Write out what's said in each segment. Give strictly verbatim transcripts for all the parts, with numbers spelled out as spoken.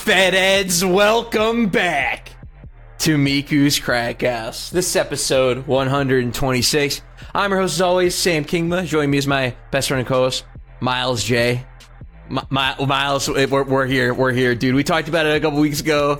Fedheads, welcome back to Miku's Crack House. This is episode one hundred twenty-six. I'm your host, as always, Sam Kingma. Joining me is my best friend and co-host, Miles J. My, my, Miles, we're, we're here. We're here, dude. We talked about it a couple weeks ago,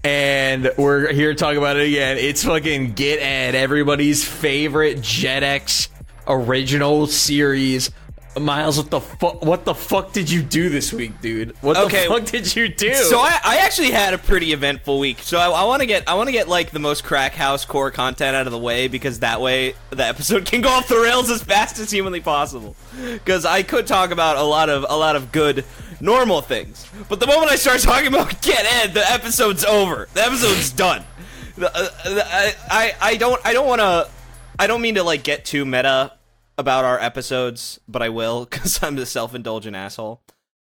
and we're here to talk about it again. It's fucking Get Ed, everybody's favorite JetX original series. Miles, what the fuck? What the fuck did you do this week, dude? What okay. the fuck did you do? So I, I actually had a pretty eventful week. So I, I want to get I want to get like the most Crack House core content out of the way, because that way the episode can go off the rails as fast as humanly possible. Because I could talk about a lot of a lot of good normal things, but the moment I start talking about Get Ed, the episode's over. The episode's done. The, uh, the, I, I I don't I don't want to I don't mean to like get too meta about our episodes, but I will, because I'm the self-indulgent asshole.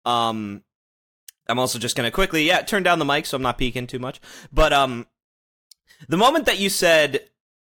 Um, I'm also just gonna quickly, yeah, turn down the mic so I'm not peeking too much. But um, the moment that you said,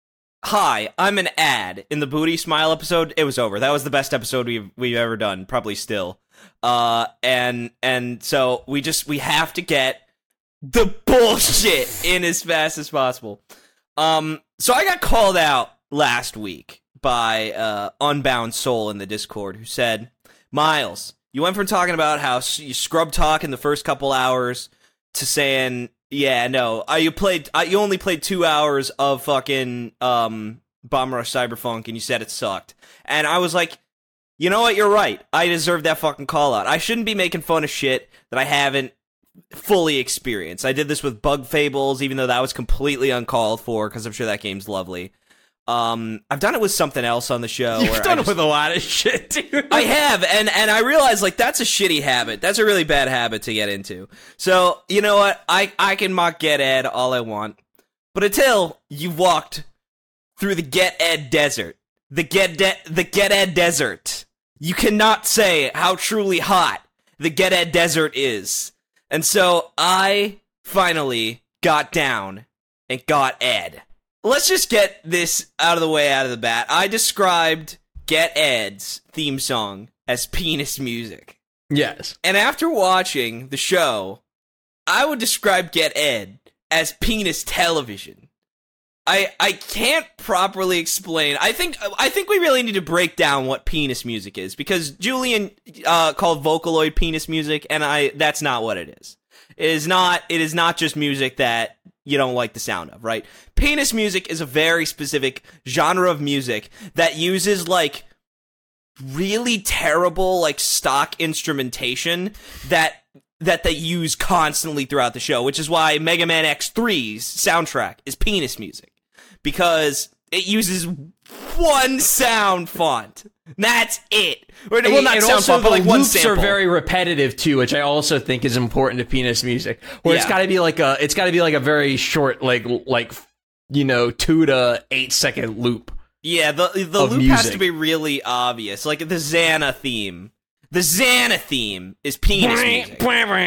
"Hi, I'm an ad" in the Booty Smile episode, it was over. That was the best episode we've we've ever done, probably still. Uh, and and so we just we have to get the bullshit in as fast as possible. Um, so I got called out last week by uh, Unbound Soul in the Discord, who said, "Miles, you went from talking about how you scrub talk in the first couple hours to saying, yeah, no, uh, you played, uh, you only played two hours of fucking um, Bomb Rush Cyberpunk, and you said it sucked." And I was like, you know what, you're right. I deserve that fucking call out. I shouldn't be making fun of shit that I haven't fully experienced. I did this with Bug Fables, even though that was completely uncalled for, because I'm sure that game's lovely. Um, I've done it with something else on the show. You've where done I it just, with a lot of shit, dude. I have, and, and I realized, like, that's a shitty habit. That's a really bad habit to get into. So, you know what? I, I can mock Get Ed all I want. But until you've walked through the Get Ed desert, the Get, De- the Get Ed desert, you cannot say how truly hot the Get Ed desert is. And so, I finally got down and got Ed. Let's just get this out of the way out of the bat. I described Get Ed's theme song as penis music. Yes. And after watching the show, I would describe Get Ed as penis television. I I can't properly explain. I think I think we really need to break down what penis music is, because Julian uh, called Vocaloid penis music, and I that's not what it is. It is not. It is not just music that you don't like the sound of, right? Penis music is a very specific genre of music that uses, like, really terrible, like, stock instrumentation that that they use constantly throughout the show, which is why Mega Man X three's soundtrack is penis music, because it uses one sound font. That's it. Or, well, not and sound also, font, but like the one loops sample. are very repetitive too, which I also think is important to penis music. Where Yeah. it's got to be like a, it's got to be like a very short, like like you know, two to eight second loop. Yeah, the the of loop music. has to be really obvious, like the Xana theme. The Xana theme is penis music.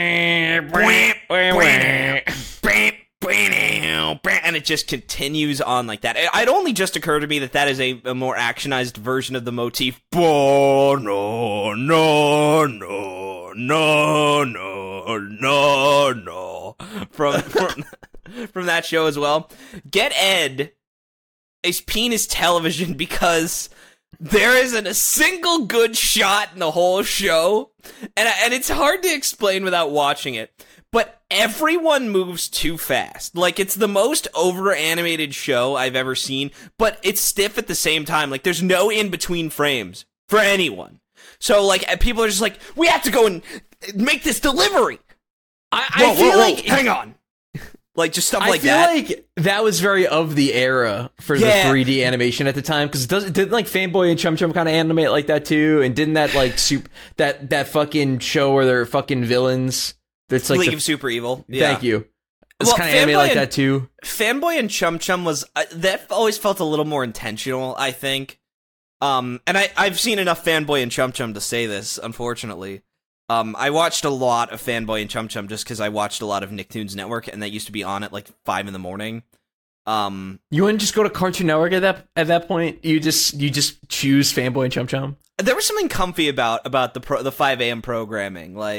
And it just continues on like that. It only just occurred to me that that is a, a more actionized version of the motif. No, no, no, no, no, no, no, no. From, from, from that show as well. Get Ed is penis television because there isn't a single good shot in the whole show. And, and it's hard to explain without watching it. But everyone moves too fast. Like, it's the most over-animated show I've ever seen, but it's stiff at the same time. Like, there's no in-between frames for anyone. So, like, people are just like, we have to go and make this delivery. I, I whoa, feel whoa, like whoa, hang on. Like, just stuff I like feel that. like that was very of the era for Yeah. the three D animation at the time, because does didn't like Fanboy and Chum Chum kind of animate like that too, and didn't that like soup that that fucking show where they're fucking villains? That's like League the, of Super Evil. Yeah. Thank you. It's Well, kind of animated like Fanboy that too. Fanboy and Chum Chum was uh, that always felt a little more intentional, I think. Um, and I I've seen enough Fanboy and Chum Chum to say this. Unfortunately, um, I watched a lot of Fanboy and Chum Chum just because I watched a lot of Nicktoons Network, and that used to be on at like five in the morning. Um, You wouldn't just go to Cartoon Network at that at that point. You just you just choose Fanboy and Chum Chum. there was something comfy about about the pro, the five a.m. programming. Like,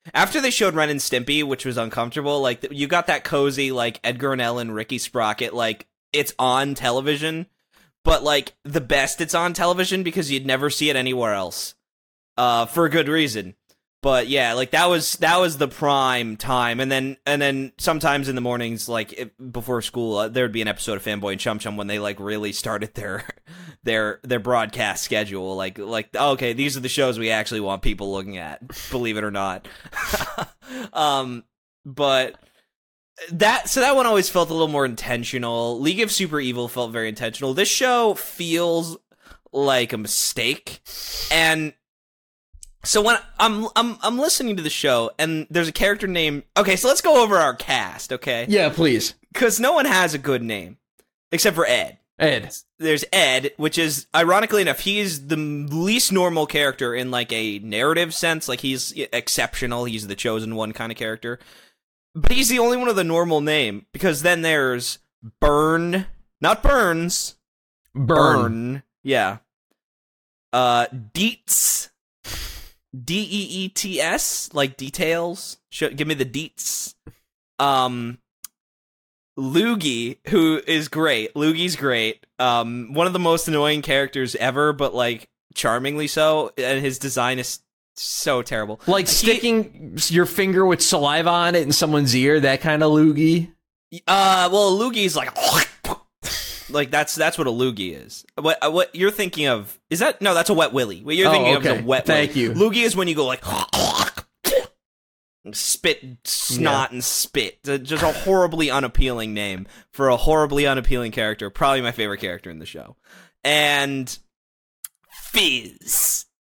After they showed Ren and Stimpy, which was uncomfortable, like, you got that cozy, like, Edgar and Ellen, Ricky Sprocket, like, it's on television, but, like, the best it's on television because you'd never see it anywhere else. Uh, for a good reason. But yeah, like that was that was the prime time, and then and then sometimes in the mornings, like it, before school, uh, there would be an episode of Fanboy and Chum Chum when they like really started their their their broadcast schedule. Like like okay, these are the shows we actually want people looking at, believe it or not. um, but that so that one always felt a little more intentional. League of Super Evil felt very intentional. This show feels like a mistake, and. So when I'm I'm I'm listening to the show and there's a character named okay, so let's go over our cast, okay? Yeah, please. Because no one has a good name except for Ed. Ed. There's Ed, which is ironically enough, he's the least normal character in like a narrative sense. Like he's exceptional, he's the chosen one kind of character. But he's the only one with a normal name because then there's Burn, not Burns, Burn. Burn. Yeah. Uh, Deets. D E E T S, like details. Show, give me the deets. Um, Loogie, who is great. Loogie's great. Um, one of the most annoying characters ever, but like charmingly so. And his design is so terrible. Like sticking he, your finger with saliva on it in someone's ear. That kind of Loogie. Uh, well, Loogie's like. Like that's that's what a loogie is. What what you're thinking of is that no? That's a wet willy. What you're thinking oh, okay. of is a wet. Thank willy. you. Loogie is when you go like spit, snot, yeah. and spit. Just a horribly unappealing name for a horribly unappealing character. Probably my favorite character in the show. And Fizz,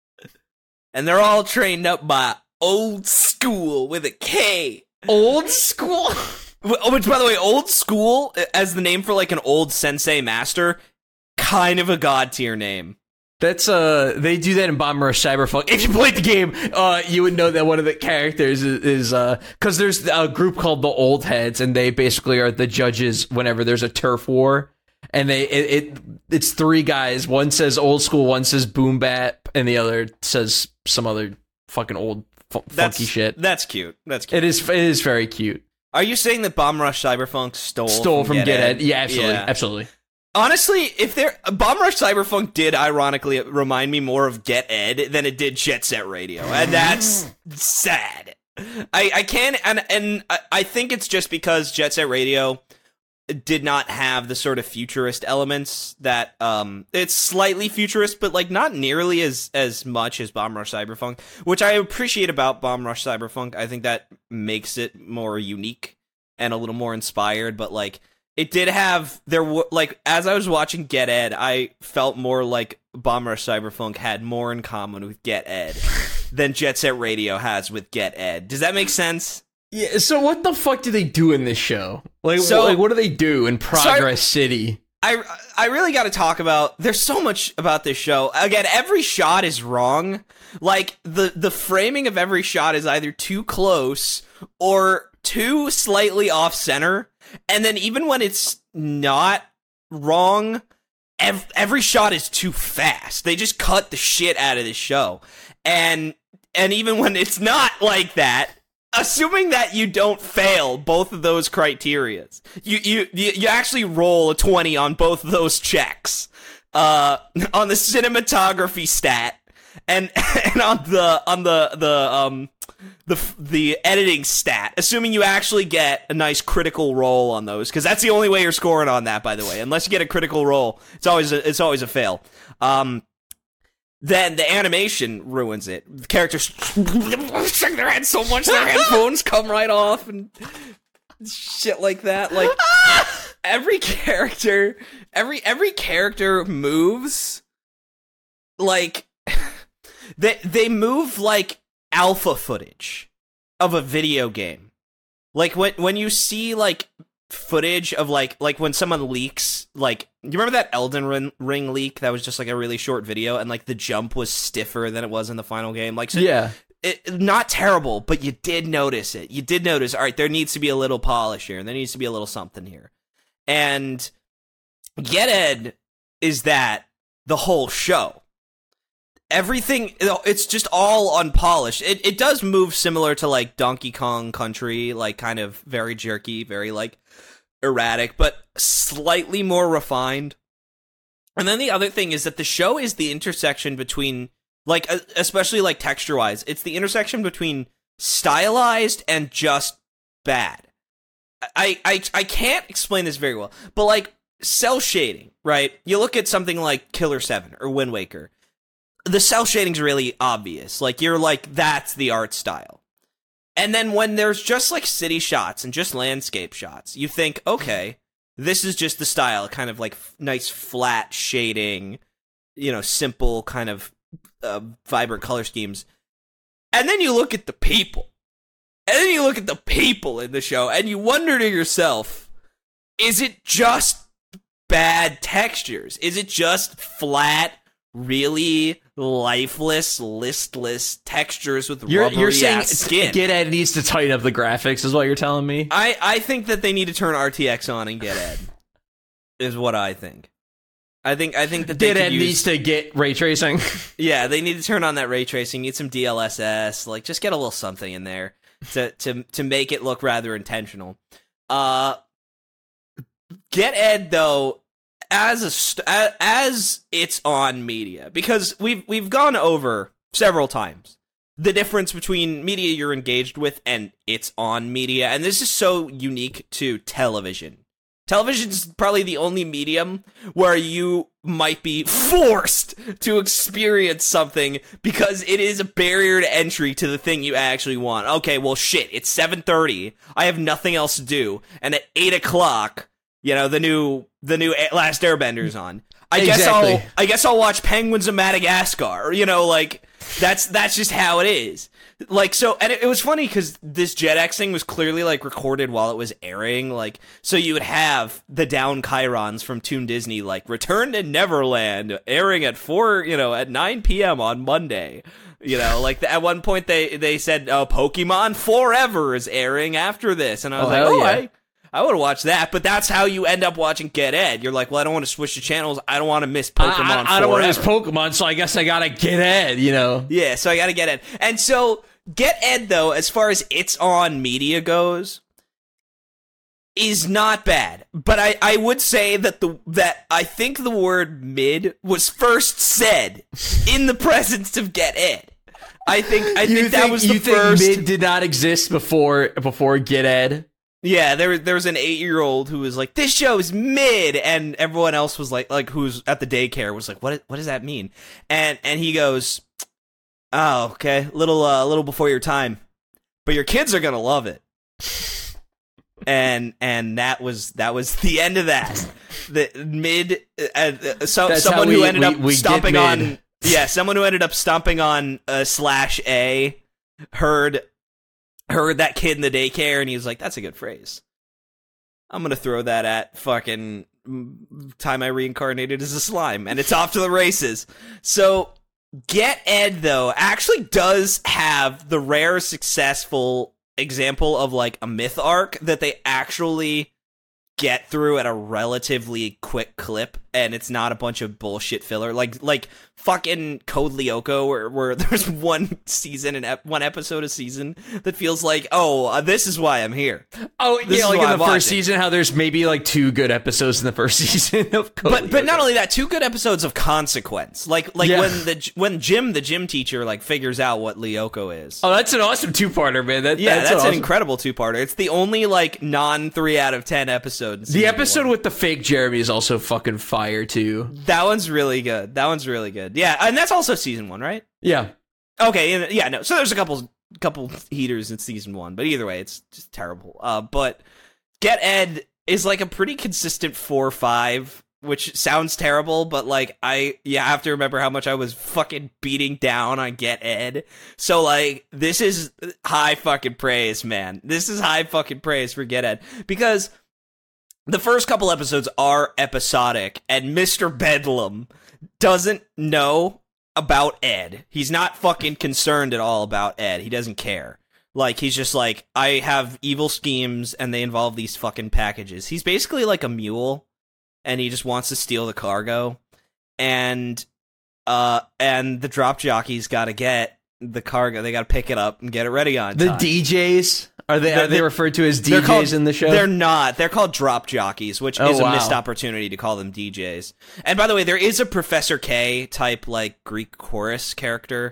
and they're all trained up by Old School with a K. Old School. Which, by the way, Old School, as the name for, like, an old sensei master, kind of a god tier name. That's, uh, they do that in Bomber Rush Cyberpunk. If you played the game, uh, you would know that one of the characters is, is uh, cause there's a group called the Old Heads, and they basically are the judges whenever there's a turf war. And they, it, it it's three guys. One says Old School, one says Boom Bap, and the other says some other fucking old f- that's, funky shit. That's cute. That's cute. It is, it is very cute. Are you saying that Bomb Rush Cyberpunk stole stole from, from Get, Get Ed? Ed? Yeah, absolutely, yeah. absolutely. Honestly, if there Bomb Rush Cyberpunk did ironically remind me more of Get Ed than it did Jet Set Radio, and that's sad. I I can and and I, I think it's just because Jet Set Radio did not have the sort of futurist elements that um it's slightly futurist, but like not nearly as as much as Bomb Rush Cyberpunk, which I appreciate about Bomb Rush Cyberpunk. I think that makes it more unique and a little more inspired, but like it did have there w- like as I was watching Get Ed, I felt more like Bomb Rush Cyberpunk had more in common with Get Ed than Jet Set Radio has with Get Ed. Does that make sense? Yeah, so what the fuck do they do in this show? Like, so, like what do they do in Progress so I, City? I I really got to talk about. There's so much about this show. Again, every shot is wrong. Like the the framing of every shot is either too close or too slightly off center. And then even when it's not wrong, ev- every shot is too fast. They just cut the shit out of this show. And and even when it's not like that. Assuming that you don't fail both of those criterias, you you you actually roll a twenty on both of those checks, uh, on the cinematography stat and and on the on the the um the the editing stat. Assuming you actually get a nice critical roll on those, because that's the only way you're scoring on that. By the way, unless you get a critical roll, it's always a, it's always a fail. Um. Then the animation ruins it. The characters shake their head so much their headphones come right off and shit like that. Like every character, every every character moves like they they move like alpha footage of a video game. Like when when you see like footage of like like when someone leaks, like you remember that Elden Ring, Ring leak that was just like a really short video and like the jump was stiffer than it was in the final game, like so yeah it, not terrible, but you did notice it you did notice all right, there needs to be a little polish here and there needs to be a little something here. And Get Ed is that the whole show. everything, it's just all unpolished. It it does move similar to like Donkey Kong Country, like kind of very jerky, very like erratic, but slightly more refined. And then the other thing is that the show is the intersection between, like, especially like texture wise, it's the intersection between stylized and just bad. I, I I can't explain this very well, but like cell shading, right? You look at something like Killer seven or Wind Waker. The cell shading's really obvious. Like, you're like, that's the art style. And then when there's just like city shots and just landscape shots, you think, okay, this is just the style, kind of like f- nice flat shading, you know, simple kind of uh, vibrant color schemes. And then you look at the people. And then you look at the people in the show, and you wonder to yourself, is it just bad textures? Is it just flat, really lifeless, listless textures with You're, rubbery you're saying ass skin? Get Ed needs to tighten up the graphics, is what you're telling me? I, I think that they need to turn R T X on and Get Ed, is what I think. I think I think that they Get could Ed use, needs to get ray tracing. Yeah, they need to turn on that ray tracing, need some D L S S, like, just get a little something in there to to to make it look rather intentional. Uh, Get Ed, though, as a st- as it's on media, because we've we've gone over several times the difference between media you're engaged with and it's on media, and this is so unique to television. Television is probably the only medium where you might be forced to experience something because it is a barrier to entry to the thing you actually want. Okay, well, shit, it's seven thirty. I have nothing else to do, and at eight o'clock, you know, the new the new Last Airbender's on. I Exactly. guess I'll I guess I'll watch Penguins of Madagascar. You know, like that's that's just how it is. Like, so, and it, it was funny because this JetX thing was clearly like recorded while it was airing. Like, so you would have the down chyrons from Toon Disney, like Return to Neverland, airing at four, you know, at nine p.m. on Monday. You know, like the, at one point they they said uh, Pokemon Forever is airing after this, and I was Oh, like, hell oh, yeah. I, I would watch that. But that's how you end up watching Get Ed. You're like, well, I don't want to switch the channels. I don't want to miss Pokemon. I, I, I don't want to miss Forever. Pokemon, so I guess I gotta get Ed, you know? Yeah, so I gotta Get Ed. And so Get Ed, though, as far as it's on media goes, is not bad. But I, I would say that the that I think the word mid was first said in the presence of Get Ed. I think I think, You that think, was the you think first. mid did not exist before before Get Ed? Yeah, there there was an eight year old who was like, "This show is mid," and everyone else was like, like who's at the daycare was like, "What what does that mean?" And and he goes, "Oh, okay, little uh, little before your time, but your kids are gonna love it." and and that was that was the end of that. The mid, uh, uh, so That's someone how we- who ended we- up we get stomping mid. on, yeah, someone who ended up stomping on uh, slash a heard. heard that kid in the daycare, and he was like, that's a good phrase. I'm gonna throw that at fucking time I reincarnated as a slime, and it's off to the races. So, Get Ed, though, actually does have the rare successful example of, like, a myth arc that they actually get through at a relatively quick clip, and it's not a bunch of bullshit filler. Like, like fucking Code Lyoko, where, where there's one season and ep- one episode a season that feels like, oh, uh, this is why I'm here. Oh, This yeah, is like why in I'm the first watching. season, how there's maybe like two good episodes in the first season of Code But but Lyoko. not only that, two good episodes of consequence. Like like Yeah. when the when Jim the gym teacher like figures out what Lyoko is. Oh, that's an awesome two-parter, man. That, yeah, that's, an awesome- incredible two-parter. It's the only like non three out of ten episode. in The season episode one. with the fake Jeremy is also fucking fire, too. That one's really good. That one's really good. Yeah, and that's also season one, right? Yeah. Okay, and- yeah, no. So there's a couple couple heaters in season one, but either way, it's just terrible. Uh, but Get Ed is like a pretty consistent four or five, which sounds terrible, but like I yeah, I have to remember how much I was fucking beating down on Get Ed. So like this is high fucking praise, man. This is high fucking praise for Get Ed, because the first couple episodes are episodic, and Mister Bedlam doesn't know about Ed. He's not fucking concerned at all about Ed. He doesn't care. Like, he's just like, I have evil schemes, and they involve these fucking packages. He's basically like a mule, and he just wants to steal the cargo. And uh, and the drop jockeys got to get the cargo. They got to pick it up and get it ready on the time. D Js are they? Are they referred to as D Js called, in the show? They're not. They're called drop jockeys, which oh, is wow. a missed opportunity to call them D Js. And by the way, there is a Professor K type like Greek chorus character,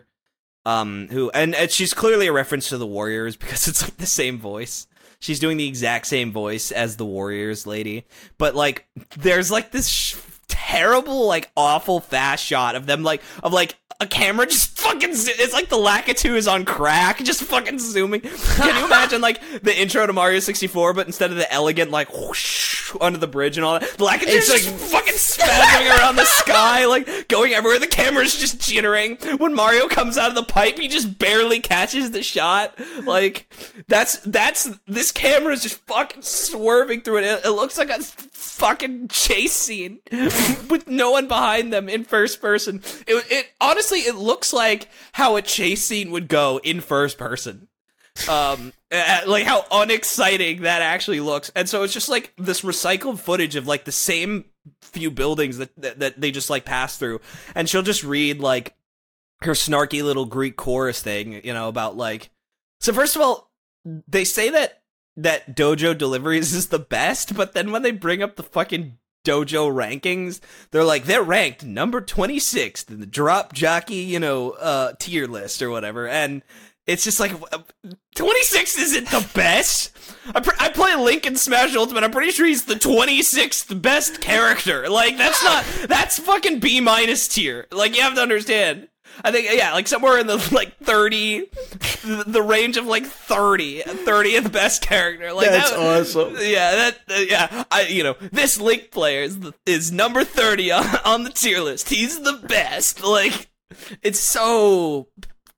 um, who and, and she's clearly a reference to the Warriors because it's like the same voice. She's doing the exact same voice as the Warriors lady, but like there's like this sh- terrible, like awful fast shot of them, like of like a camera just fucking. It's like the Lakitu is on crack, just fucking zooming. Can you imagine like the intro to Mario sixty-four, but instead of the elegant like whoosh under the bridge and all that, the Lakitu is like fucking spasming around the sky, like going everywhere. The camera's just jittering. When Mario comes out of the pipe, he just barely catches the shot. Like that's that's this camera is just fucking swerving through it. It, it looks like a fucking chase scene with no one behind them in first person. It, it honestly, it looks like how a chase scene would go in first person. Um, like how unexciting that actually looks. And so it's just like this recycled footage of like the same few buildings that, that, that they just like pass through. And she'll just read like her snarky little Greek chorus thing, you know, about like, so first of all, they say that that Dojo Deliveries is the best, but then when they bring up the fucking Dojo rankings, they're like, they're ranked number twenty-sixth in the drop jockey, you know, uh, tier list or whatever, and it's just like, twenty-sixth isn't the best. I, pr- I play Link in Smash Ultimate, I'm pretty sure he's the twenty-sixth best character. Like, that's not, that's fucking B minus tier. Like, you have to understand. I think, yeah, like somewhere in the, like, thirty, the range of, like, thirty, thirtieth best character. Like, That's that, awesome. Yeah, that, uh, yeah, I, you know, this Link player is, the, is number thirty on, on the tier list. He's the best. Like, it's so,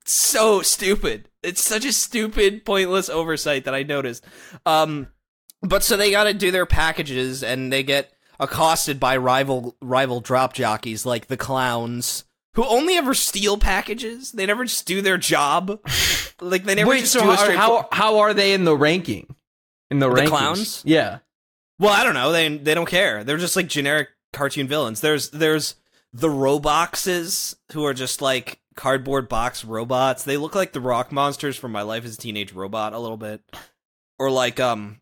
so stupid. It's such a stupid, pointless oversight that I noticed. Um, but so they gotta do their packages, and they get accosted by rival, rival drop jockeys, like the clowns, who only ever steal packages. They never just do their job. Like, they never Wait, just so do a how, straight... how how are they in the ranking? In the, The rankings? clowns? Yeah. Well, I don't know. They they don't care. They're just like generic cartoon villains. There's there's the Roboxes, who are just like cardboard box robots. They look like the rock monsters from My Life as a Teenage Robot a little bit. Or like um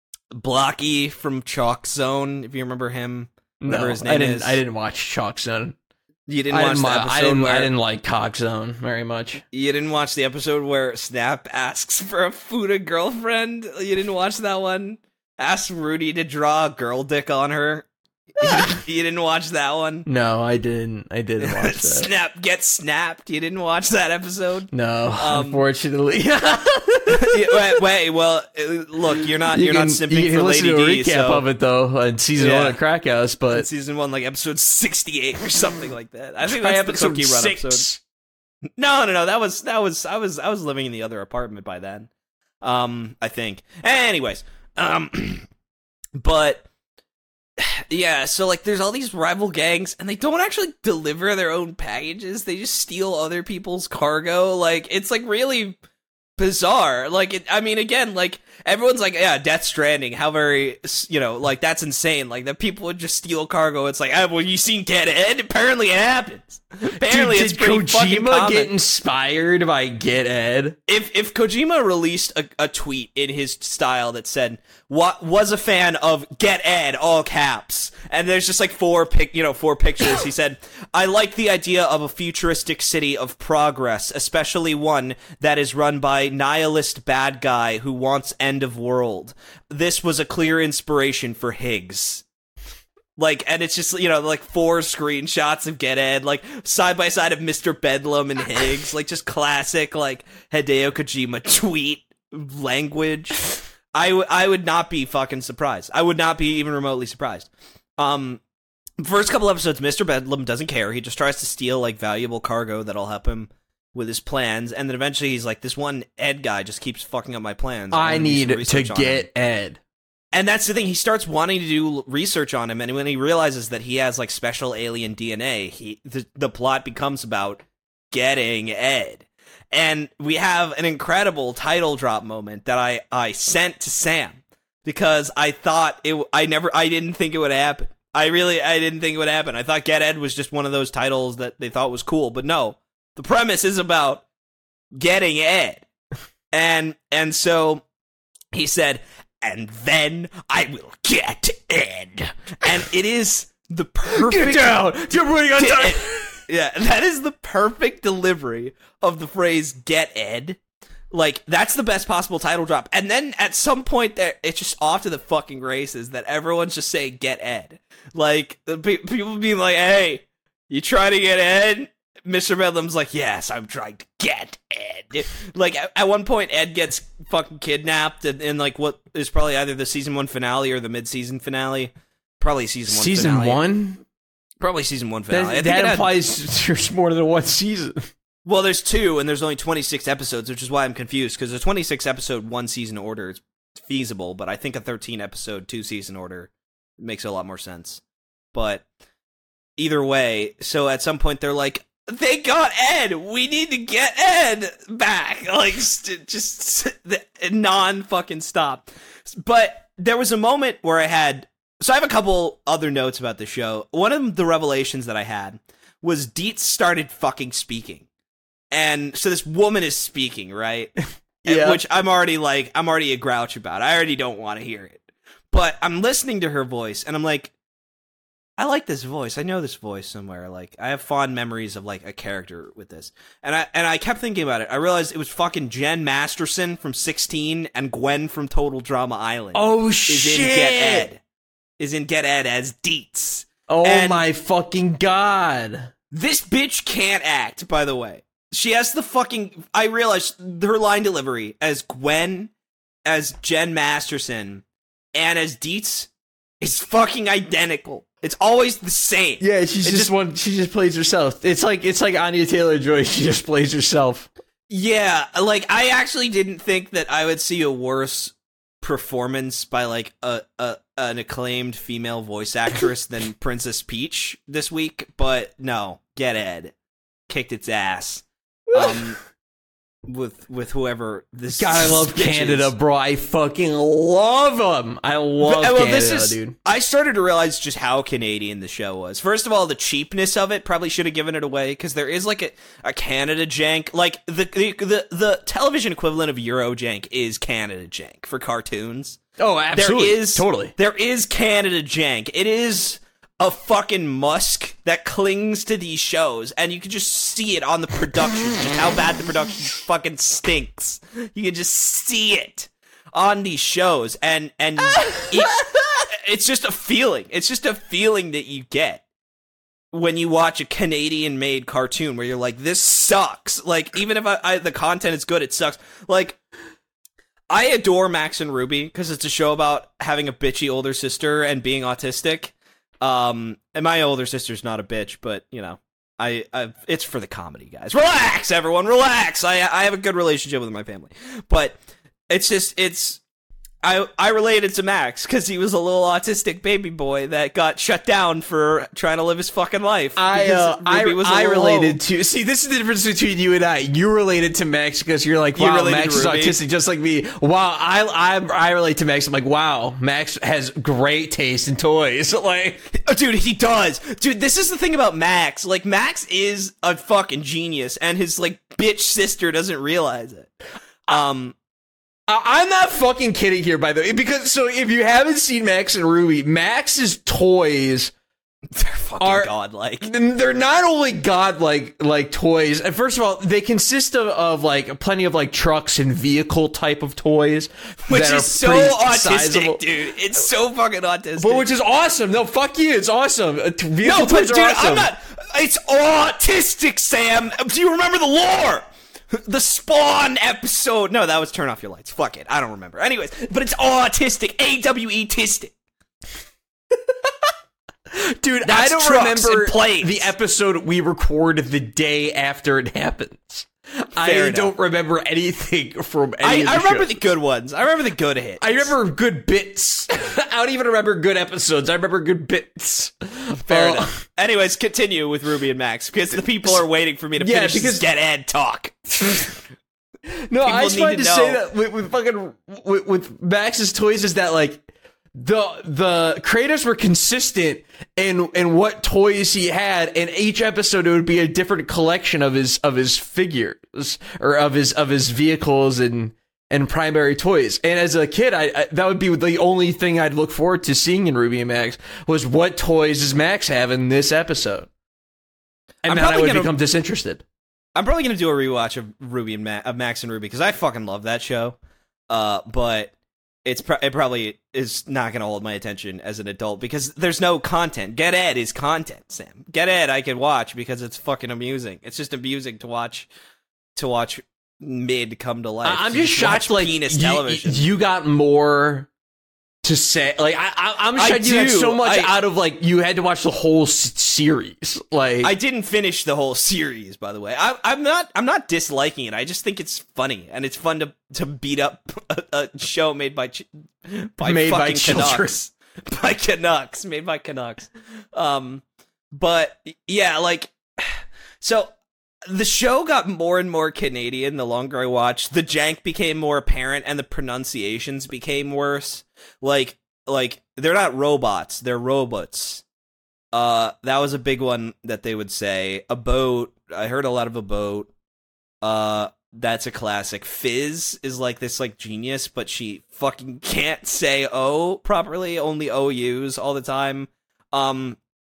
Blocky from Chalk Zone, if you remember him. Whatever No, his name I didn't. is. I didn't watch Chalk Zone. You didn't I watch didn't, the li- episode I didn't, where I didn't like Cock Zone very much. You didn't watch the episode where Snap asks for a Fuda girlfriend? You didn't watch that one? Asks Rudy to draw a girl dick on her? you, didn't, you didn't watch that one? No, I didn't. I didn't watch that. Snap get snapped. You didn't watch that episode? No, Um, unfortunately. Yeah, wait, wait, well, uh, look, you're not you you're can, not simping you can for listen Lady to a D, recap so of it though in season Yeah. one of Crack House, in but season one, like episode sixty-eight or something like that. I think try that's the episode Cookie Run six. episode. No, no, no. That was that was I was I was living in the other apartment by then. Um, I think. Anyways, um, but yeah, so like, there's all these rival gangs, and they don't actually deliver their own packages. They just steal other people's cargo. Like, it's like really bizarre. Like, it, I mean, again, like, everyone's like, yeah, Death Stranding, how very, you know, like, that's insane. Like, that people would just steal cargo. It's like, ah, well, you seen Get Ed? Apparently it happens. Apparently Dude, it's did pretty fucking Kojima common. get inspired by Get Ed? If if Kojima released a, a tweet in his style that said, "What was a fan of Get Ed," all caps, and there's just like four pic, you know, four pictures. He said, "I like the idea of a futuristic city of progress, especially one that is run by nihilist bad guy who wants end of world. This was a clear inspiration for Higgs." Like, and it's just, you know, like four screenshots of Get Ed, like side by side of Mister Bedlam and Higgs, like just classic, like Hideo Kojima tweet language. I, w- I would not be fucking surprised. I would not be even remotely surprised. Um, first couple episodes, Mister Bedlam doesn't care. He just tries to steal like valuable cargo that'll help him with his plans, and then eventually he's like, this one Ed guy just keeps fucking up my plans. I wanna do some need to research on him. get Ed. And that's the thing, he starts wanting to do research on him, and when he realizes that he has, like, special alien D N A, he the, the plot becomes about getting Ed. And we have an incredible title drop moment that I, I sent to Sam, because I thought it, I never, I didn't think it would happen. I really, I didn't think it would happen. I thought Get Ed was just one of those titles that they thought was cool, but no. The premise is about getting Ed. And, and so he said, and then I will get Ed. And it is the perfect... Get down! You're running on time! Yeah, that is the perfect delivery of the phrase "get Ed." Like, that's the best possible title drop. And then at some point there, it's just off to the fucking races that everyone's just saying "get Ed." Like, the pe- people being like, "Hey, you trying to get Ed?" Mister Bedlam's like, "Yes, I'm trying to get Ed." Like, at, at one point, Ed gets fucking kidnapped in, in like what is probably either the season one finale or the mid-season finale. Probably season one. Season finale. one. Probably season one finale. That, I think that it had, implies there's more than one season. well, there's two, and there's only twenty-six episodes, which is why I'm confused, because a twenty-six episode, one season order is feasible, but I think a thirteen episode, two season order makes a lot more sense. But either way, so at some point they're like, they got Ed! We need to get Ed back! Like, st- just the non-fucking stop. But there was a moment where I had... So I have a couple other notes about the show. One of the revelations that I had was Dietz started fucking speaking. And so this woman is speaking, right? Yeah. Which I'm already like, I'm already a grouch about. I already don't want to hear it. But I'm listening to her voice, and I'm like, I like this voice. I know this voice somewhere. Like, I have fond memories of, like, a character with this. And I and I kept thinking about it. I realized it was fucking Jen Masterson from sixteen and Gwen from Total Drama Island. Oh, is shit! In Get Ed. Is in Get Ed as Dietz. Oh, and my fucking God. This bitch can't act, by the way. She has the fucking... I realized her line delivery as Gwen, as Jen Masterson, and as Dietz is fucking identical. It's always the same. Yeah, she's it just, just one. She just plays herself. It's like it's like Anya Taylor-Joy. She just plays herself. Yeah, like, I actually didn't think that I would see a worse performance by, like, a, a an acclaimed female voice actress than Princess Peach this week, but no, Get Ed kicked its ass. Um, with with whoever this. God, I love Canada, is. bro. I fucking love them. I love But, well, Canada, this is, dude. I started to realize just how Canadian the show was. First of all, the cheapness of it probably should have given it away, because there is like a, a Canada jank. Like the, the the the television equivalent of Euro jank is Canada jank for cartoons. Oh, absolutely. There is totally. There is Canada jank. It is a fucking musk that clings to these shows, and you can just see it on the production, just how bad the production fucking stinks. You can just see it on these shows, and and it, it's just a feeling. It's just a feeling that you get when you watch a Canadian-made cartoon where you're like, this sucks. Like, even if I, I, the content is good, it sucks. Like, I adore Max and Ruby because it's a show about having a bitchy older sister and being autistic. Um, and my older sister's not a bitch, but you know, I, I it's for the comedy, guys. Relax, everyone, relax. I, I have a good relationship with my family, but it's just, it's, I, I related to Max because he was a little autistic baby boy that got shut down for trying to live his fucking life. I, uh, I, was I related low. to, see, this is the difference between you and I. You related to Max because you're like, You wow, related Max to is Ruby? autistic just like me. Wow, I, I, I relate to Max. I'm like, wow, Max has great taste in toys. Like, Oh, dude, he does. Dude, this is the thing about Max. Like, Max is a fucking genius, and his, like, bitch sister doesn't realize it. Um, I- I'm not fucking kidding here, by the way, because, so if you haven't seen Max and Ruby, Max's toys they're fucking are godlike. They're not only godlike like toys. And first of all, they consist of, of like plenty of like trucks and vehicle type of toys, Which that are is so pretty autistic, sizable. dude. It's so fucking autistic. But which is awesome. No, fuck you. It's awesome. Uh, t- Vehicle no, but toys dude, are awesome. I'm not. It's autistic, Sam. Do you remember the lore? The Spawn episode. No, that was Turn Off Your Lights. Fuck it. I don't remember. Anyways, but it's autistic. A W E tistic. Dude, That's I don't trucks remember and planes. the episode we record the day after it happens. I enough. don't remember anything from any I, of the I remember shows. the good ones. I remember the good hits. I remember good bits. I don't even remember good episodes. I remember good bits. Fair Uh, enough. Anyways, continue with Ruby and Max because the people are waiting for me to Yeah, finish because- this Get Ed talk. No, I just need wanted to to say know. that with, with fucking with, with Max's toys is that like the the creators were consistent in in what toys he had, and each episode it would be a different collection of his of his figures or of his of his vehicles and and primary toys. And as a kid, I, I that would be the only thing I'd look forward to seeing in Ruby and Max was what toys does Max have in this episode, and I'm then I would gonna, become disinterested. I'm probably gonna do a rewatch of Ruby and Ma- of Max and Ruby because I fucking love that show. Uh, but it's pro- it probably is not gonna hold my attention as an adult because there's no content. Get Ed is content, Sam. Get Ed I can watch because it's fucking amusing. It's just amusing to watch to watch mid come to life. I'm So just shocked, like penis you, television. you got more to say. Like I, I I'm I shocked you had do. so much I- out of like you had to watch the whole s- series. Like I didn't finish the whole series, by the way. I, I'm not. I'm not disliking it. I just think it's funny and it's fun to to beat up a, a show made by ch- by Made by fucking children. Canucks, by Canucks, made by Canucks. Um, but yeah, like so. The show got more and more Canadian the longer I watched. The jank became more apparent and the pronunciations became worse. Like, like they're not robots, they're robots. Uh, that was a big one that they would say. A boat. I heard a lot of a boat. Uh, that's a classic. Fizz is like this like genius, but she fucking can't say O properly, only O U's all the time. Um,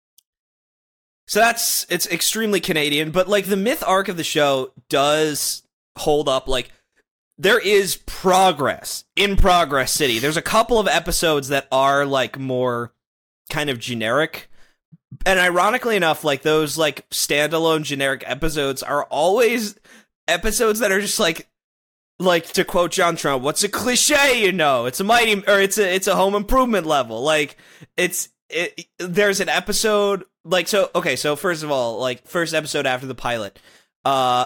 So that's, it's extremely Canadian, but like the myth arc of the show does hold up. Like there is progress in Progress City. There's a couple of episodes that are like more kind of generic. And ironically enough, like those like standalone generic episodes are always episodes that are just like, like to quote John Trump, what's a cliche, you know, it's a mighty, or it's a, it's a home improvement level. Like it's, it, there's an episode like, so, okay. So first of all, like first episode after the pilot, uh,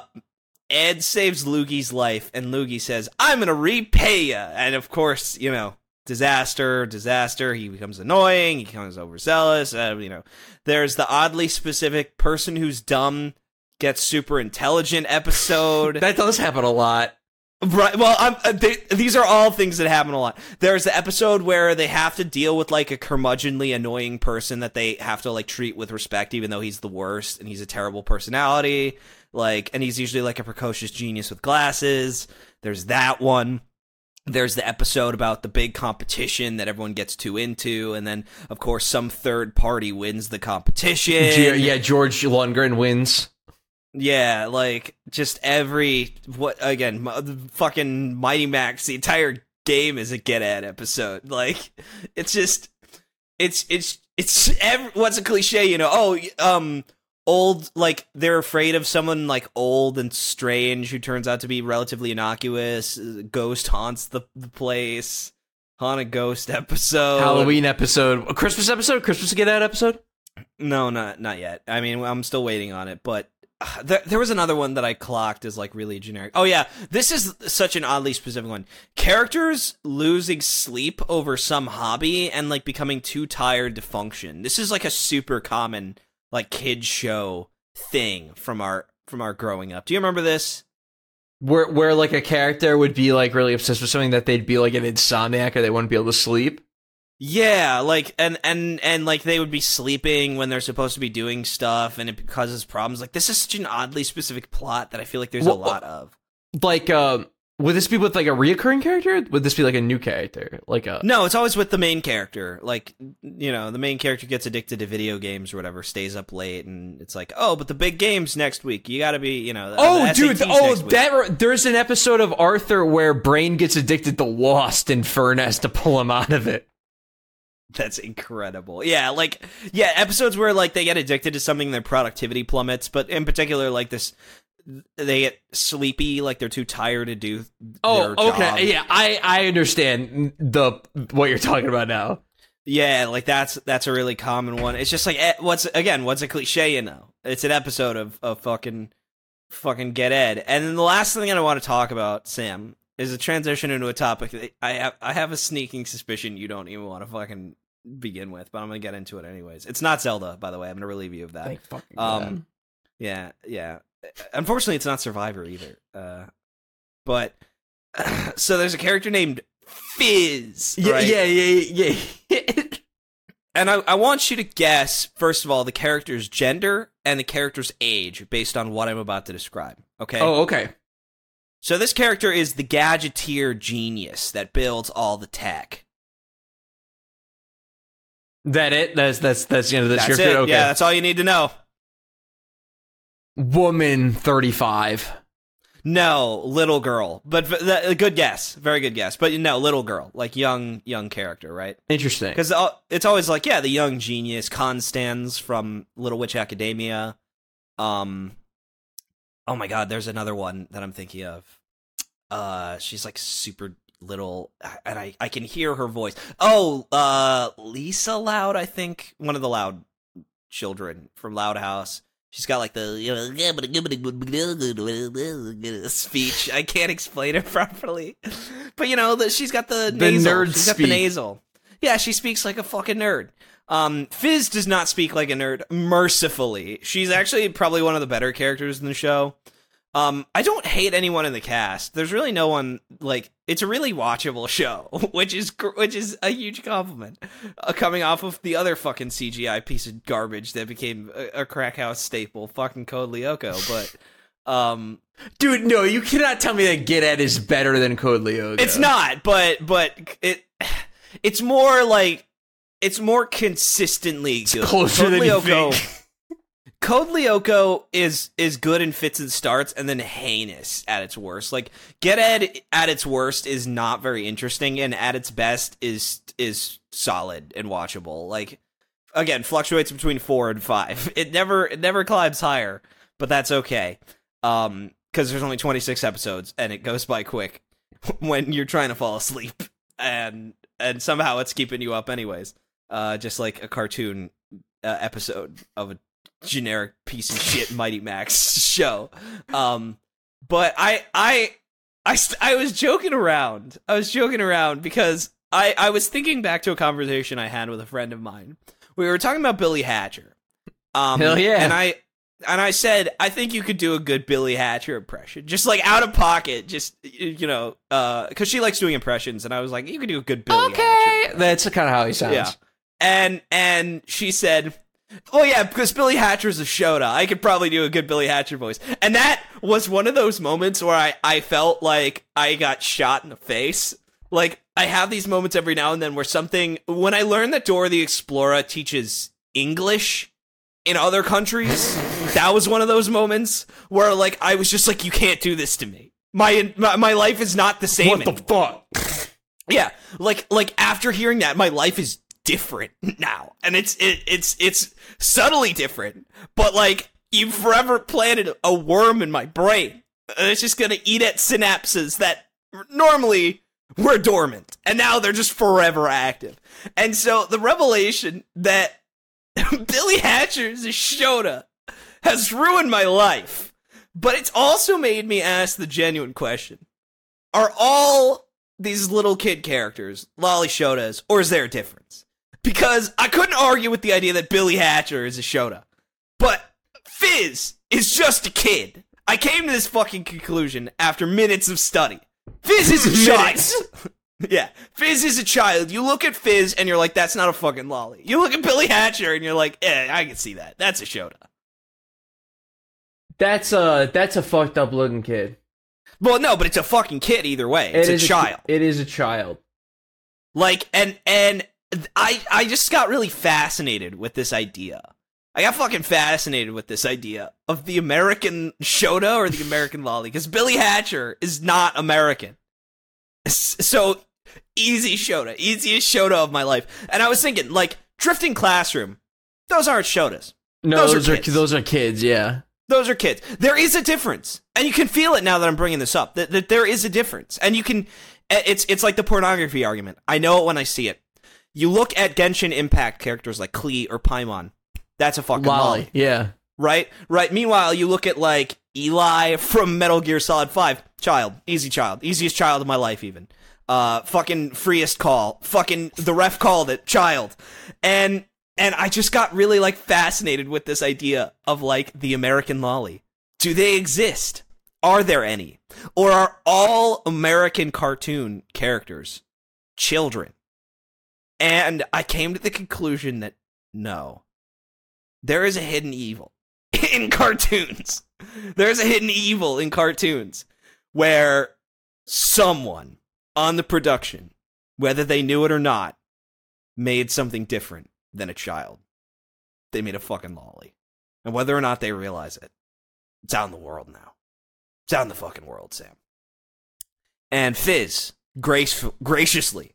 Ed saves Loogie's life and Loogie says, I'm going to repay ya. And of course, you know, disaster, disaster. He becomes annoying. He becomes overzealous. Uh, you know, there's the oddly specific person who's dumb gets super intelligent episode. that does happen a lot. Right. Well, I'm, uh, they, these are all things that happen a lot. There's the episode where they have to deal with like a curmudgeonly annoying person that they have to like treat with respect, even though he's the worst and he's a terrible personality. Like, and he's usually like a precocious genius with glasses. There's that one. There's the episode about the big competition that everyone gets too into, and then of course some third party wins the competition. Ge- yeah, George Lundgren wins. Yeah, like, just every, what, again, m- fucking Mighty Max, the entire game is a Get At episode. Like, it's just, it's, it's, it's, every, what's a cliche, you know, oh, um, old, like, they're afraid of someone, like, old and strange who turns out to be relatively innocuous, ghost haunts the, the place, haunted ghost episode. Halloween episode. A Christmas episode? Christmas Get At episode? No, not, not yet. I mean, I'm still waiting on it, but There, there was another one that I clocked as like really generic. Oh yeah, this is such an oddly specific one. Characters losing sleep over some hobby and like becoming too tired to function. This is like a super common like kid show thing from our from our growing up. Do you remember this? Where where like a character would be like really obsessed with something that they'd be like an insomniac or they wouldn't be able to sleep. Yeah, like, and, and, and, like, they would be sleeping when they're supposed to be doing stuff, and it causes problems. Like, this is such an oddly specific plot that I feel like there's Well, a lot of. Like, um, would this be with, like, a reoccurring character? Would this be, like, a new character? Like a... No, it's always with the main character. Like, you know, the main character gets addicted to video games or whatever, stays up late, and it's like, oh, but the big game's next week. You gotta be, you know, Oh, the dude, S A Ts oh, next week. that, there's an episode of Arthur where Brain gets addicted to Lost and Fern has to pull him out of it. That's incredible. Yeah, like, yeah, episodes where, like, they get addicted to something, their productivity plummets, but in particular, like, this, they get sleepy, like, they're too tired to do Oh, their job. okay, yeah, I, I understand the what you're talking about now. Yeah, like, that's that's a really common one. It's just like, eh, what's, again, what's a cliche, you know? It's an episode of, of fucking, fucking Get Ed. And then the last thing I want to talk about, Sam, is a transition into a topic that I have, I have a sneaking suspicion you don't even want to fucking begin with, but I'm gonna get into it anyways. It's not Zelda, by the way. I'm gonna relieve you of that. Thank fucking um, God. yeah, yeah. Unfortunately, it's not Survivor either. Uh, but so there's a character named Fizz. Yeah, right? yeah, yeah, yeah. And I, I want you to guess, first of all, the character's gender and the character's age based on what I'm about to describe. Okay? Oh, okay. So this character is the gadgeteer genius that builds all the tech. That it? That's that's that's you know that's, That's your it. Okay. Yeah, that's all you need to know. Woman thirty-five. No, little girl. But a good guess. Very good guess. But no, little girl. Like young young character, right? Interesting. Because it's always like, yeah, the young genius, Constance from Little Witch Academia. Um, oh my god, there's another one that I'm thinking of. Uh, she's like super little, and I, I can hear her voice. Oh, uh, Lisa Loud, I think. One of the Loud children from Loud House. She's got like the you know, speech. I can't explain it properly, but you know that she's got the, the nasal. nerd She's got speak. the nasal. Yeah, she speaks like a fucking nerd. Um, Fizz does not speak like a nerd. Mercifully, she's actually probably one of the better characters in the show. Um, I don't hate anyone in the cast. There's really no one like. It's a really watchable show, which is which is a huge compliment. Uh, coming off of the other fucking C G I piece of garbage that became a, a crack house staple, fucking Code Lyoko. But, um, dude, no, you cannot tell me that Get Ed is better than Code Lyoko. It's not, but but it it's more like it's more consistently it's good. Closer Code than Lyoko, you think. Code Lyoko is is good in fits and starts, and then heinous at its worst. Like Get Ed at its worst is not very interesting, and at its best is is solid and watchable. Like again, fluctuates between four and five. It never it never climbs higher, but that's okay. Um, because there's only twenty-six episodes, and it goes by quick when you're trying to fall asleep, and and somehow it's keeping you up anyways. Uh, just like a cartoon uh, episode of a generic piece of shit Mighty Max show. Um, but I, I, I, st- I was joking around. I was joking around because I, I was thinking back to a conversation I had with a friend of mine. We were talking about Billy Hatcher. Um, Hell yeah. And I, and I said, I think you could do a good Billy Hatcher impression. Just like out of pocket, just, you know, uh, cause she likes doing impressions. And I was like, you could do a good Billy Okay, Hatcher. that's kind of how he sounds. Yeah. And, and she said, oh yeah, because Billy Hatcher's a Shota. I could probably do a good Billy Hatcher voice. And that was one of those moments where I, I felt like I got shot in the face. Like, I have these moments every now and then where something... When I learned that Dora the Explorer teaches English in other countries, that was one of those moments where, like, I was just like, you can't do this to me. My my, my life is not the same What the anymore. fuck? Yeah, like, like after hearing that, my life is different now, and it's it, it's it's subtly different, but like you forever planted a worm in my brain, and it's just gonna eat at synapses that normally were dormant, and now they're just forever active. And so the revelation that Billy Hatcher is a Shota has ruined my life, but it's also made me ask the genuine question: are all these little kid characters lolly Shotas, or is there a difference? Because I couldn't argue with the idea that Billy Hatcher is a Shota. But Fizz is just a kid. I came to this fucking conclusion after minutes of study. Fizz is a child. Yeah, Fizz is a child. You look at Fizz and you're like, that's not a fucking lolly. You look at Billy Hatcher and you're like, eh, I can see that. That's a Shota. That's a that's a fucked up looking kid. Well, no, but it's a fucking kid either way. It's It a is child. It is a child. Like, and and I I just got really fascinated with this idea. I got fucking fascinated with this idea of the American Shota or the American lolly, because Billy Hatcher is not American. So, easy Shota. Easiest Shota of my life. And I was thinking, like, Drifting Classroom, those aren't Shotas. No, Those are those, are, kids. those are kids. Yeah. Those are kids. There is a difference, and you can feel it now that I'm bringing this up. That, that there is a difference, and you can. It's it's like the pornography argument. I know it when I see it. You look at Genshin Impact characters like Klee or Paimon. That's a fucking Lolly. lolly, Yeah. right? Right. Meanwhile, you look at like Eli from Metal Gear Solid Five. Child, easy child, easiest child of my life, even. Uh, fucking freest call. Fucking the ref called it. Child, and. And I just got really, like, fascinated with this idea of, like, the American lolly. Do they exist? Are there any? Or are all American cartoon characters children. And I came to the conclusion that no, there is a hidden evil in cartoons. There's a hidden evil in cartoons where someone on the production, whether they knew it or not, made something different than a child. They made a fucking lolly. And whether or not they realize it, it's out in the world now. It's out in the fucking world, Sam. And Fizz, grace, graciously,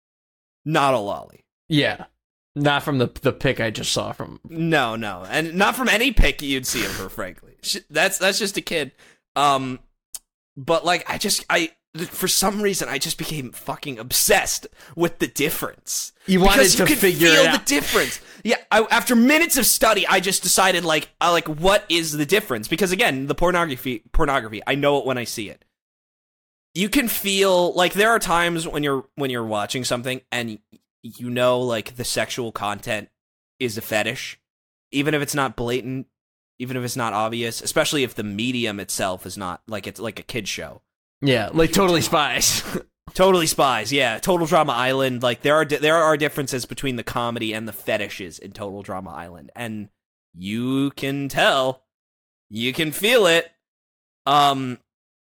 not a lolly. Yeah. Not from the the pic I just saw from... No, no. And not from any pic you'd see of her, frankly. That's that's just a kid. Um, But, like, I just... I for some reason, I just became fucking obsessed with the difference. You wanted because to you could figure feel it out. the difference. Yeah, I, after minutes of study, I just decided, like, I, like, what is the difference? Because, again, the pornography, pornography, I know it when I see it. You can feel, like, there are times when you're when you're watching something and you know, like, the sexual content is a fetish, even if it's not blatant, even if it's not obvious, especially if the medium itself is not, like, it's like a kid's show. Yeah, like Totally Spies. Totally Spies, yeah. Total Drama Island, like, there are di- there are differences between the comedy and the fetishes in Total Drama Island, and you can tell, you can feel it. Um,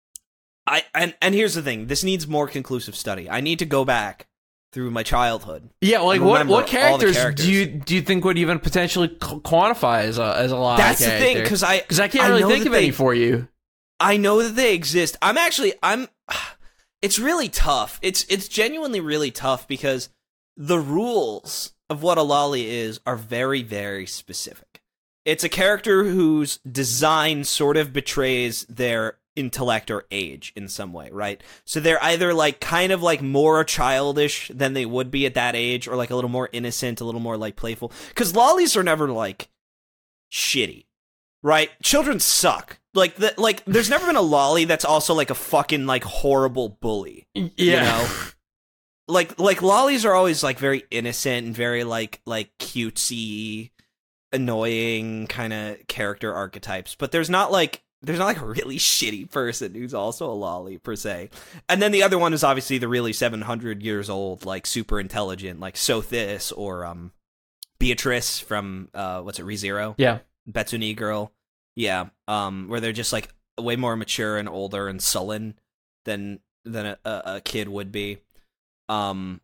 I and and here's the thing: this needs more conclusive study. I need to go back through my childhood. Yeah, like what remember what all the characters, characters. do you do you think would even potentially qu- quantify as a as a lie? That's the thing, because I because I can't I really know think that of any they- for you. I know that they exist. I'm actually I'm it's really tough. It's it's genuinely really tough because the rules of what a lolly is are very, very specific. It's a character whose design sort of betrays their intellect or age in some way, right? So they're either like kind of like more childish than they would be at that age, or like a little more innocent, a little more like playful. Because lollies are never like shitty, right? Children suck. Like the like, there's never been a lolly that's also like a fucking like horrible bully. Yeah. You know? Like like lollies are always like very innocent and very like like cutesy, annoying kind of character archetypes. But there's not like there's not like a really shitty person who's also a lolly per se. And then the other one is obviously the really seven hundred years old, like super intelligent, like Sothis or um Beatrice from uh what's it, ReZero? Yeah. Betsuni girl. Yeah, um, where they're just like way more mature and older and sullen than than a, a, a kid would be. Um,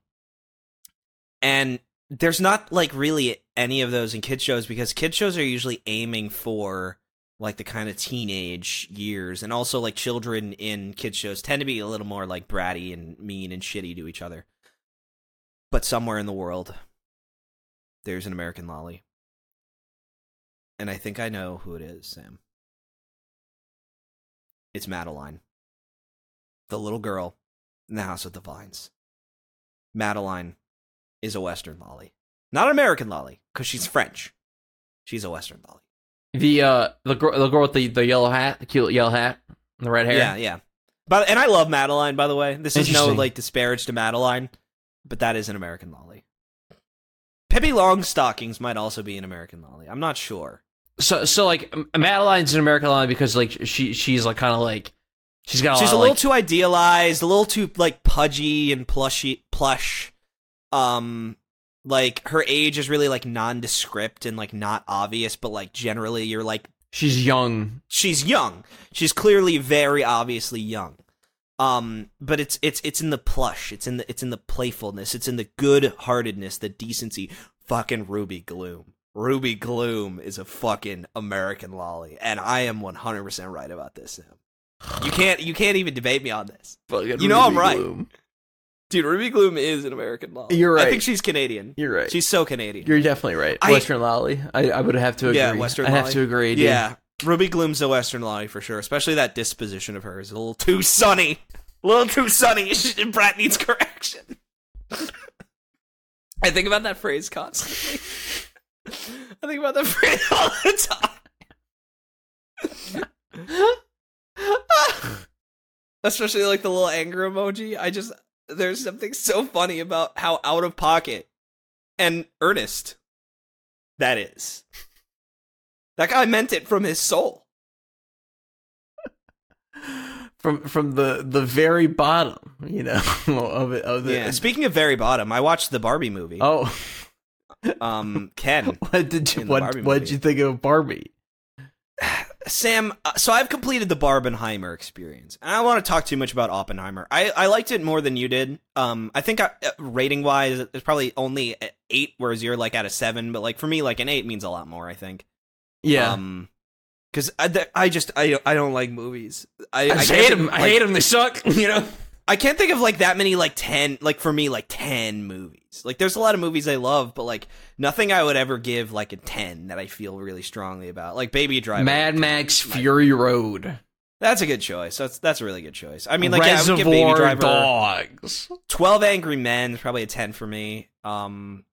and there's not like really any of those in kids shows because kids shows are usually aiming for like the kind of teenage years, and also like children in kids shows tend to be a little more like bratty and mean and shitty to each other. But somewhere in the world, there's an American lolly. And I think I know who it is, Sam. It's Madeline. The little girl in the House with the Vines. Madeline is a Western lolly. Not an American lolly, because she's French. She's a Western lolly. The uh the girl the girl with the, the yellow hat, the cute yellow hat, and the red hair. Yeah, yeah. But and I love Madeline, by the way. This is no Interesting. like disparage to Madeline, but that is an American lolly. Pippi Longstockings might also be an American lolly. I'm not sure. So so like M- Madeline's an American lolly because like she she's like kind of like she's got a She's lot a of, little like, too idealized, a little too like pudgy and plushy, plush. Um, like her age is really like nondescript and like not obvious, but like generally you're like she's young. she's young. She's clearly very obviously young. Um, but it's it's it's in the plush. It's in the it's in the playfulness. It's in the good-heartedness, the decency. Fucking Ruby Gloom. Ruby Gloom is a fucking American lolly, and I am one hundred percent right about this, Sam. You can't you can't even debate me on this. Fucking You know I'm Ruby right. Gloom. Dude, Ruby Gloom is an American lolly. You're I right. think she's Canadian. You're right. She's so Canadian. You're definitely right. I- Western lolly. I, I would have to agree. Yeah, Western I have lolly. to agree. Dude. Yeah, Ruby Gloom's a Western lolly for sure, especially that disposition of hers. A little too sunny. A little too sunny. Brat needs correction. I think about that phrase constantly. I think about that phrase all the time. Especially like the little anger emoji. I just, there's something so funny about how out of pocket and earnest that is. That guy meant it from his soul. from from the the very bottom, you know, of it. Of the, Yeah. Speaking of very bottom, I watched the Barbie movie. Oh, um, Ken. what did you in the what Barbie what did movie. you think of Barbie? Sam, uh, so I've completed the Barbenheimer experience, and I don't want to talk too much about Oppenheimer. I, I liked it more than you did. Um, I think I, uh, rating wise, it's probably only an eight, whereas you're like at a seven. But like for me, like an eight means a lot more. I think. Yeah, Um, because I, th- I just I I don't like movies. I, I, I just can't hate think- them. I like, hate them. They suck. You know. I can't think of like that many like ten like for me like ten movies. Like there's a lot of movies I love, but like nothing I would ever give like a ten that I feel really strongly about. Like Baby Driver. Mad Max Fury Road. That's a good choice. That's that's a really good choice. I mean, like yeah, I would give Reservoir Baby Driver. Dogs. twelve Angry Men is probably a ten for me. Um,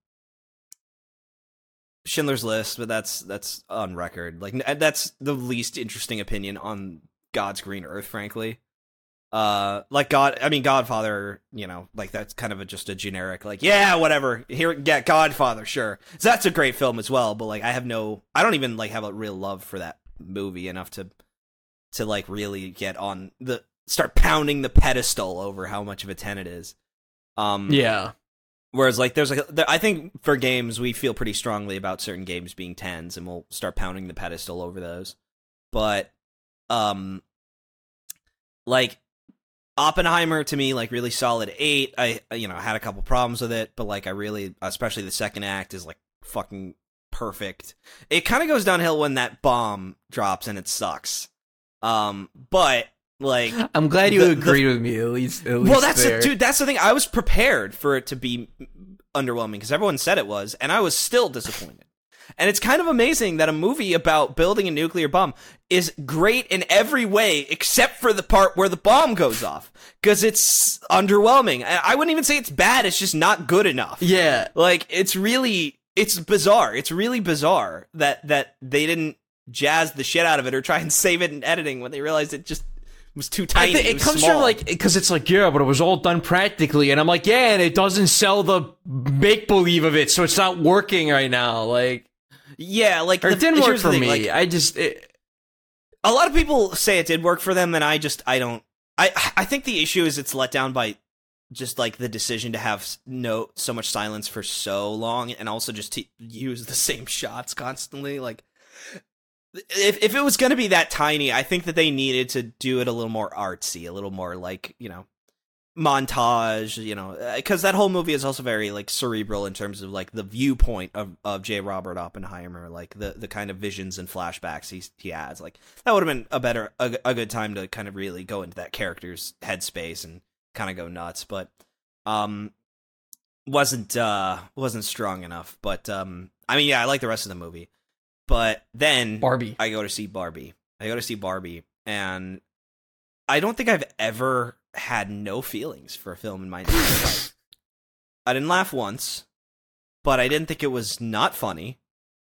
Schindler's List, but that's that's on record. Like n- that's the least interesting opinion on God's green earth, frankly. Uh, like God, I mean Godfather, you know, like that's kind of a, just a generic, like yeah, whatever. Here, yeah, Godfather, sure. So that's a great film as well, but like I have no, I don't even like have a real love for that movie enough to, to like really get on the start pounding the pedestal over how much of a ten it is. Um, Yeah. Whereas, like, there's like, there, I think for games, we feel pretty strongly about certain games being tens, and we'll start pounding the pedestal over those. But, um, like, Oppenheimer to me, like, really solid eight. I, you know, had a couple problems with it, but like, I really, especially the second act is like fucking perfect. It kind of goes downhill when that bomb drops and it sucks. Um, but. Like, I'm glad you the- agreed with me at least. At least well, that's there. the, dude. That's the thing. I was prepared for it to be underwhelming because everyone said it was, and I was still disappointed. And it's kind of amazing that a movie about building a nuclear bomb is great in every way except for the part where the bomb goes off, because it's underwhelming. I I wouldn't even say it's bad. It's just not good enough. Yeah. Like, it's really, it's bizarre. It's really bizarre that that they didn't jazz the shit out of it or try and save it in editing when they realized it just was too tiny. I think it it was comes small. from like because it's like yeah, but it was all done practically, and I'm like yeah, and it doesn't sell the make believe of it, so it's not working right now. Like yeah, like or the, it didn't work here's the for thing, me. like, I just it, a lot of people say it did work for them, and I just I don't. I I think the issue is it's let down by just like the decision to have no so much silence for so long, and also just to use the same shots constantly. Like if if it was going to be that tiny, I think that they needed to do it a little more artsy, a little more like, you know, montage, you know, because that whole movie is also very like cerebral in terms of like the viewpoint of, of J. Robert Oppenheimer, like the, the kind of visions and flashbacks he he adds. Like that would have been a better a, a good time to kind of really go into that character's headspace and kind of go nuts, but um wasn't uh wasn't strong enough. But um I mean yeah, I like the rest of the movie. But then Barbie. I go to see Barbie. I go to see Barbie, and I don't think I've ever had no feelings for a film in my entire life. I didn't laugh once, but I didn't think it was not funny.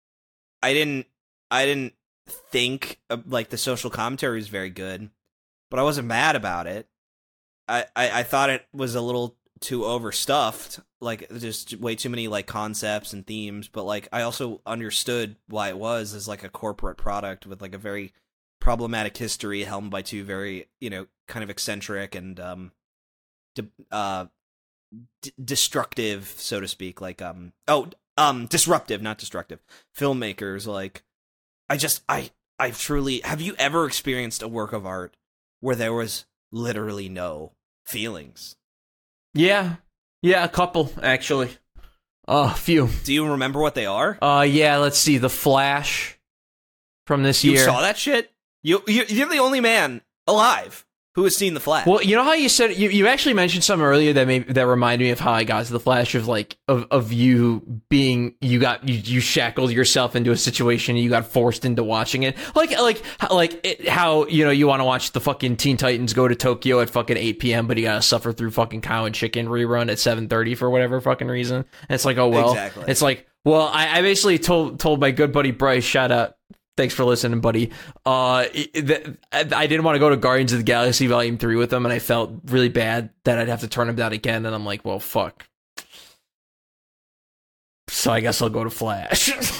I didn't. I didn't think uh, like the social commentary was very good, but I wasn't mad about it. I, I, I thought it was a little too overstuffed, like just way too many like concepts and themes, but like I also understood why it was as like a corporate product with like a very problematic history helmed by two very, you know, kind of eccentric and um de- uh d- destructive, so to speak, like um oh um disruptive, not destructive filmmakers. Like I just I I truly, have you ever experienced a work of art where there was literally no feelings? Yeah, yeah, a couple actually. Oh, a few. Do you remember what they are? Uh, yeah. Let's see, The Flash from this You year. saw that shit? You, you you're the only man alive who has seen The Flash. Well, you know how you said you, you actually mentioned something earlier that made that reminded me of how I got to The Flash of like of, of you being you got you, you shackled yourself into a situation and you got forced into watching it like like like it, how you know you want to watch the fucking Teen Titans Go to Tokyo at fucking eight p.m. but you gotta suffer through fucking Cow and Chicken rerun at seven thirty for whatever fucking reason. And it's like oh well, Exactly. it's like well I, I basically told told my good buddy Bryce, shout out. Thanks for listening, buddy. Uh, it, it, I didn't want to go to Guardians of the Galaxy Volume three with them, and I felt really bad that I'd have to turn him down again, and I'm like, well, fuck. So I guess I'll go to Flash.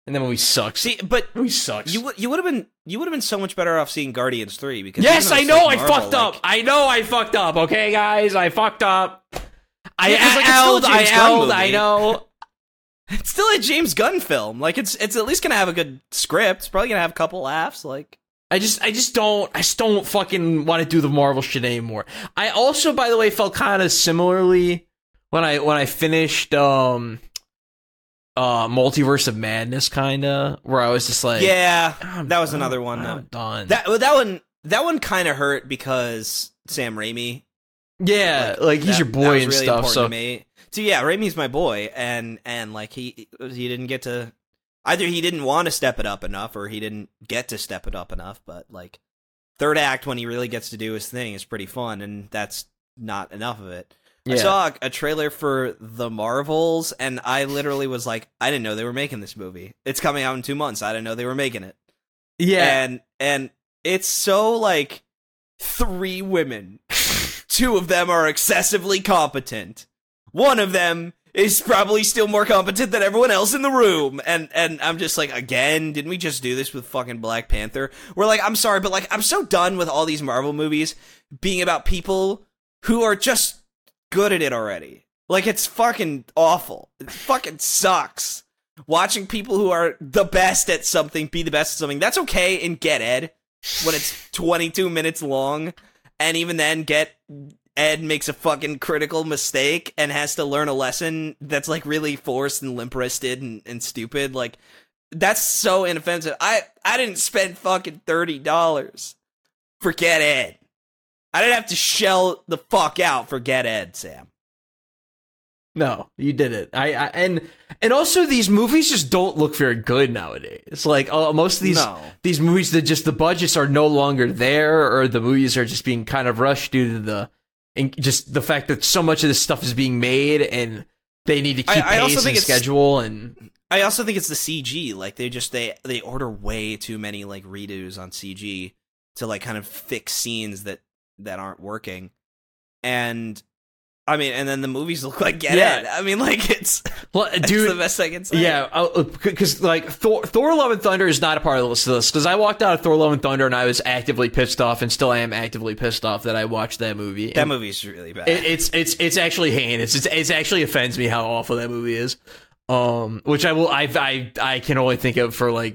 And that movie sucks. See, but that movie sucks. You you would have been you would have been so much better off seeing Guardians three because yes, I know like I Marvel, fucked up. like, I know I fucked up. Okay, guys, I fucked up. I Yeah, 'cause, like, it's still a L'd, I James Gunn L'd, I movie. know. It's still a James Gunn film. Like it's it's at least gonna have a good script. It's probably gonna have a couple laughs. Like I just, I just don't, I just don't fucking want to do the Marvel shit anymore. I also, by the way, felt kind of similarly when I when I finished um, uh, Multiverse of Madness, kind of, where I was just like, yeah, I'm, that was I'm, another one. I'm That done. that well, that one that one kind of hurt because Sam Raimi. yeah, like, like he's that, your that boy was and really stuff. important So to me. So yeah, Raimi's my boy, and and like he he didn't get to either he didn't want to step it up enough or he didn't get to step it up enough. But like third act when he really gets to do his thing is pretty fun, and that's not enough of it. yeah. I saw a trailer for The Marvels, and I literally was like, I didn't know they were making this movie. It's coming out in two months. I didn't know they were making it. yeah, And and it's so like three women. Two of them are excessively competent. One of them is probably still more competent than everyone else in the room. And and I'm just like, again, didn't we just do this with fucking Black Panther? We're like, I'm sorry, but like I'm so done with all these Marvel movies being about people who are just good at it already. Like it's fucking awful. It fucking sucks. Watching people who are the best at something be the best at something. That's okay in Get Ed when it's twenty-two minutes long. And even then, Get Ed makes a fucking critical mistake and has to learn a lesson that's like really forced and limp-wristed and, and stupid. Like that's so inoffensive. I I didn't spend fucking thirty dollars for Get Ed. I didn't have to shell the fuck out for Get Ed, Sam. No, you did it. I, I and and also these movies just don't look very good nowadays. It's like uh, most of these No. these movies that just the budgets are no longer there, or the movies are just being kind of rushed due to the and just the fact that so much of this stuff is being made and they need to keep I- I also pace think and it's- schedule and I also think it's the C G. Like they just they they order way too many like redos on C G to like kind of fix scenes that that aren't working. And I mean, and then the movies look like Get Yeah. Ed. I mean, like it's, well, it's dude. the best I can say. Yeah, because like Thor, Thor: Love and Thunder is not a part of the list of this. Because I walked out of Thor: Love and Thunder and I was actively pissed off, and still am actively pissed off that I watched that movie. That And movie's really bad. It, it's it's it's actually heinous. It's it's actually offends me how awful that movie is. Um, which I will I I I can only think of for like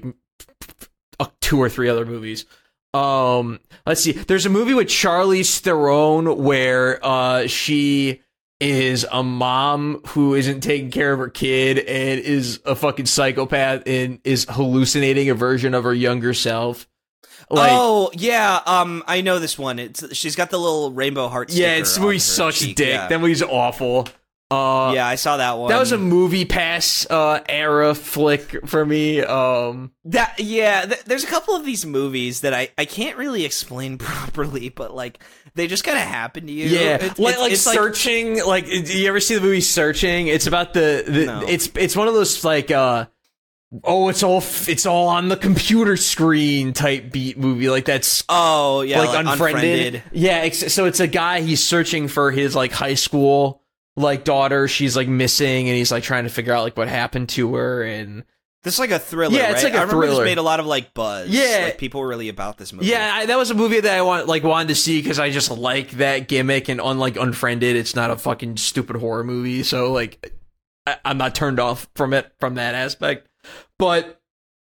two or three other movies. Um, let's see. There's a movie with Charlize Theron where uh she is a mom who isn't taking care of her kid and is a fucking psychopath and is hallucinating a version of her younger self. Like, oh yeah, um, I know this one. It's she's got the little rainbow heart. yeah, sticker it's on movie her sucks cheek, dick. Yeah. That movie's awful. Uh, yeah, I saw that one. That was a movie pass uh, era flick for me. Um, That yeah, th- there's a couple of these movies that I, I can't really explain properly, but like they just kind of happen to you. yeah, It- like it's, like it's Searching. Like, do you ever see the movie Searching? It's about the, the No. it's it's one of those like uh oh it's all f- it's all on the computer screen type beat movie like that's oh yeah, like, like, unfriended. unfriended. Yeah, ex- so it's a guy he's searching for his like high school like daughter. She's like missing, and he's like trying to figure out like what happened to her and. This is like a thriller. Yeah, it's right? like a I remember thriller. This made a lot of like buzz. Yeah. like people were really about this movie. Yeah, I, that was a movie that I want, like, wanted to see because I just like that gimmick, and unlike Unfriended, it's not a fucking stupid horror movie, so like, I, I'm not turned off from it from that aspect. But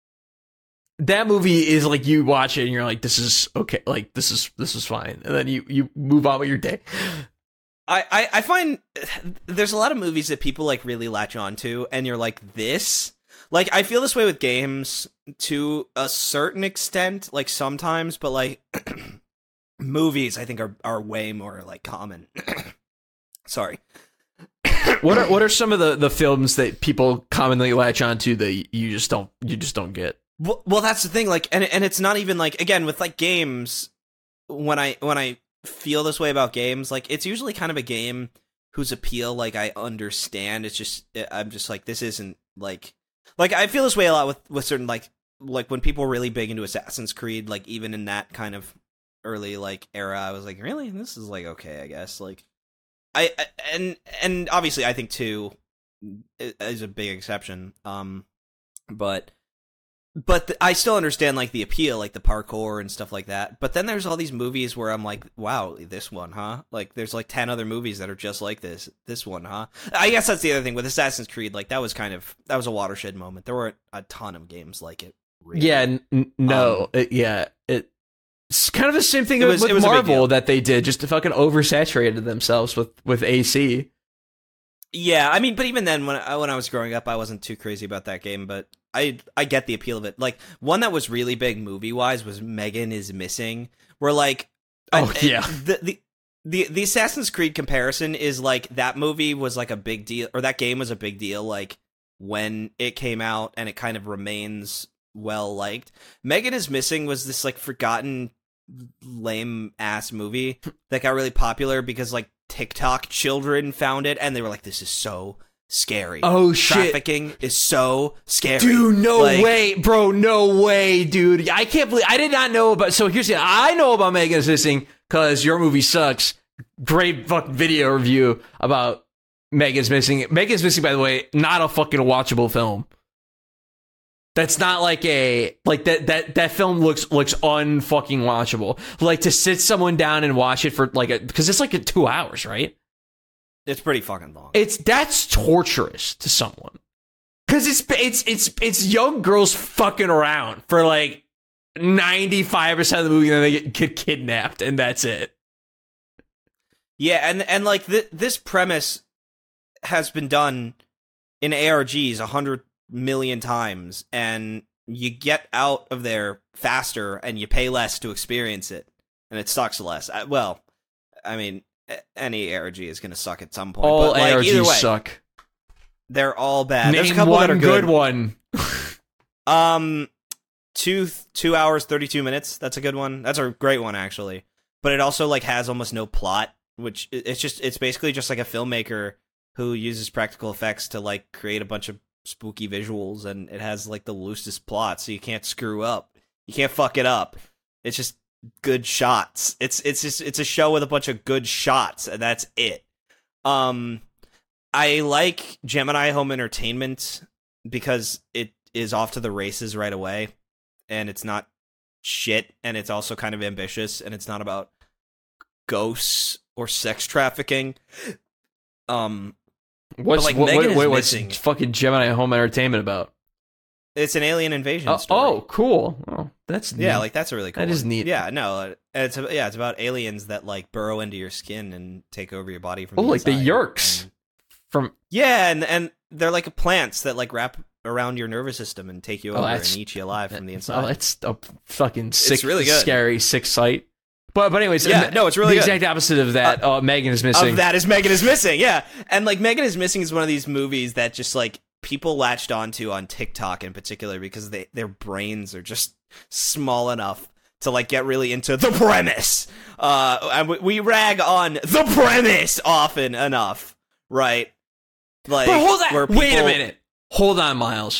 that movie is like you watch it and you're like, this is okay, like this is this is fine, and then you you move on with your day. I, I I find there's a lot of movies that people like really latch on to, and you're like this. Like, I feel this way with games to a certain extent, like, sometimes, but, like, movies, I think, are, are way more, like, common. Sorry. What are what are some of the, the films that people commonly latch onto that you just don't you just don't get? Well, well, that's the thing, like, and and it's not even, like, again, with, like, games, when I when I feel this way about games, like, it's usually kind of a game whose appeal, like, I understand. It's just, I'm just like, this isn't, like... Like, I feel this way a lot with, with certain, like, like when people were really big into Assassin's Creed, like, even in that kind of early, like, era, I was like, really? This is, like, okay, I guess. Like, I, I and, and obviously I think two is a big exception. Um, but but th- I still understand like the appeal, like the parkour and stuff like that. But then there's all these movies where I'm like, wow, this one, huh? Like there's like ten other movies that are just like this. This one, huh? I guess that's the other thing with Assassin's Creed. Like that was kind of that was a watershed moment. There weren't a ton of games like it. Really. Yeah, n- no, um, it, yeah, it, it's kind of the same thing was, with Marvel that they did, just to fucking oversaturated themselves with with A C. Yeah, I mean, but even then, when I, when I was growing up, I wasn't too crazy about that game, but I I get the appeal of it. Like, one that was really big movie-wise was Megan is Missing, where, like... Oh, I, yeah. The, the, the, the Assassin's Creed comparison is, like, that movie was, like, a big deal, or that game was a big deal, like, when it came out, and it kind of remains well-liked. Megan is Missing was this, like, forgotten, lame-ass movie that got really popular because, like, TikTok children found it and they were like, this is so scary. Oh shit. Trafficking is so scary. Dude, no like, way, bro, no way, dude. I can't believe I did not know about so here's the I know about Megan is Missing because your movie sucks. Great fucking video review about Megan's Missing. Megan's Missing, by the way, not a fucking watchable film. That's not like a like that that that film looks looks unfucking watchable. Like to sit someone down and watch it for like a because it's like a two hours, right? It's pretty fucking long. It's that's torturous to someone because it's it's it's it's young girls fucking around for like ninety-five percent of the movie, and then they get, get kidnapped, and that's it. Yeah, and and like th- this premise has been done in A R Gs a hundred million times, and you get out of there faster and you pay less to experience it, and it sucks less. I, well, I mean, any A R G is going to suck at some point. All but, like, A R Gs either way, suck. They're all bad. Name There's a couple one that are good. good one. um, two two hours thirty two minutes. That's a good one. That's a great one actually. But it also like has almost no plot, which it's just it's basically just like a filmmaker who uses practical effects to like create a bunch of spooky visuals, and it has like the loosest plot, so you can't screw up. You can't fuck it up. It's just good shots. It's it's just it's a show with a bunch of good shots, and that's it. Um, I like Gemini Home Entertainment because it is off to the races right away, and it's not shit, and it's also kind of ambitious, and it's not about ghosts or sex trafficking. Um. What's like what, Megan wait, wait, is what's fucking Gemini Home Entertainment about? It's an alien invasion Oh, story. oh, cool. Oh, that's neat. Yeah, like that's a really cool. That one. is neat. Yeah, no, it's a, yeah, it's about aliens that like burrow into your skin and take over your body from Oh, the like the inside. Yerks And, from. yeah, and and they're like plants that like wrap around your nervous system and take you Oh, over that's- and eat you alive from the Oh, inside. that's a fucking sick, really good. scary, sick sight. But but anyways, Yeah, and no, it's really the good. exact opposite of that. Uh, Megan is Missing. Of that is Megan is Missing, yeah. And like Megan is Missing is one of these movies that just like people latched onto on TikTok in particular because they their brains are just small enough to like get really into the premise. Uh, and we, we rag on the premise often enough, right? Like, But hold on. where Wait a people- minute. Hold on, Miles.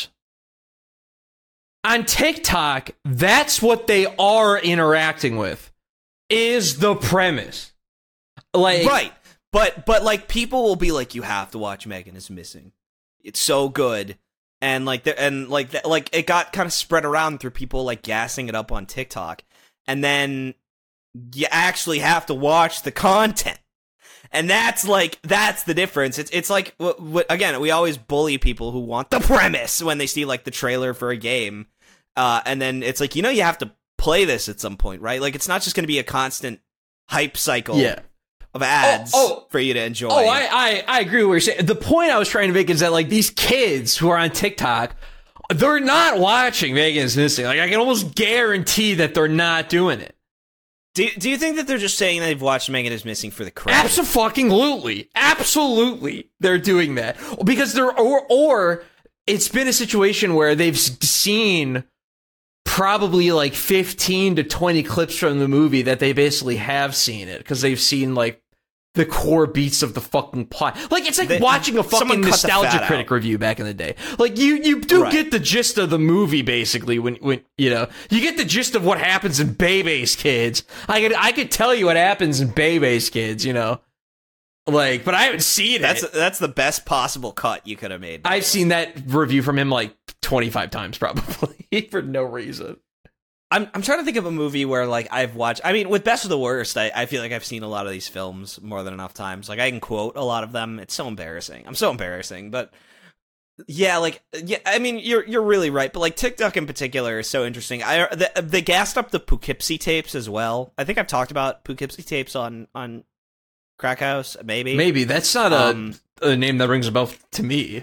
On TikTok, that's what they are interacting with. Is the premise. Like, right? But but like people will be like, you have to watch Megan is Missing. It's so good, and like the, and like the, like it got kind of spread around through people like gassing it up on TikTok, and then you actually have to watch the content, and that's like that's the difference. It's it's like w- w- again, we always bully people who want the premise when they see like the trailer for a game, uh, and then it's like, you know, you have to play this at some point, right? Like it's not just going to be a constant hype cycle. Yeah. Of ads Oh, oh. for you to enjoy. Oh, I, I, I agree with what you're saying. The point I was trying to make is that, like, these kids who are on TikTok, they're not watching Megan is Missing. Like, I can almost guarantee that they're not doing it. Do, do you think that they're just saying they've watched Megan is Missing for the credit? Absolutely. Absolutely. They're doing that. Because they're, or, or it's been a situation where they've s- seen probably like fifteen to twenty clips from the movie that they basically have seen it because they've seen like the core beats of the fucking plot. Like it's like They- watching a someone fucking cut the Nostalgia fat Critic out. review back in the day. Like you you do Right. get the gist of the movie basically when when you know you get the gist of what happens in Bebe's Kids. I could I could tell you what happens in Bebe's Kids, you know. Like, but I haven't seen That's it. that's the best possible cut you could have made. I've seen that review from him like twenty-five times probably for no reason. I'm I'm trying to think of a movie where like I've watched. I mean, with Best of the Worst, I, I feel like I've seen a lot of these films more than enough times. Like I can quote a lot of them. It's so embarrassing. I'm so embarrassing, but yeah, like yeah. I mean, you're you're really right. But like TikTok in particular is so interesting. I they, they gassed up the Poughkeepsie tapes as well. I think I've talked about Poughkeepsie tapes on on Crack House. Maybe maybe that's not um, a, a name that rings a bell to me.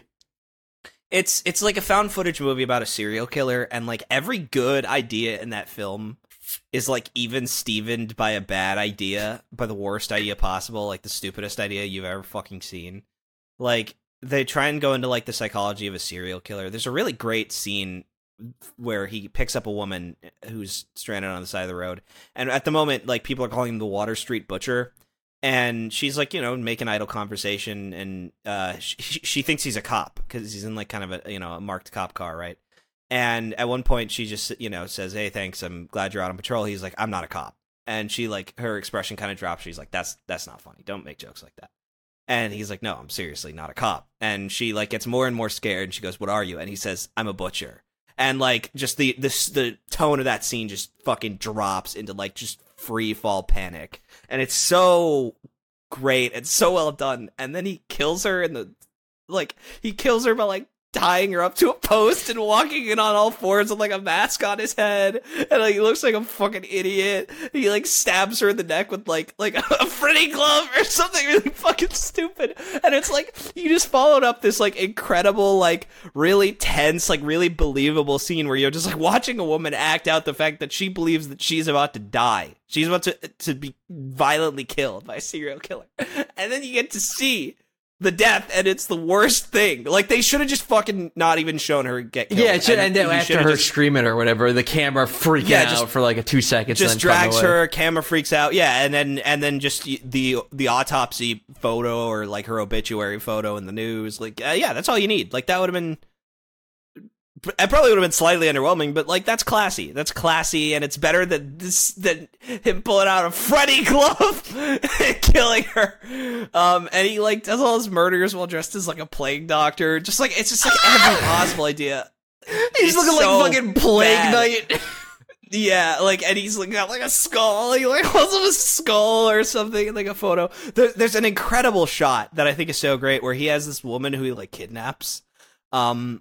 It's it's like a found footage movie about a serial killer, and like every good idea in that film is like even Stevened by a bad idea, by the worst idea possible, like the stupidest idea you've ever fucking seen. Like they try and go into like the psychology of a serial killer. There's a really great scene where he picks up a woman who's stranded on the side of the road, and at the moment, like people are calling him the Water Street Butcher. And she's like, you know, making idle conversation, and uh, she, she thinks he's a cop because he's in like kind of a, you know, a marked cop car, right? And at one point, she just, you know, says, "Hey, thanks, I'm glad you're out on patrol." He's like, "I'm not a cop," and she like her expression kind of drops. She's like, "That's that's not funny. Don't make jokes like that." And he's like, "No, I'm seriously not a cop." And she like gets more and more scared. And she goes, "What are you?" And he says, "I'm a butcher." And like just the the the tone of that scene just fucking drops into like just free fall panic, and it's so great. It's so well done. And then he kills her in the like he kills her by like tying her up to a post and walking in on all fours with like a mask on his head, and like he looks like a fucking idiot. He like stabs her in the neck with like like a Freddy glove or something really fucking stupid, and it's like you just followed up this like incredible, like really tense, like really believable scene where you're just like watching a woman act out the fact that she believes that she's about to die. She's about to to be violently killed by a serial killer, and then you get to see the death, and it's the worst thing. Like they should have just fucking not even shown her get killed. Yeah, it should end after her just, screaming or whatever. The camera freaking yeah, out just, for like a two seconds. Just and then drags her. Camera freaks out. Yeah, and then and then just the the autopsy photo or like her obituary photo in the news. Like uh, yeah, that's all you need. Like that would have been. It probably would have been slightly underwhelming, but like that's classy. That's classy, and it's better than this than him pulling out a Freddy glove and killing her. Um, and he like does all his murders while dressed as like a plague doctor. Just like it's just like every possible idea. He's It's looking so like fucking Plague bad. Knight. Yeah, like, and he's like got like a skull. He like holds up a skull or something in like a photo. There, there's an incredible shot that I think is so great where he has this woman who he like kidnaps. Um.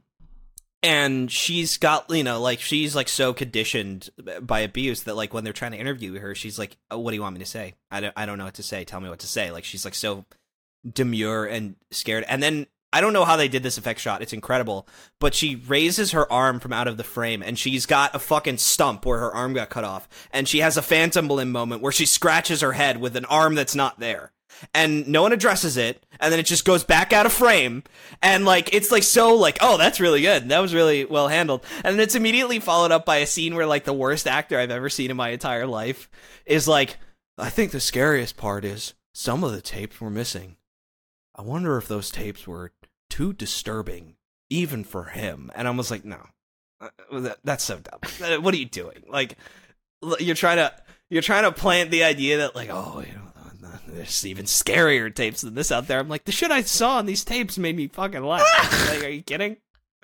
And she's got, you know, like, she's, like, so conditioned by abuse that, like, when they're trying to interview her, she's like, oh, what do you want me to say? I don't, I don't know what to say. Tell me what to say. Like, she's, like, so demure and scared. And then, I don't know how they did this effect shot. It's incredible. But she raises her arm from out of the frame, and she's got a fucking stump where her arm got cut off. And she has a Phantom Limb moment where she scratches her head with an arm that's not there. And no one addresses it, and then it just goes back out of frame, and like it's like so like, oh, that's really good, that was really well handled, and then it's immediately followed up by a scene where like the worst actor I've ever seen in my entire life is like, I think the scariest part is some of the tapes were missing. I wonder if those tapes were too disturbing even for him. And I was like, no, that, that's so dumb. What are you doing? Like, you're trying to you're trying to plant the idea that like, oh, you know, there's even scarier tapes than this out there. I'm like, the shit I saw on these tapes made me fucking laugh. Like, are you kidding?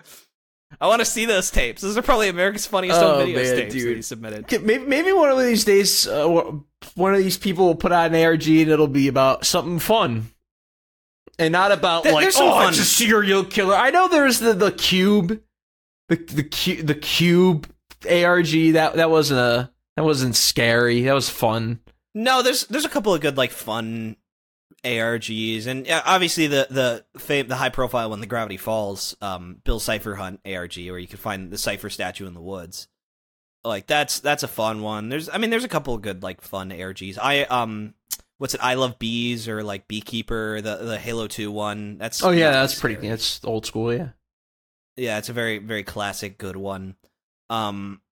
I want to see those tapes. Those are probably America's Funniest Home Oh, Videos man, tapes dude. that he submitted. Maybe, maybe one of these days, uh, one of these people will put out an A R G and it'll be about something fun. And not about, Th- like, there's some oh, fun- it's a serial killer. I know there's the, the Cube, the the Cube, the Cube A R G. That that wasn't a that wasn't scary. That was fun. No, there's there's a couple of good like fun A R Gs, and yeah, obviously the the fam- the high profile one, the Gravity Falls, um, Bill Cipher Hunt A R G, where you can find the Cipher statue in the woods. Like that's that's a fun one. There's I mean there's a couple of good like fun A R Gs. I um what's it? I Love Bees or like Beekeeper, the the Halo two one. That's Oh yeah, that's that's pretty. scary. It's old school. Yeah. Yeah, it's a very very classic good one. Um,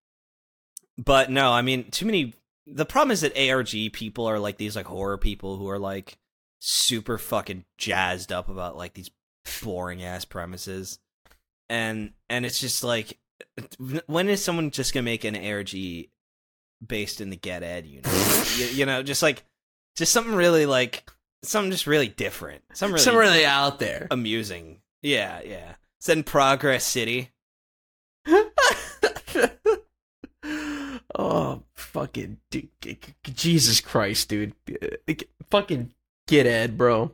but no, I mean too many. The problem is that A R G people are like these like horror people who are like super fucking jazzed up about like these boring ass premises, and and it's just like, when is someone just gonna make an A R G based in the Get Ed universe? you, you know, just like just something really like something just really different, something really, Something really out there. amusing. Yeah, yeah. It's in Progress City. Oh, fucking dude. Jesus Christ, dude. Fucking get Ed, bro.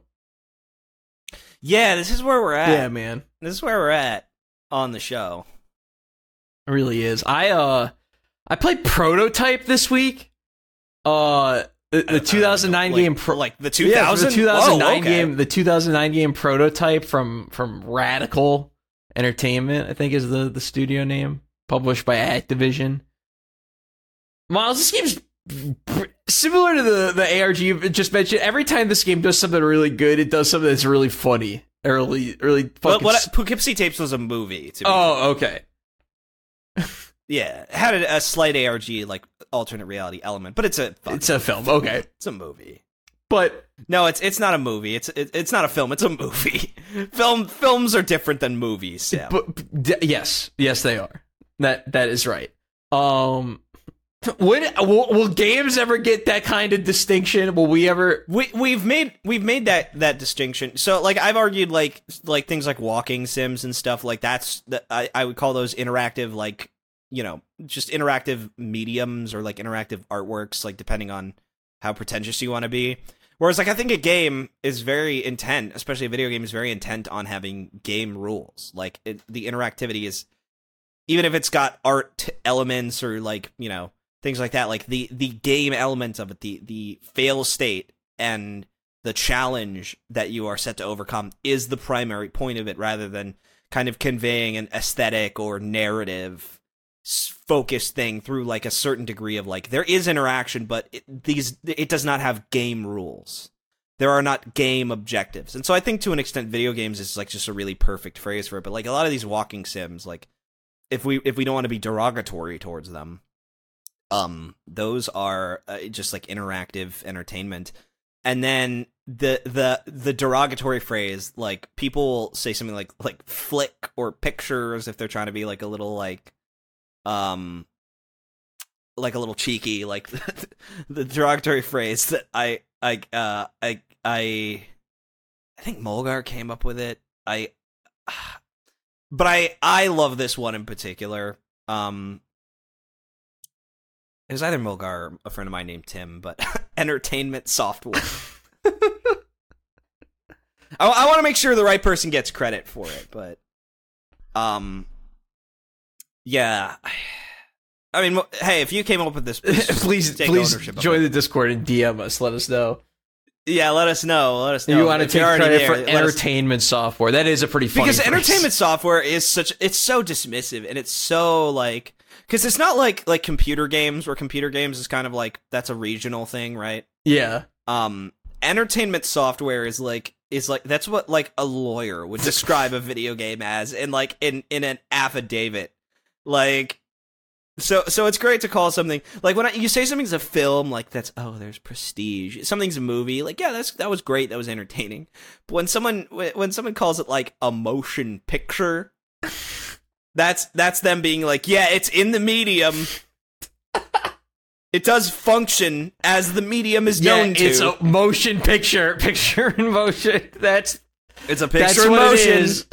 Yeah, this is where we're at. Yeah, man. This is where we're at on the show. It really is. I uh I played Prototype this week. Uh the, the two thousand nine like, game pro- like the two thousand yeah, the two thousand nine Whoa, okay. game the two thousand nine game Prototype from from Radical Entertainment, I think is the the studio name, published by Activision. Miles, this game's similar to the, the A R G you just mentioned. Every time this game does something really good, it does something that's really funny. Really, really fucking... Well, what, Poughkeepsie Tapes was a movie. To be oh, fair. okay. Yeah, it had a, a slight A R G, like, alternate reality element, but it's a... It's a film, okay. It's a movie. But... No, it's it's not a movie. It's it, it's not a film. It's a movie. Film Films are different than movies, Sam. But, d- yes, yes, they are. That That is right. Um... Would will, will games ever get that kind of distinction? Will we ever? We we've made we've made that that distinction. So like I've argued like like things like walking sims and stuff like that's that I I would call those interactive, like, you know, just interactive mediums or like interactive artworks, like depending on how pretentious you want to be. Whereas like I think a game is very intent, especially a video game is very intent on having game rules. Like it, the interactivity is, even if it's got art elements or like, you know, things like that, like the, the game element of it, the, the fail state and the challenge that you are set to overcome is the primary point of it, rather than kind of conveying an aesthetic or narrative focused thing through like a certain degree of like, there is interaction, but it, these, it does not have game rules. There are not game objectives. And so I think to an extent video games is like just a really perfect phrase for it. But like a lot of these walking sims, like if we, if we don't want to be derogatory towards them, Um, those are uh, just like interactive entertainment. And then the the the derogatory phrase, like people say something like like flick or pictures if they're trying to be like a little like um like a little cheeky, like the derogatory phrase that I I uh I I I think Mulgar came up with it. I but I I love this one in particular. Um It was either Mulgar or a friend of mine named Tim, but entertainment software. I, I want to make sure the right person gets credit for it, but um, yeah. I mean, hey, if you came up with this, please please, take please ownership join of the it. Discord and D M us. Let us know. Yeah, let us know. Let us know. You want to If take you're already credit there, for let us- entertainment software? That is a pretty funny because phrase. entertainment software is such, it's so dismissive, and it's so like, because it's not like like computer games, where computer games is kind of like, that's a regional thing, right? Yeah. Um, entertainment software is like is like that's what like a lawyer would describe a video game as, in like in in an affidavit, like. So so it's great to call something like, when I, you say something's a film, like that's, oh, there's prestige. Something's a movie, like, yeah, that's that was great, that was entertaining. But when someone when someone calls it like a motion picture, that's that's them being like, yeah, it's in the medium. It does function as the medium is Yeah, known to. it's a motion picture. Picture in motion. That's It's a picture that's in what motion. it is.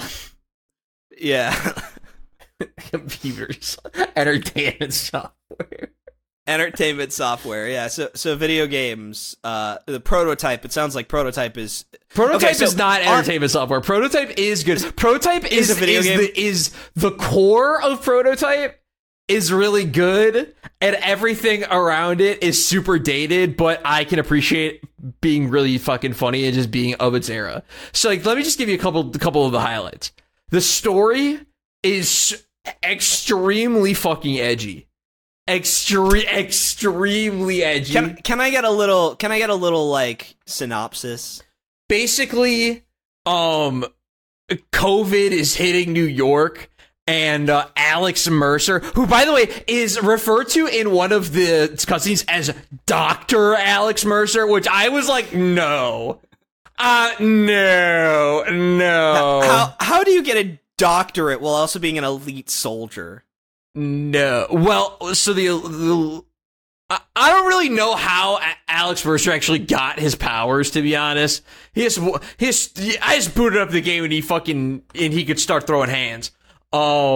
Yeah. Computers, entertainment software. Entertainment software, yeah. So, so video games. Uh, the Prototype. It sounds like Prototype is Prototype Okay, so is not on- entertainment software. Prototype is good. Prototype is Is a video is game? the is the core of Prototype is really good, and everything around it is super dated. But I can appreciate being really fucking funny and just being of its era. So, like, let me just give you a couple a couple of the highlights. The story is extremely fucking edgy. Extre- extremely edgy. Can can I get a little? Can I get a little like synopsis? Basically, um, COVID is hitting New York, and uh, Alex Mercer, who, by the way, is referred to in one of the cutscenes as Doctor Alex Mercer, which I was like, no, uh, no, no, How how do you get a doctorate while also being an elite soldier? no. Well, so the, the I, I don't really know how A- Alex Mercer actually got his powers, to be honest. He just, his, I just booted up the game and he fucking, and he could start throwing hands. Um,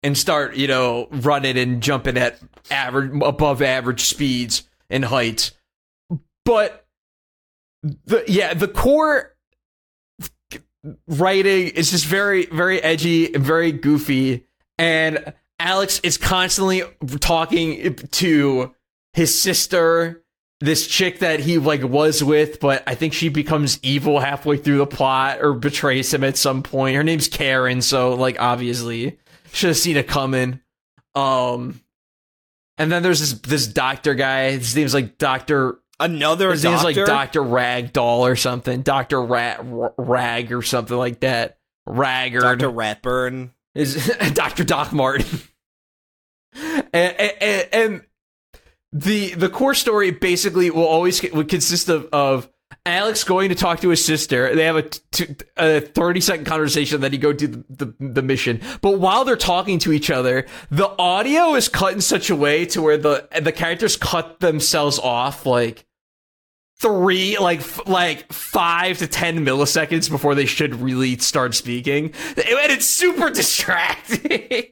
and start, you know, running and jumping at average, above average speeds and heights. But the yeah, the core writing is just very, very edgy and very goofy. And Alex is constantly talking to his sister, this chick that he like was with, but I think she becomes evil halfway through the plot or betrays him at some point. Her name's Karen, so like obviously should have seen it coming. Um, and then there's this this doctor guy. His name's like Doctor Another His doctor? name's like Doctor Ragdoll or something. Doctor Rat Rag or something like that. Raggard. Doctor Ratburn. Is Doctor Doc Martin. and, and, and the the core story basically will always would consist of, of Alex going to talk to his sister. They have a, t- a thirty second conversation, then he go do the, the, the mission. But while they're talking to each other, the audio is cut in such a way to where the the characters cut themselves off like three, like f- like five to ten milliseconds before they should really start speaking, and it's super distracting.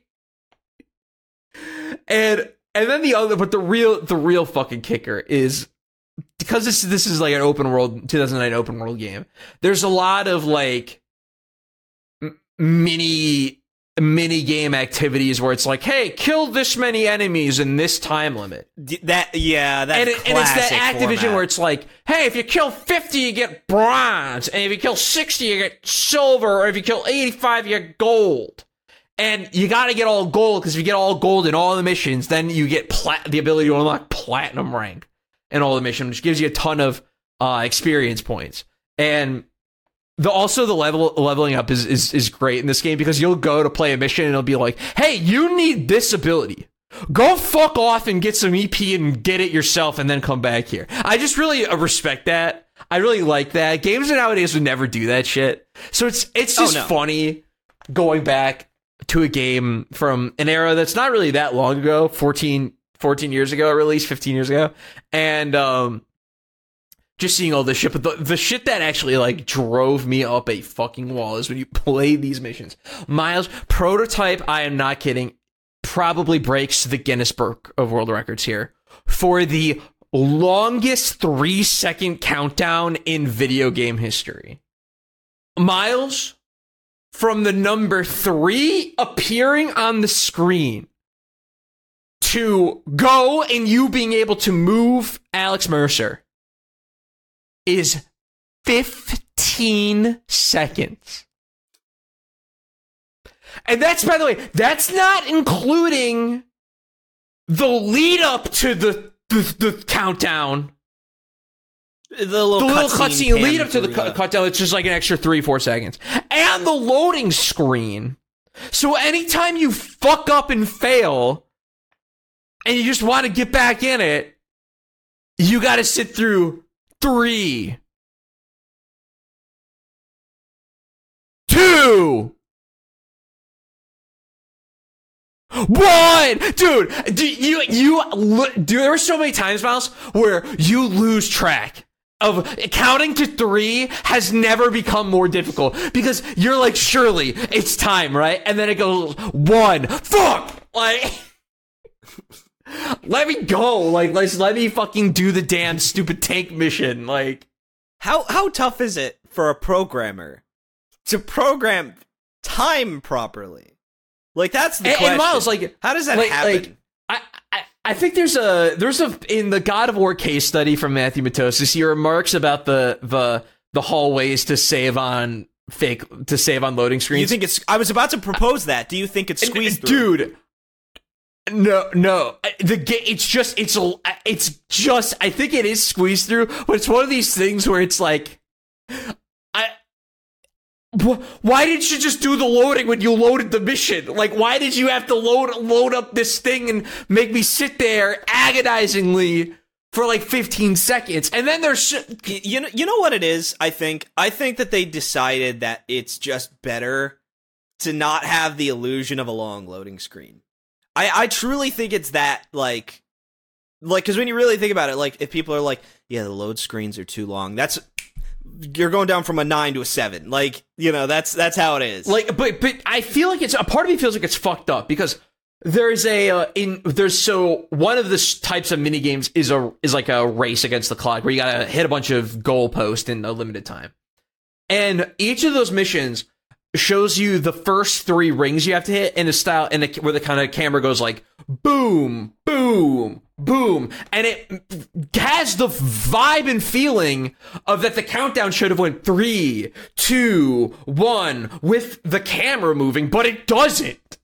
and and then the other, but the real the real fucking kicker is, because this this is like an open world two thousand nine open world game. There's a lot of like m- mini mini game activities where it's like, hey, kill this many enemies in this time limit. D- That yeah, that's And, it, and it's that classic Activision format. where it's like, hey, if you kill fifty, you get bronze, and if you kill sixty, you get silver, or if you kill eighty-five, you get gold. And you got to get all gold, because if you get all gold in all the missions, then you get plat- the ability to unlock platinum rank in all the missions, which gives you a ton of uh, experience points. And the also the level leveling up is, is is great in this game, because you'll go to play a mission and it'll be like, hey, you need this ability. Go fuck off and get some E P and get it yourself, and then come back here. I just really uh, respect that. I really like that. Games nowadays would never do that shit. So it's it's just Oh, no. funny going back to a game from an era that's not really that long ago, fourteen, fourteen years ago, at least fifteen years ago, and um, just seeing all this shit. But the, the shit that actually like drove me up a fucking wall is when you play these missions. Miles, Prototype, I am not kidding, probably breaks the Guinness Book of World Records here for the longest three second countdown in video game history. Miles, from the number three appearing on the screen to go and you being able to move Alex Mercer, is fifteen seconds. And that's, by the way, that's not including the lead up to the the, the countdown. The little, The little cutscene cutscene lead up to the through cu- countdown, it's just like an extra three, four seconds. And the loading screen. So anytime you fuck up and fail, and you just want to get back in it, you gotta sit through three, two, one, dude. Do you you dude? There were so many times, Miles, where you lose track of counting to three. Has never become more difficult, because you're like, surely it's time, right? And then it goes one. Fuck, like. Let me go. Like, let's let me fucking do the damn stupid tank mission. Like, How how tough is it for a programmer to program time properly? Like, that's the and, question. and Miles, like, how does that like, happen? Like, I, I I think there's a there's a in the God of War case study from Matthew Matosis, he remarks about the the the hallways to save on fake to save on loading screens. you think it's? I was about to propose that. Do you think it's squeezed through? Dude, no, no. The ga- it's just it's a it's just I think it is squeezed through, but it's one of these things where it's like, I. wh- Why didn't you just do the loading when you loaded the mission? Like, why did you have to load load up this thing and make me sit there agonizingly for like fifteen seconds? And then there's sh- Y- You know, you know what it is. I think. I think that they decided that it's just better to not have the illusion of a long loading screen. I, I truly think it's that, like, like, because when you really think about it, like, if people are like, yeah, the load screens are too long, that's, you're going down from a nine to a seven. Like, you know, that's that's how it is. like, but but I feel like it's a part of me feels like it's fucked up, because There's a uh, in there's so one of the s- types of mini games is a is like a race against the clock where you gotta hit a bunch of goalposts in a limited time, and each of those missions shows you the first three rings you have to hit in a style in a, where the kind of camera goes like boom, boom, boom, and it has the vibe and feeling of that the countdown should have went three, two, one with the camera moving, but it doesn't.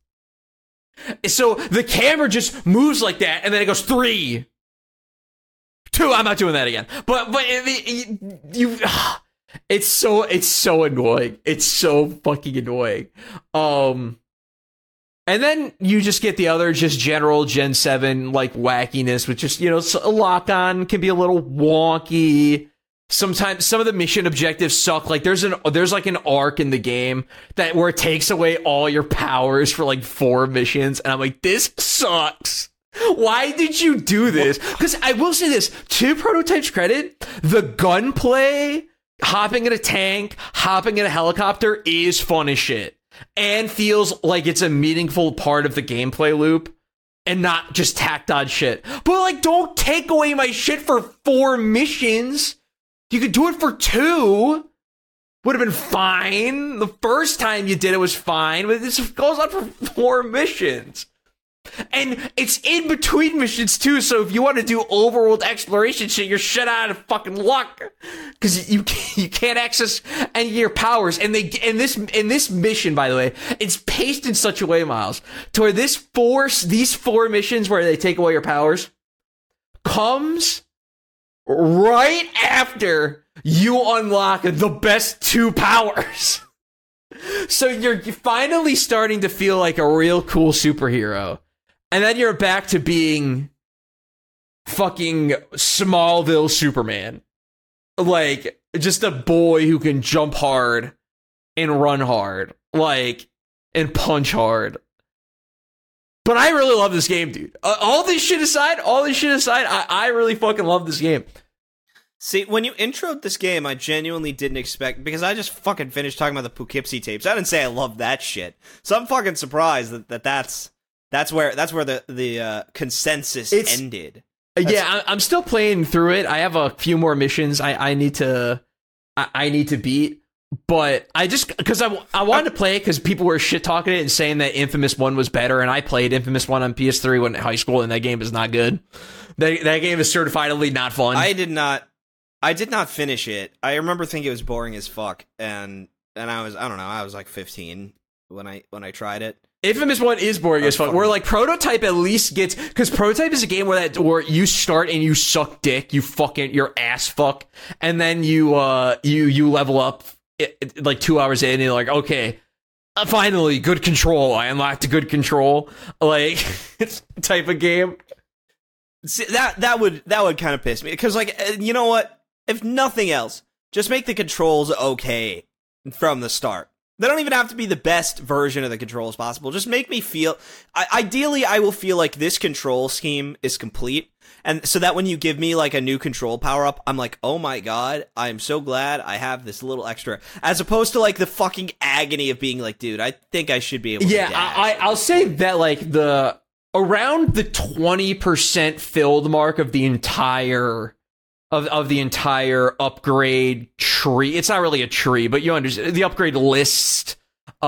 So the camera just moves like that, and then it goes three, two. I'm not doing that again. But but it, it, you. It's so it's so annoying. It's so fucking annoying. Um, and then you just get the other just general Gen seven like wackiness, which just, you know, a lock on can be a little wonky. Sometimes some of the mission objectives suck. Like there's an there's like an arc in the game that where it takes away all your powers for like four missions, and I'm like, this sucks. Why did you do this? Because I will say this, to Prototype's credit, the gunplay, hopping in a tank, hopping in a helicopter is fun as shit. And feels like it's a meaningful part of the gameplay loop and not just tacked on shit. But like, don't take away my shit for four missions. You could do it for two. Would have been fine. The first time you did it was fine, but this goes on for four missions. And it's in between missions too, so if you want to do overworld exploration shit, you're shit out of fucking luck because you you can't access any of your powers. And they in this in this mission, by the way, it's paced in such a way, Miles, to where this force these four missions where they take away your powers comes right after you unlock the best two powers. So you're finally starting to feel like a real cool superhero. And then you're back to being fucking Smallville Superman. Like, just a boy who can jump hard and run hard. Like, and punch hard. But I really love this game, dude. Uh, all this shit aside, all this shit aside, I, I really fucking love this game. See, when you introed this game, I genuinely didn't expect, because I just fucking finished talking about the Poughkeepsie tapes. I didn't say I love that shit. So I'm fucking surprised that, that that's that's where that's where the the uh, consensus it's, ended. That's, yeah, I'm still playing through it. I have a few more missions I, I need to I, I need to beat. But I just, because I, I wanted to play it because people were shit talking it and saying that Infamous one was better, and I played Infamous one on P S three when in high school, and that game is not good. That, that game is certifiably not fun. I did not, I did not finish it. I remember thinking it was boring as fuck, and and I was, I don't know, I was like fifteen when I when I tried it. Infamous one is boring as fuck. Where like Prototype at least gets, because Prototype is a game where that where you start and you suck dick, you fucking your ass fuck, and then you uh you you level up. It, it, like two hours in, and you're like, okay, uh, finally, good control. I unlocked good control, like it's type of game. See, that that would that would kind of piss me, because like, you know what? If nothing else, just make the controls okay from the start. They don't even have to be the best version of the controls possible. Just make me feel. I, ideally, I will feel like this control scheme is complete. And so that when you give me like a new control power up, I'm like, oh my god, I'm so glad I have this little extra. As opposed to like the fucking agony of being like, dude, I think I should be able yeah, to dash. I, I, I'll say that like the around the twenty percent filled mark of the entire of of the entire upgrade tree. It's not really a tree, but you understand the upgrade list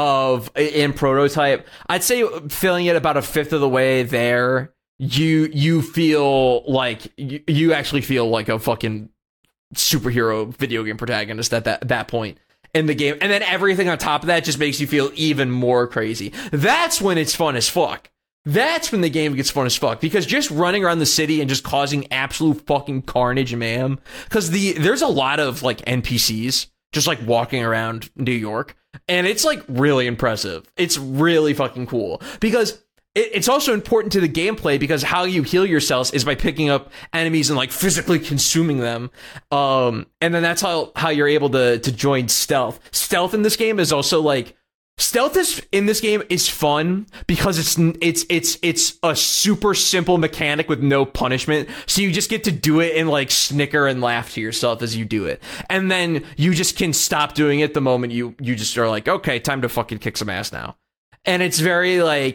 of in Prototype. I'd say filling it about a fifth of the way there. You you feel like you, you actually feel like a fucking superhero video game protagonist at that that point in the game, and then everything on top of that just makes you feel even more crazy. That's when it's fun as fuck. That's when the game gets fun as fuck, because just running around the city and just causing absolute fucking carnage, man. Because the there's a lot of like N P Cs just like walking around New York, and it's like really impressive. It's really fucking cool because. It's also important to the gameplay because how you heal yourselves is by picking up enemies and like physically consuming them. Um, and then that's how, how you're able to, to join stealth. Stealth in this game is also like, stealth is in this game is fun because it's, it's, it's, it's a super simple mechanic with no punishment. So you just get to do it and like snicker and laugh to yourself as you do it. And then you just can stop doing it the moment you, you just are like, okay, time to fucking kick some ass now. And it's very like,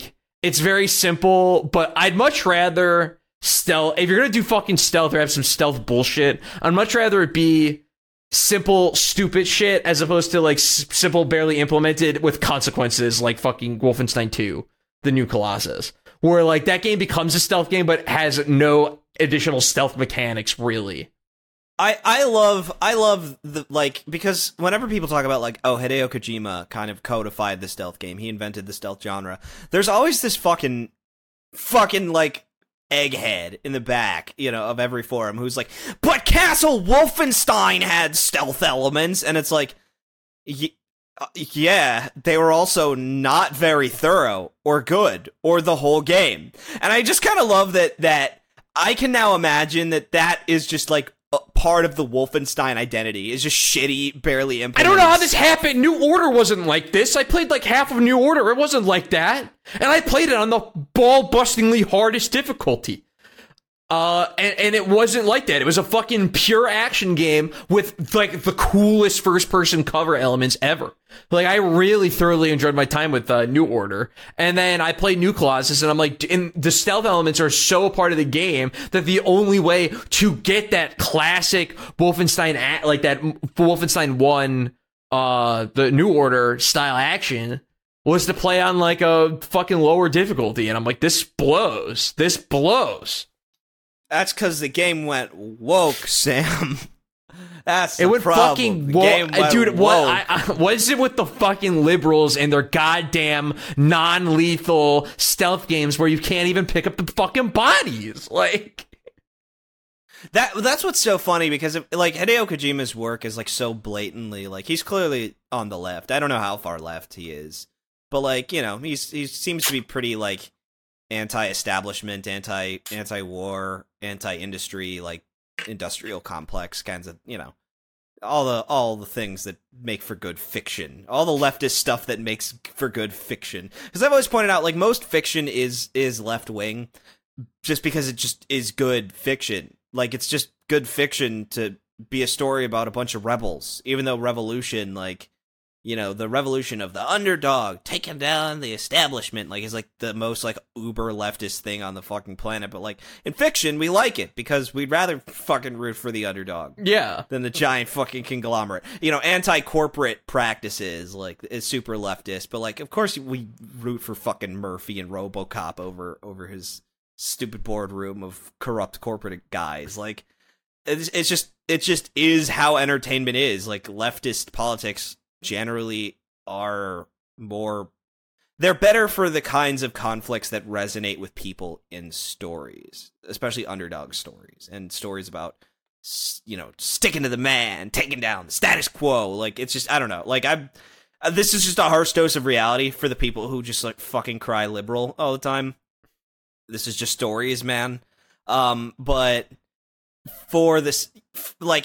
it's very simple, but I'd much rather stealth. If you're gonna do fucking stealth or have some stealth bullshit, I'd much rather it be simple, stupid shit as opposed to like s- simple, barely implemented with consequences like fucking Wolfenstein two, the New Colossus, where like that game becomes a stealth game but has no additional stealth mechanics really. I, I love I love the like because whenever people talk about like oh Hideo Kojima kind of codified the stealth game, he invented the stealth genre, there's always this fucking fucking like egghead in the back, you know, of every forum who's like, but Castle Wolfenstein had stealth elements, and it's like y- uh, yeah, they were also not very thorough or good or the whole game. And I just kind of love that that I can now imagine that that is just like part of the Wolfenstein identity is just shitty, barely implemented. I don't know how this happened. New Order wasn't like this. I played like half of New Order. It wasn't like that. And I played it on the ball-bustingly hardest difficulty. Uh, and, and it wasn't like that. It was a fucking pure action game with like the coolest first-person cover elements ever. Like, I really thoroughly enjoyed my time with uh, New Order. And then I played New Colossus, and I'm like, and the stealth elements are so part of the game that the only way to get that classic Wolfenstein, like that Wolfenstein one, uh, the New Order style action was to play on like a fucking lower difficulty. And I'm like, this blows. This blows. That's because the game went woke, Sam. That's the it went problem. fucking the wo- game went dude. woke. What, I, I, what is it with the fucking liberals and their goddamn non-lethal stealth games where you can't even pick up the fucking bodies? Like that. That's what's so funny because if, like Hideo Kojima's work is like so blatantly like he's clearly on the left. I don't know how far left he is, but like you know he's he seems to be pretty like anti-establishment, anti anti-war, anti-industry, like industrial complex kinds of, you know, all the all the things that make for good fiction, all the leftist stuff that makes for good fiction. Because I've always pointed out, like most fiction is is left wing, just because it just is good fiction. Like it's just good fiction to be a story about a bunch of rebels, even though revolution, like. You know, the revolution of the underdog taking down the establishment, like, is like the most like uber leftist thing on the fucking planet. But like in fiction, we like it because we'd rather fucking root for the underdog, yeah, than the giant fucking conglomerate. You know, anti-corporate practices like is super leftist, but like of course we root for fucking Murphy and RoboCop over over his stupid boardroom of corrupt corporate guys. Like it's, it's just it just is how entertainment is. Like leftist politics generally are more they're better for the kinds of conflicts that resonate with people in stories, especially underdog stories and stories about, you know, sticking to the man, taking down the status quo. Like it's just I don't know, like I'm uh, this is just a harsh dose of reality for the people who just like fucking cry liberal all the time. This is just stories, man. Um but for this like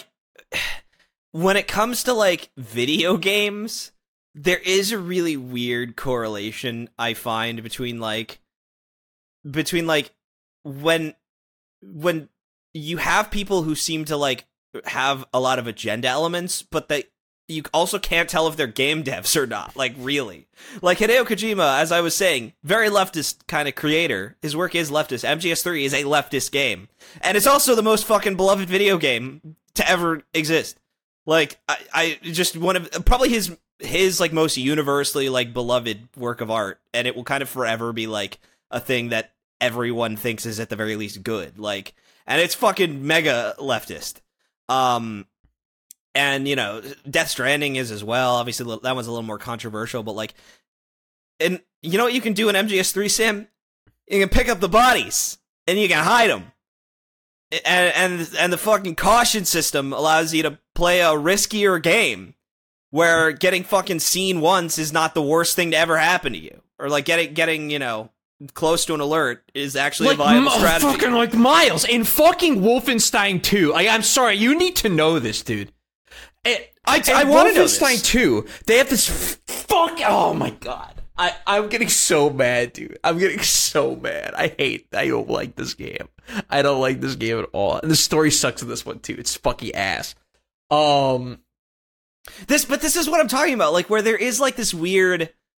when it comes to, like, video games, there is a really weird correlation, I find, between, like, between, like, when, when you have people who seem to, like, have a lot of agenda elements, but they, you also can't tell if they're game devs or not, like, really. Like, Hideo Kojima, as I was saying, very leftist kind of creator. His work is leftist. M G S three is a leftist game. And it's also the most fucking beloved video game to ever exist. Like, I, I just one of probably his his like most universally like beloved work of art, and it will kind of forever be like a thing that everyone thinks is at the very least good. Like, and it's fucking mega leftist. Um, and you know, Death Stranding is as well. Obviously, that one's a little more controversial, but like, and you know what you can do in M G S three, Sam? You can pick up the bodies and you can hide them. And, and and the fucking caution system allows you to play a riskier game where getting fucking seen once is not the worst thing to ever happen to you. Or like getting, getting you know, close to an alert is actually like, a viable m- strategy. Fucking like Miles in fucking Wolfenstein two. Like, I'm sorry, you need to know this, dude. It, I, I want to know Wolfenstein this. two, they have this f- fuck. Oh my god. I, I'm getting so mad, dude. I'm getting so mad. I hate, I don't like this game. I don't like this game at all. And the story sucks in this one, too. It's fucking ass. Um, This, but this is what I'm talking about. Like, where there is, like, this weird,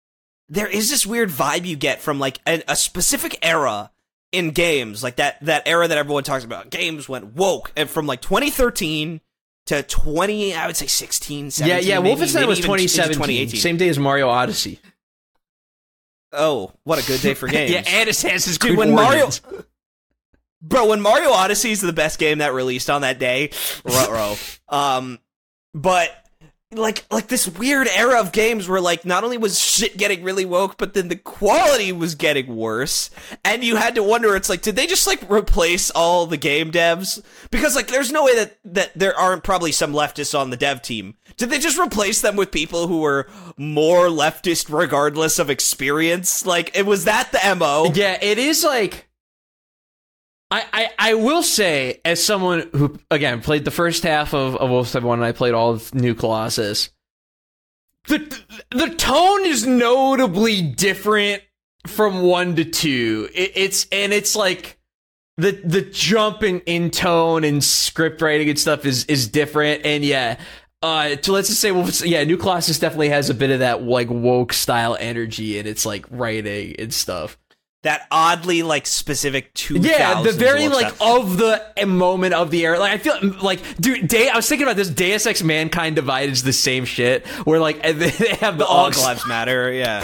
there is this weird vibe you get from like a, a specific era in games, like that that era that everyone talks about. Games went woke, and from like twenty thirteen to twenty, I would say sixteen, seventeen. Yeah, yeah. maybe, Wolfenstein maybe was even twenty into seventeen, twenty eighteen. same day as Mario Odyssey. Oh, what a good day for games! Yeah, and Assassin's Dude, Creed when Mario, Origins. bro, when Mario Odyssey is the best game that released on that day, ruh-roh. um, but. Like, like this weird era of games where, like, not only was shit getting really woke, but then the quality was getting worse, and you had to wonder, it's like, did they just, like, replace all the game devs? Because, like, there's no way that, that there aren't probably some leftists on the dev team. Did they just replace them with people who were more leftist regardless of experience? Like, it was that the M O? Yeah, it is, like... I, I, I will say, as someone who, again, played the first half of, of Wolfenstein one, and I played all of New Colossus, the the tone is notably different from one to two. It, it's and it's like the the jump in, in tone and script writing and stuff is is different. And yeah, uh, to let's just say, well, yeah, New Colossus definitely has a bit of that like woke style energy in its like writing and stuff. That oddly, like, specific two thousands. Yeah, the very, like, stuff. of the moment of the era. Like, I feel, like, dude, Day, I was thinking about this, Deus Ex Mankind Divided is the same shit, where, like, they have the... All Lives Matter, yeah.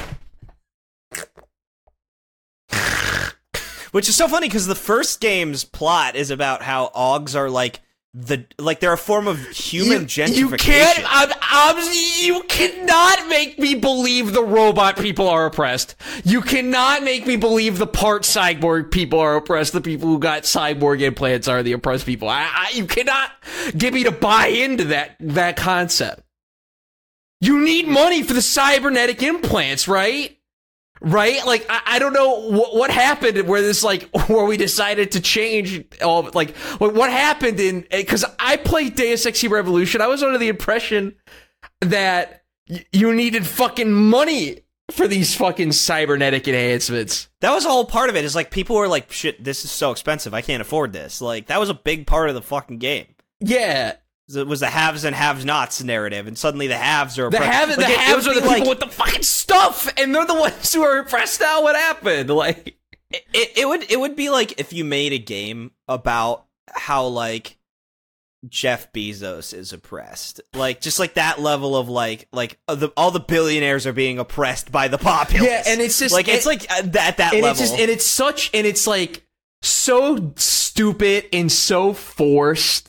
Which is so funny, because the first game's plot is about how Augs are, like, the like they're a form of human you, gentrification. You can't. I'm, I'm, you cannot make me believe the robot people are oppressed. You cannot make me believe the part cyborg people are oppressed. The people who got cyborg implants are the oppressed people. I, I, you cannot get me to buy into that that concept. You need money for the cybernetic implants, right? Right? Like, I, I don't know what, what happened where this, like, where we decided to change all of it. Like, what, what happened in, because I played Deus Ex Human Revolution. I was under the impression that y- you needed fucking money for these fucking cybernetic enhancements. That was all part of it. Is like, people were like, shit, this is so expensive. I can't afford this. Like, that was a big part of the fucking game. Yeah. It was the haves and have-nots narrative, and suddenly the haves are the oppressed. have like, the it, haves it are the like, people with the fucking stuff, and they're the ones who are oppressed now. What happened? Like, it, it, it would it would be like if you made a game about how like Jeff Bezos is oppressed, like just like that level of like like uh, the, all the billionaires are being oppressed by the populace. Yeah, and it's just like it, it's like at that that and level, it's just, and it's such, and it's like so stupid and so forced.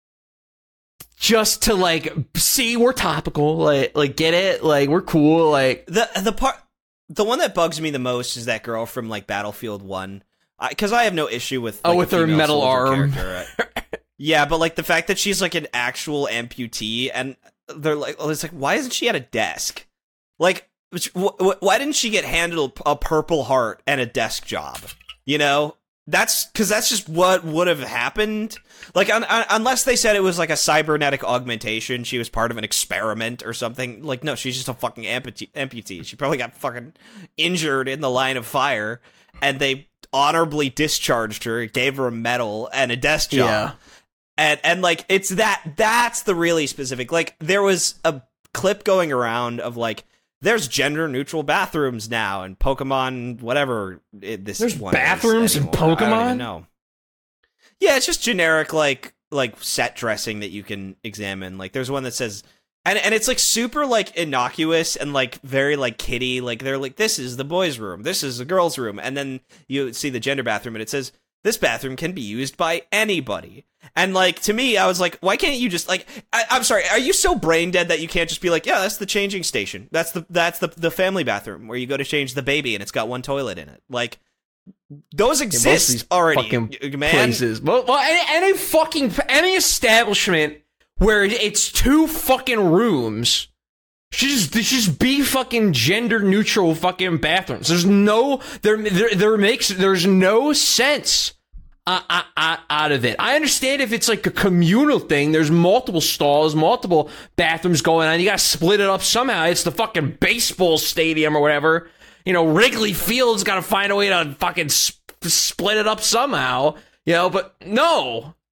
Just to like see we're topical, like like get it, like we're cool, like the the part, the one that bugs me the most is that girl from like Battlefield One, because I, I have no issue with like, oh with her metal arm, yeah, but like the fact that she's like an actual amputee, and they're like, oh, it's like, why isn't she at a desk? Like, wh- wh- why didn't she get handed a Purple Heart and a desk job? You know. That's because that's just what would have happened. Like, un- un- unless they said it was like a cybernetic augmentation, she was part of an experiment or something. Like, no, she's just a fucking amputee. amputee. She probably got fucking injured in the line of fire, and they honorably discharged her, gave her a medal and a desk job. Yeah. And and like it's that that's the really specific. Like, there was a clip going around of like, there's gender neutral bathrooms now, and Pokemon, whatever it, this There's one bathrooms is in anymore. I don't Pokemon? even know. Yeah, it's just generic like like set dressing that you can examine. Like, there's one that says, and and it's like super like innocuous and like very like kiddie. Like, they're like, this is the boys' room, this is the girls' room, and then you see the gender bathroom, and it says, this bathroom can be used by anybody. And, like, to me, I was like, why can't you just, like, I, I'm sorry, are you so brain dead that you can't just be like, yeah, that's the changing station. That's the that's the, the family bathroom where you go to change the baby and it's got one toilet in it. Like, those exist yeah, already, fucking man. Places. Well, well any, any fucking, any establishment where it's two fucking rooms should just, they should just be fucking gender neutral fucking bathrooms. There's no, there, there, there makes, there's no sense Uh, uh, uh, out of it. I understand if it's like a communal thing, there's multiple stalls, multiple bathrooms going on, you gotta split it up somehow. It's the fucking baseball stadium or whatever. You know, Wrigley Field's gotta find a way to fucking sp- split it up somehow. You know, but no.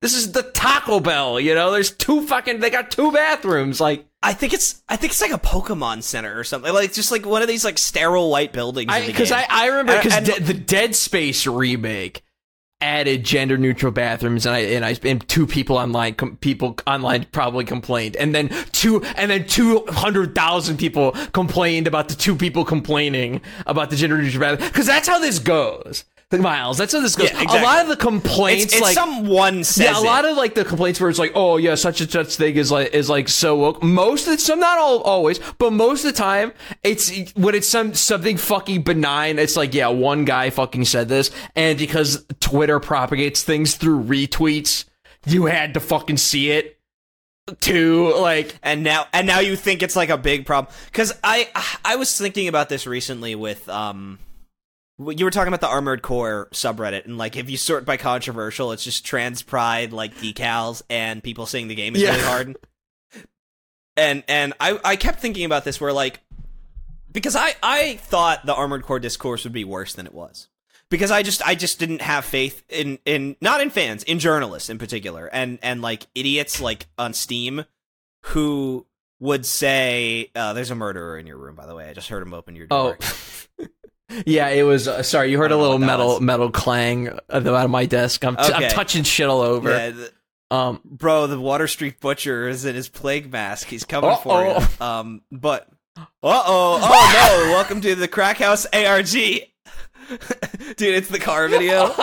This is the Taco Bell, you know? There's two fucking, they got two bathrooms, like. I think it's, I think it's like a Pokemon Center or something. Like, just like one of these, like, sterile white buildings. Because I, I, I remember, because and, and, de- the Dead Space remake added gender neutral bathrooms, and I and I and two people online com- people online probably complained, and then two and then two hundred thousand people complained about the two people complaining about the gender neutral bathroom, because that's how this goes. Like, Miles, that's how this goes. Yeah, exactly. A lot of the complaints, it's, it's like someone says yeah, a lot it. of like the complaints where it's like, oh yeah, such and such thing is like is like so woke. Most of the some, not all always, but most of the time, it's when it's some something fucking benign. It's like, yeah, one guy fucking said this, and because Twitter propagates things through retweets, you had to fucking see it too. Like, and now and now you think it's like a big problem. Because I I was thinking about this recently with um. You were talking about the Armored Core subreddit, and like if you sort by controversial, it's just trans pride, like decals, and people saying the game is yeah. really hard. And and I I kept thinking about this, where like because I I thought the Armored Core discourse would be worse than it was, because I just I just didn't have faith in in not in fans, in journalists in particular, and and like idiots like on Steam who would say, uh, "There's a murderer in your room." By the way, I just heard him open your door. Oh. Yeah, it was. Uh, sorry, you heard a little metal metal clang out of my desk. I'm, t- okay. I'm touching shit all over. Yeah, the, um, bro, the Water Street Butcher is in his plague mask. He's coming uh-oh. for you. Um, but uh oh, oh no! Welcome to the Crack House A R G, dude. It's the car video.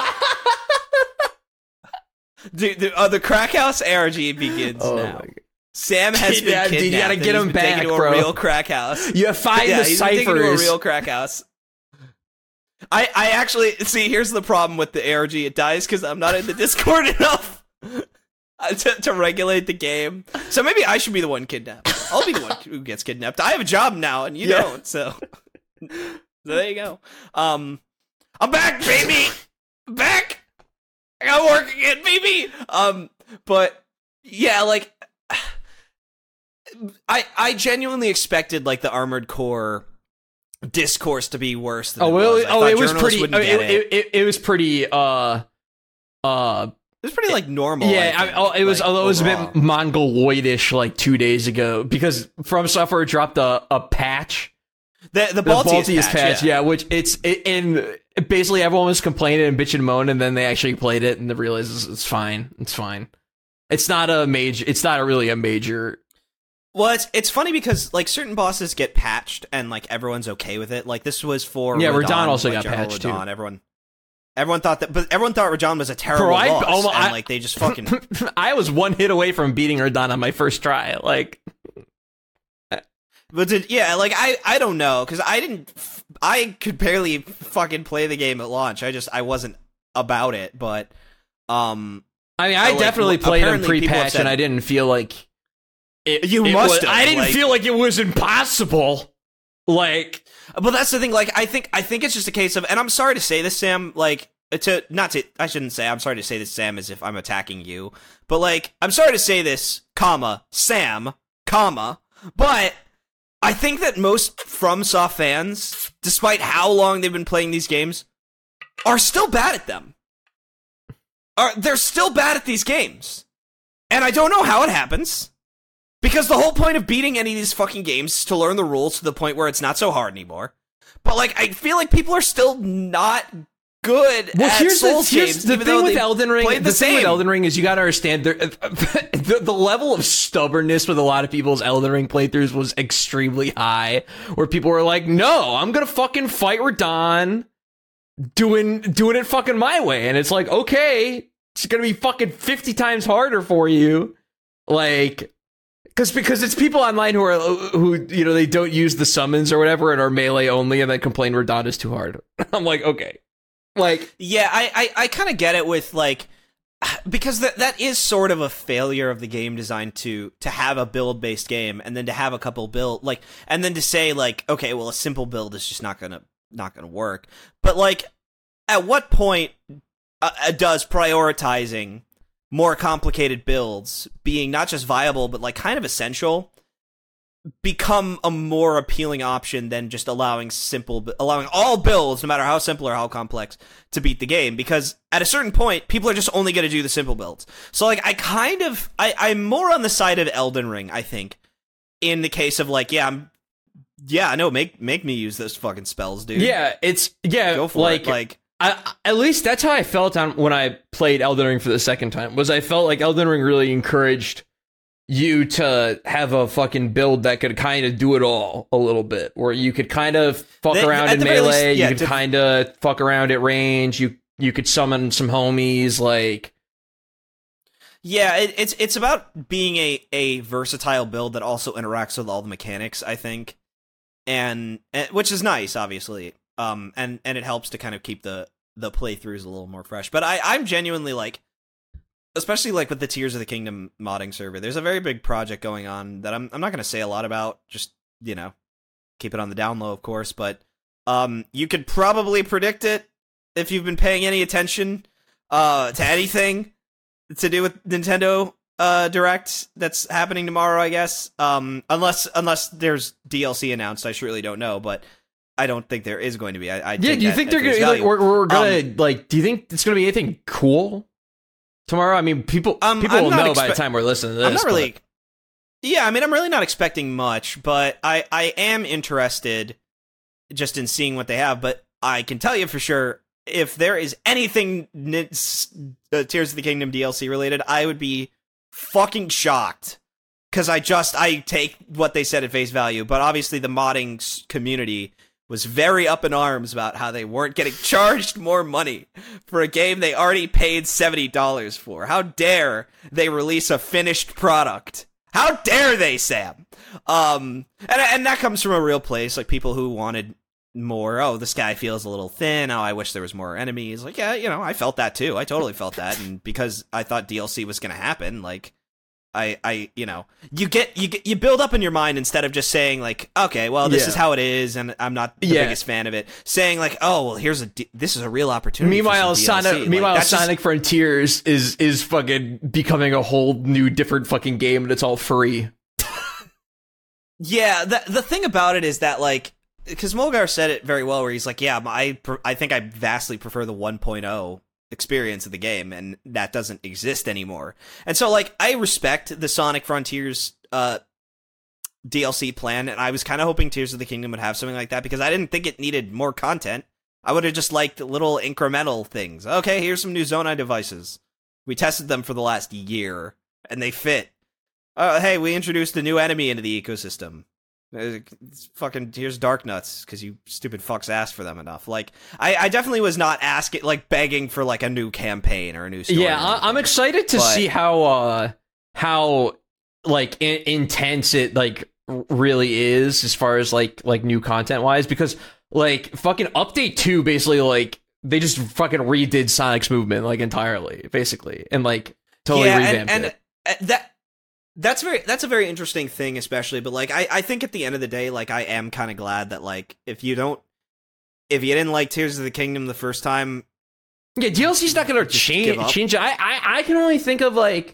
Dude, the, uh, the Crack House A R G begins oh now. Sam has been yeah, kidnapped. Dude, you gotta get him been back, taken to bro. a real crack house. You find yeah, the he's been taken to a ciphers. real crack house. I, I actually see. Here's the problem with the A R G. It dies because I'm not in the Discord enough to, to regulate the game. So maybe I should be the one kidnapped. I'll be the one who gets kidnapped. I have a job now, and you Yeah. don't. So, so there you go. Um, I'm back, baby. I'm back. I got work again, baby. Um, but yeah, like I I genuinely expected like the Armored Core discourse to be worse than Oh, it well, was. I oh, thought it was journalists pretty. wouldn't It, get it, it, it was pretty. Uh, uh, It was pretty like normal. yeah, I I think, oh, it was. like, Although it was overall. a bit mongoloidish like two days ago, because From Software dropped a, a patch. The the The Baltius, Baltius patch, patch, yeah. yeah. Which it's it, and basically everyone was complaining and bitching and moaning, and then they actually played it and they realized it's, it's fine. It's fine. It's not a major. It's not really a major. Well, it's it's funny because like certain bosses get patched and like everyone's okay with it. Like this was for Yeah, Radon, Radon also like, got General patched, Radon. too. Everyone, everyone thought that, but everyone thought Radon was a terrible Bro, I- boss, oh my- and I- like they just fucking. I was one hit away from beating her done on my first try. Like, But did, yeah, like I I don't know because I didn't f- I could barely fucking play the game at launch. I just I wasn't about it, but um. I mean, I like, definitely well, played him apparently people have pre-patch, said- and I didn't feel like it. You it must was- have, I didn't like- feel like it was impossible. Like, But that's the thing. Like, I think I think it's just a case of, and I'm sorry to say this, Sam. Like, to not to, I shouldn't say. I'm sorry to say this, Sam, as if I'm attacking you. But like, I'm sorry to say this, comma Sam, comma. But I think that most FromSoft fans, despite how long they've been playing these games, are still bad at them. Are they're still bad at these games, and I don't know how it happens. Because the whole point of beating any of these fucking games is to learn the rules to the point where it's not so hard anymore. But, like, I feel like people are still not good well, at here's Souls the, here's games. the even thing though with they Elden Ring. played The, the thing with same. Elden Ring is you got to understand there- the the level of stubbornness with a lot of people's Elden Ring playthroughs was extremely high. Where people were like, "No, I'm gonna fucking fight Radon, doing doing it fucking my way," and it's like, okay, it's gonna be fucking fifty times harder for you, like. Because because it's people online who are who you know they don't use the summons or whatever and are melee only and then complain Radon is too hard. I'm like, okay, like Yeah, I, I, I kind of get it with, like, because that that is sort of a failure of the game design to to have a build-based game and then to have a couple build, like, and then to say, like, okay, well, a simple build is just not gonna not gonna work. But, like, at what point uh, does prioritizing more complicated builds being not just viable but like kind of essential become a more appealing option than just allowing simple, allowing all builds, no matter how simple or how complex, to beat the game. Because at a certain point, people are just only going to do the simple builds. So, like, I kind of, I, I'm more on the side of Elden Ring, I think, in the case of, like, yeah, I'm, yeah, no, make make me use those fucking spells, dude. Yeah, it's, yeah, Go for like, it, like... I, at least that's how I felt on when I played Elden Ring for the second time, was I felt like Elden Ring really encouraged you to have a fucking build that could kind of do it all a little bit, where you could kind of fuck the, around in melee, least, yeah, you could to... kind of fuck around at range, you you could summon some homies, like... Yeah, it, it's it's about being a, a versatile build that also interacts with all the mechanics, I think, and, and which is nice, obviously, um, and, and it helps to kind of keep the, the playthroughs a little more fresh, but I, I'm genuinely, like, especially like with the Tears of the Kingdom modding server, there's a very big project going on that I'm I'm not going to say a lot about, just, you know, keep it on the down low, of course, but um, you could probably predict it if you've been paying any attention uh, to anything to do with Nintendo uh, Direct that's happening tomorrow, I guess. Um, unless unless there's D L C announced, I surely don't know, but I don't think there is going to be. I, I yeah, do you think they're gonna like we're, we're gonna um, like? Do you think it's gonna be anything cool tomorrow? I mean, people um, people will know expe- by the time we're listening to this. I'm not really. But... Yeah, I mean, I'm really not expecting much, but I, I am interested just in seeing what they have. But I can tell you for sure, if there is anything uh, Tears of the Kingdom D L C related, I would be fucking shocked. Because I just, I take what they said at face value. But obviously the modding community was very up in arms about how they weren't getting charged more money for a game they already paid seventy dollars for. How dare they release a finished product? How dare they, Sam? Um, and and that comes from a real place, like people who wanted more. Oh, this guy feels a little thin. Oh, I wish there was more enemies. Like, yeah, you know, I felt that too. I totally felt that, and because I thought D L C was going to happen, like, I, I, you know, you get, you get, you build up in your mind instead of just saying like, okay, well, this yeah. is how it is, and I'm not the yeah. biggest fan of it. Saying like, oh, well, here's a, D- this is a real opportunity. Meanwhile, for some D L C. Sonic, like, meanwhile, Sonic just... Frontiers is is fucking becoming a whole new, different fucking game, and it's all free. Yeah, the the thing about it is that like, because Mulgar said it very well, where he's like, yeah, I, I think I vastly prefer the one point oh experience of the game, and that doesn't exist anymore. And so like, I respect the Sonic Frontiers uh D L C plan, and I was kind of hoping Tears of the Kingdom would have something like that, because I didn't think it needed more content. I would have just liked little incremental things. Okay, here's some new Zonai devices. We tested them for the last year, and they fit. Uh, hey, we introduced a new enemy into the ecosystem. Uh, fucking here's Dark Nuts, because you stupid fucks asked for them enough. Like, I, I definitely was not asking, like, begging for like a new campaign or a new story. Yeah, I, I'm excited to but... see how uh how like in- intense it like really is as far as like like new content wise, because like fucking update two basically like they just fucking redid Sonic's movement like entirely basically, and like totally yeah, revamped and, and it. Uh, that. That's very. That's a very interesting thing, especially. But like, I, I think at the end of the day, like, I am kind of glad that like, if you don't, if you didn't like Tears of the Kingdom the first time, yeah, D L C's not gonna change. Change. I, I, I can only think of like,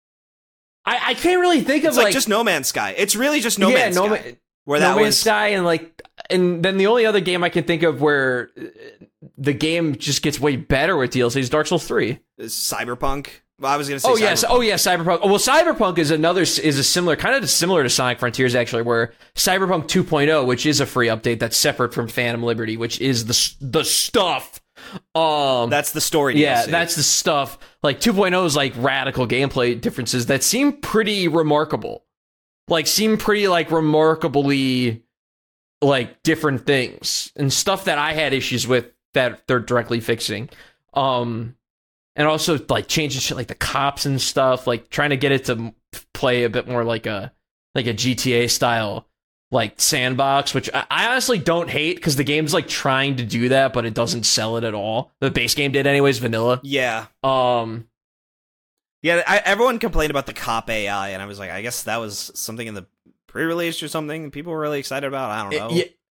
I, I can't really think it's of like, like just No Man's Sky. It's really just No yeah, Man's no Sky. Man, where no that Man's was Sky, and like, and then the only other game I can think of where the game just gets way better with D L C is Dark Souls three. Is Cyberpunk. Well, I was going to say. Oh Cyberpunk. yes, oh yeah, Cyberpunk. Oh, well, Cyberpunk is another is a similar kind of similar to Sonic Frontiers actually, where Cyberpunk two point oh, which is a free update that's separate from Phantom Liberty, which is the the stuff. Um, that's the story. Yeah, D L C. That's the stuff. Like two point oh is like radical gameplay differences that seem pretty remarkable. Like seem pretty like remarkably like different things and stuff that I had issues with that they're directly fixing. Um. And also, like, changing shit like the cops and stuff, like, trying to get it to play a bit more like a like a G T A style, like, sandbox, which I, I honestly don't hate, because the game's, like, trying to do that, but it doesn't sell it at all. The base game did anyways, vanilla. Yeah. Um. Yeah, I, everyone complained about the cop A I, and I was like, I guess that was something in the pre-release or something people were really excited about. I don't know. It,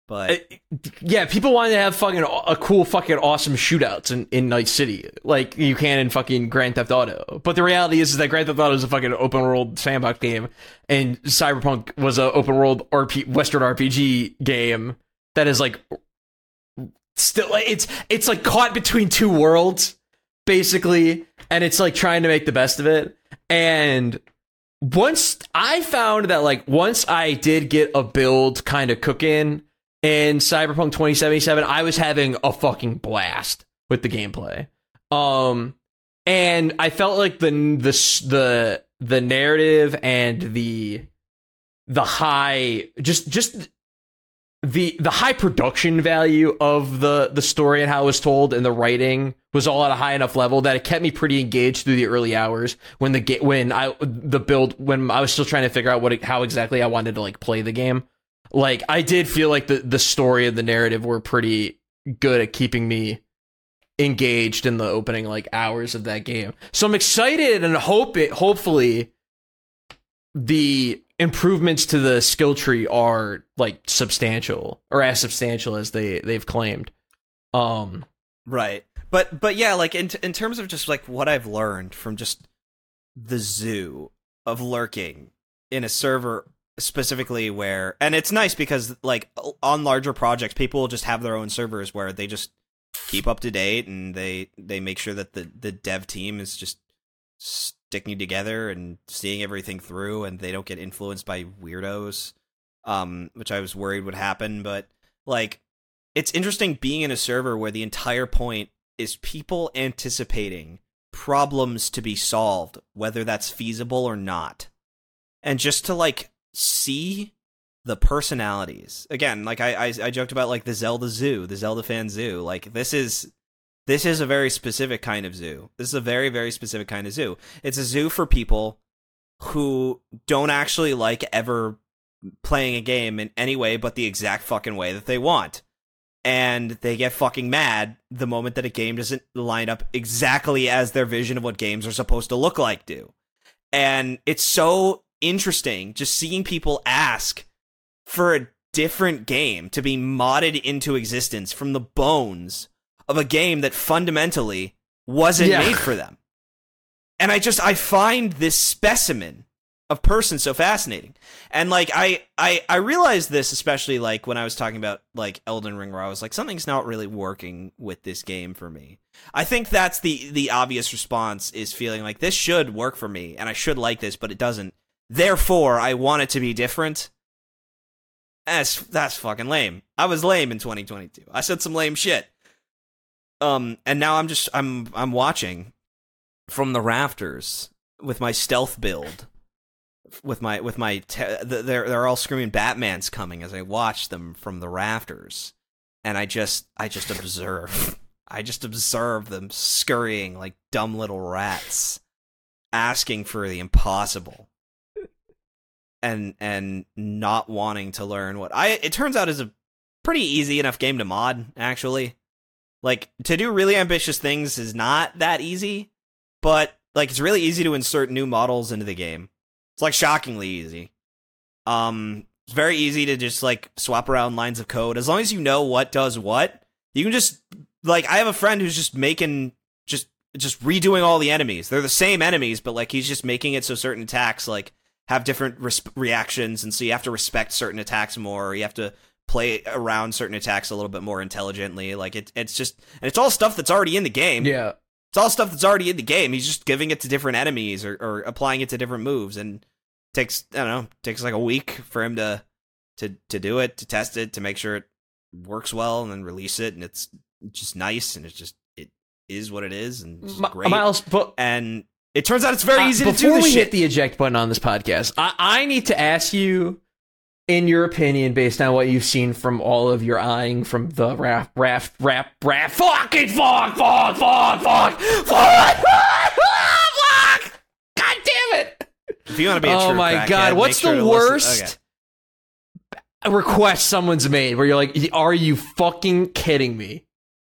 But Uh, yeah, people wanted to have fucking a cool fucking awesome shootouts in, in Night City, like you can in fucking Grand Theft Auto. But the reality is, is that Grand Theft Auto is a fucking open world sandbox game, and Cyberpunk was a open world R P Western R P G game that is like still it's it's like caught between two worlds basically, and it's like trying to make the best of it. And once I found that, like once I did get a build kind of cooking in Cyberpunk twenty seventy-seven, I was having a fucking blast with the gameplay. Um, and I felt like the the the the narrative and the the high just just the the high production value of the the story and how it was told and the writing was all at a high enough level that it kept me pretty engaged through the early hours when the ga- when I the build when I was still trying to figure out what it, how exactly I wanted to like play the game. Like, I did feel like the, the story and the narrative were pretty good at keeping me engaged in the opening, like, hours of that game. So I'm excited and hope it, hopefully, the improvements to the skill tree are, like, substantial, or as substantial as they, they've claimed. Um, right. But, but yeah, like, in, t- in terms of just, like, what I've learned from just the zoo of lurking in a server specifically where, and it's nice because like on larger projects people will just have their own servers where they just keep up to date and they they make sure that the the dev team is just sticking together and seeing everything through and they don't get influenced by weirdos, um which I was worried would happen. But like, it's interesting being in a server where the entire point is people anticipating problems to be solved, whether that's feasible or not, and just to like see the personalities again. Like I, I I joked about like the Zelda zoo, the Zelda fan zoo. Like this is this is a very specific kind of zoo. This is a very very specific kind of zoo. It's a zoo for people who don't actually like ever playing a game in any way but the exact fucking way that they want, and they get fucking mad the moment that a game doesn't line up exactly as their vision of what games are supposed to look like do. And it's so interesting just seeing people ask for a different game to be modded into existence from the bones of a game that fundamentally wasn't yeah. made for them. And I just, I find this specimen of person so fascinating. And like, I, I, I realized this, especially like when I was talking about like Elden Ring, where I was like, something's not really working with this game for me. I think that's the, the obvious response, is feeling like this should work for me and I should like this, but it doesn't. Therefore, I want it to be different. That's that's fucking lame. I was lame in twenty twenty-two. I said some lame shit. Um, and now I'm just I'm I'm watching from the rafters with my stealth build, with my with my te- they're they're all screaming Batman's coming as I watch them from the rafters, and I just I just observe. I just observe them scurrying like dumb little rats, asking for the impossible. And and not wanting to learn what I it turns out is a pretty easy enough game to mod, actually. Like, to do really ambitious things is not that easy, but like it's really easy to insert new models into the game. It's like shockingly easy. Um it's very easy to just like swap around lines of code. As long as you know what does what, you can just like I have a friend who's just making just just redoing all the enemies. They're the same enemies, but like he's just making it so certain attacks like have different res- reactions, and so you have to respect certain attacks more, or you have to play around certain attacks a little bit more intelligently. Like it, it's just, and it's all stuff that's already in the game. Yeah, it's all stuff that's already in the game. He's just giving it to different enemies or, or applying it to different moves, and takes I don't know takes like a week for him to to to do it, to test it, to make sure it works well, and then release it, and it's just nice, and it's just it is what it is, and it's M- great. Miles, but and it turns out it's very uh, easy to do this before we shit. hit the eject button on this podcast, I, I need to ask you, in your opinion, based on what you've seen from all of your eyeing from the raft, raft, raft, raft, fucking fuck, fuck, fuck, fuck, fuck, fuck, god damn it! If you want to be a oh true my crackhead, god, make what's sure the to worst listen- okay. request someone's made where you're like, are you fucking kidding me?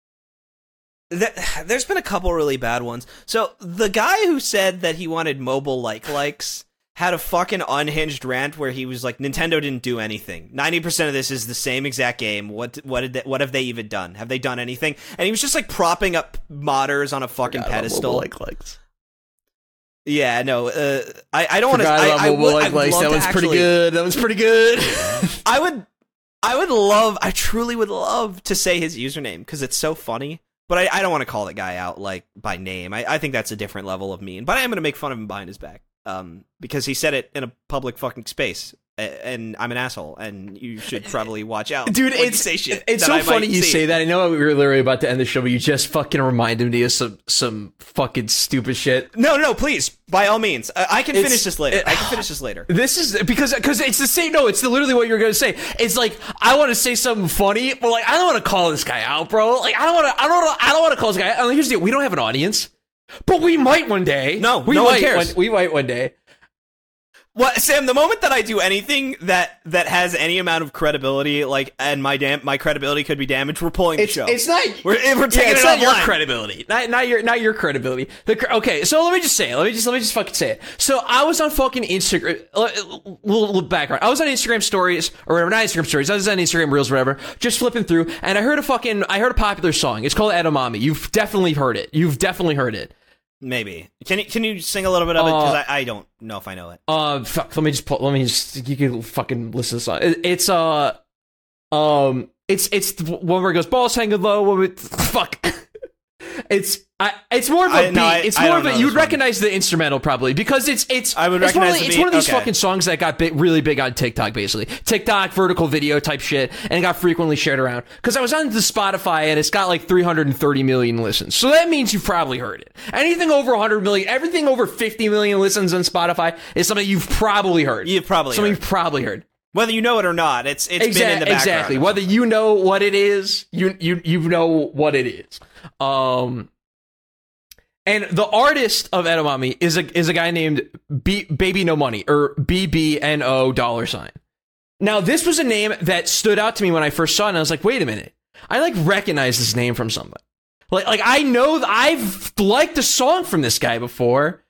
That, there's been a couple really bad ones. So the guy who said that he wanted mobile like likes had a fucking unhinged rant where he was like, Nintendo didn't do anything. ninety percent of this is the same exact game. What what did they, what have they even done? Have they done anything? And he was just like propping up modders on a fucking pedestal. Like likes. Yeah, no, uh, I I don't want to. I, I would. Like likes. That was actually, pretty good. That was pretty good. I would, I would love. I truly would love to say his username because it's so funny. But I, I don't want to call that guy out like by name. I, I think that's a different level of mean. But I am going to make fun of him behind his back, um, because he said it in a public fucking space. And I'm an asshole, and you should probably watch out, dude. It's say shit it's so funny you say that. I know we were literally about to end the show, but you just fucking reminded me of some some fucking stupid shit. No, no, please, by all means, I, I can it's, finish this later. It, I can finish this later. This is because because it's the same. No, it's literally what you're gonna say. It's like I want to say something funny, but like I don't want to call this guy out, bro. Like I don't want to. I don't. Wanna, I don't want to call this guy out. I mean, here's the deal: we don't have an audience, but we might one day. No, we no might one cares. One, we might one day. Well, Sam, the moment that I do anything that that has any amount of credibility, like, and my dam- my credibility could be damaged, we're pulling the it's, show. It's not. We're, we're taking yeah, it's it not offline. your credibility. Not, not your not your credibility. The, okay, so let me just say it. Let me just let me just fucking say it. So I was on fucking Instagram. A little, little background. I was on Instagram stories or whatever. Not Instagram stories. I was on Instagram Reels, whatever. Just flipping through, and I heard a fucking. I heard a popular song. It's called Edamame. You've definitely heard it. You've definitely heard it. Maybe. Can you can you sing a little bit of it? Because uh, I, I don't know if I know it. Uh, fuck. Let me just pull, let me just. You can fucking listen to the song. It, it's uh, um, it's it's the one where it goes balls hanging low. When it, fuck. It's I. It's more of a I, beat. No, I, it's I more of a. You would one. recognize the instrumental probably because it's it's. I would it's recognize one of, the It's beat. one of these okay. fucking songs that got big, really big on TikTok, basically. TikTok vertical video type shit, and it got frequently shared around. Because I was on the Spotify and it's got like three hundred thirty million listens, so that means you've probably heard it. Anything over one hundred million, everything over fifty million listens on Spotify is something you've probably heard. You've probably something heard. you've probably heard. Whether you know it or not, it's it's Exa- been in the background. Exactly. Whether you know what it is, you you you know what it is. Um. And the artist of Edamame is a is a guy named B, Baby No Money, or B B N O dollar sign. Now, this was a name that stood out to me when I first saw it, and I was like, wait a minute. I, like, recognize this name from something. Like, like I know that I've liked a song from this guy before,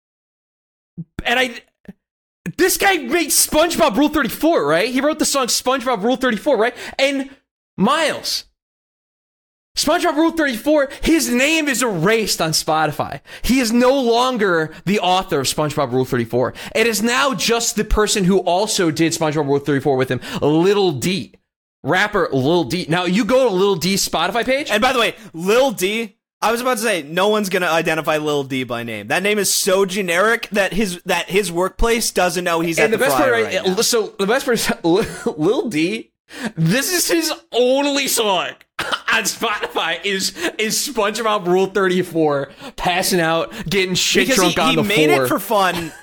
and I... This guy made SpongeBob Rule thirty-four, right? He wrote the song SpongeBob Rule thirty-four, right? And Miles... SpongeBob Rule thirty-four, his name is erased on Spotify. He is no longer the author of SpongeBob Rule thirty-four. It is now just the person who also did SpongeBob Rule thirty-four with him, Lil D. Rapper Lil D. Now, you go to Lil D's Spotify page. And by the way, Lil D, I was about to say, no one's going to identify Lil D by name. That name is so generic that his that his workplace doesn't know he's and at the, the best fryer part, right, right now. So, the best part is, Lil D, this is his only song on Spotify is is SpongeBob Rule thirty-four, passing out, getting shit because drunk he, on he the made floor. it for fun.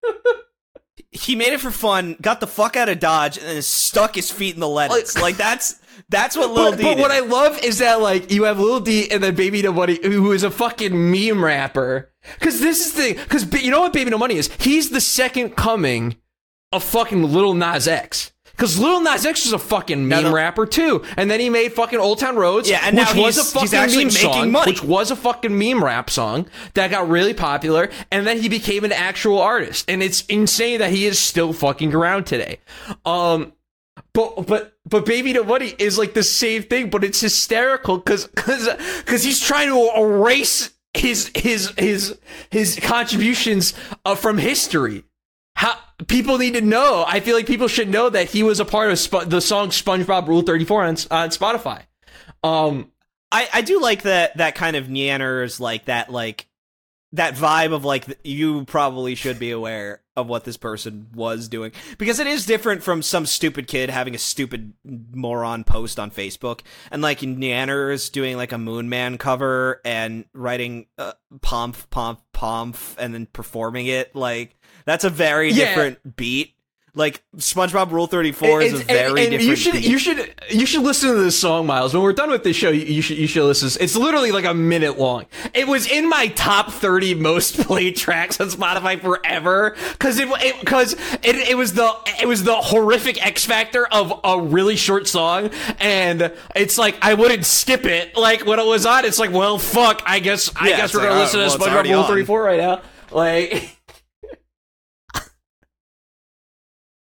He made it for fun, got the fuck out of Dodge, and then stuck his feet in the lettuce. Like, that's that's what Lil but, D But did. what I love is that, like, you have Lil D and then Baby No Money, who is a fucking meme rapper. Because this is the... Because you know what Baby No Money is? He's the second coming of fucking Lil Nas X. Because Lil Nas X was a fucking meme the, rapper too, and then he made fucking Old Town Roads, yeah, and which now was a he's, fucking he's actually meme making song, money. which was a fucking meme rap song that got really popular, and then he became an actual artist, and it's insane that he is still fucking around today. Um, but but but Baby No Money is like the same thing, but it's hysterical because because because he's trying to erase his his his his contributions uh, from history. How people need to know. I feel like people should know that he was a part of Sp- the song SpongeBob Rule thirty-four on, on Spotify. Um, I, I do like that that kind of Neanners, like that like that vibe of like you probably should be aware of what this person was doing, because it is different from some stupid kid having a stupid moron post on Facebook and like Neanners doing like a Moon Man cover and writing uh, pomp pomp pomp and then performing it. Like, that's a very yeah. different beat. Like, SpongeBob Rule thirty-four is a very and, and different you should beat. you should you should listen to this song, Miles. When we're done with this show, you, you should you should listen. It's literally like a minute long. It was in my top thirty most played tracks on Spotify forever because it because it, it, it was the it was the horrific X factor of a really short song, and it's like I wouldn't skip it. Like when it was on, it's like, well, fuck. I guess I Yeah, guess it's we're like, gonna oh, listen well, to it's SpongeBob already Rule on. thirty-four right now. Like.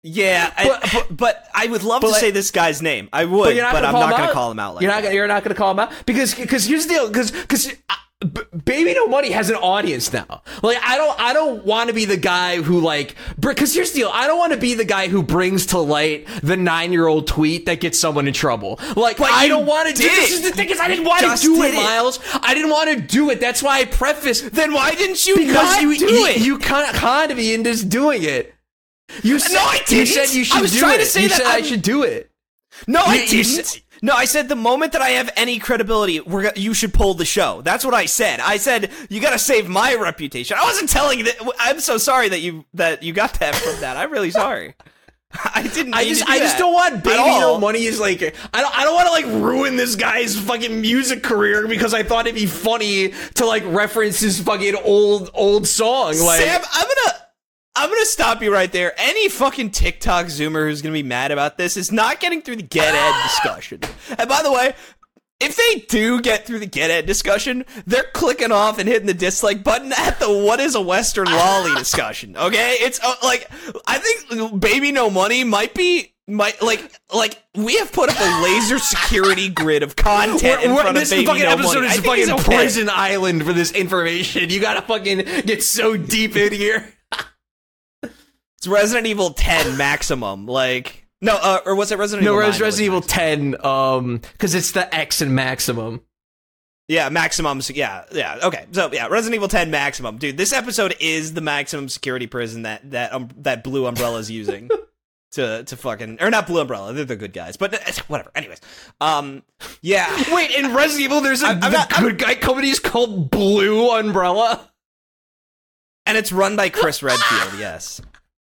Yeah, But- I, but, but I would love to like- say this guy's name. I would, but, you're not I'm gonna call not him going to out? call him out like you're not that. gonna, you're not going to call him out because because here's the deal because because B- Baby No Money has an audience now. Like I don't I don't want to be the guy who like because here's the deal. I don't want to be the guy who brings to light the nine year old tweet that gets someone in trouble. Like But I you don't want to do did this. it. Is the thing is I didn't You want to just do it, did it. Miles. I didn't want to do it. That's why I prefaced Then why didn't you because not you do you, it? you kind of conned me into doing it. You said, I You didn't. said you I should was do trying it. to say you that said I I'm- should do it. No, I You- you didn't. said- No, I said the moment that I have any credibility, we're go- you should pull the show. That's what I said. I said you got to save my reputation. I wasn't telling you that. I'm so sorry that you that you got that from that. I'm really sorry. I didn't. I mean just, to do I just that don't want at Baby all. No Money is like, I don't, I don't want to like ruin this guy's fucking music career because I thought it'd be funny to like reference his fucking old, old song. Like, Sam, I'm gonna. I'm gonna stop you right there. Any fucking TikTok Zoomer who's gonna be mad about this is not getting through the Get Ed discussion. And by the way, if they do get through the Get Ed discussion, they're clicking off and hitting the dislike button at the what is a Western lolly discussion. Okay, it's uh, like I think Baby No Money might be. Might like like we have put up a laser security grid of content in we're- front of this Baby fucking No episode Money. I is think he's fucking okay. prison island for this information. You gotta fucking get so deep in here. It's Resident Evil ten maximum. Like no, uh, or was it Resident No, Evil? Res- nine that was Resident Evil maximum? ten, um, because it's the X in maximum. Yeah, maximum. Yeah, yeah. Okay, so yeah, Resident Evil ten maximum, dude. This episode is the maximum security prison that that um, that Blue Umbrella's using to to fucking or not Blue Umbrella. They're the good guys, but uh, whatever. Anyways, um, yeah. Wait, in Resident Evil, there's a I'm- I'm the not- I'm- good guy company is called Blue Umbrella. And it's run by Chris Redfield. Yes.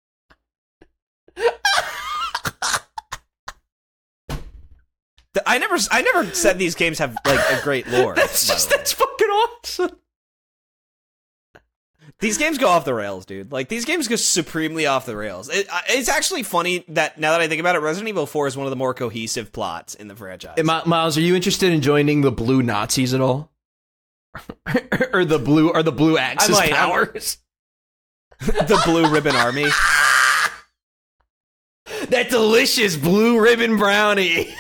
The- I never, I never said these games have like a great lore. That's by just the way. that's fucking awesome. These games go off the rails, dude. Like, these games go supremely off the rails. It, it's actually funny that, now that I think about it, Resident Evil four is one of the more cohesive plots in the franchise. Hey, Mi- Miles, are you interested in joining the Blue Nazis at all? or the blue or the blue Axis might, I'm- powers? The Blue Ribbon Army. That delicious blue ribbon brownie.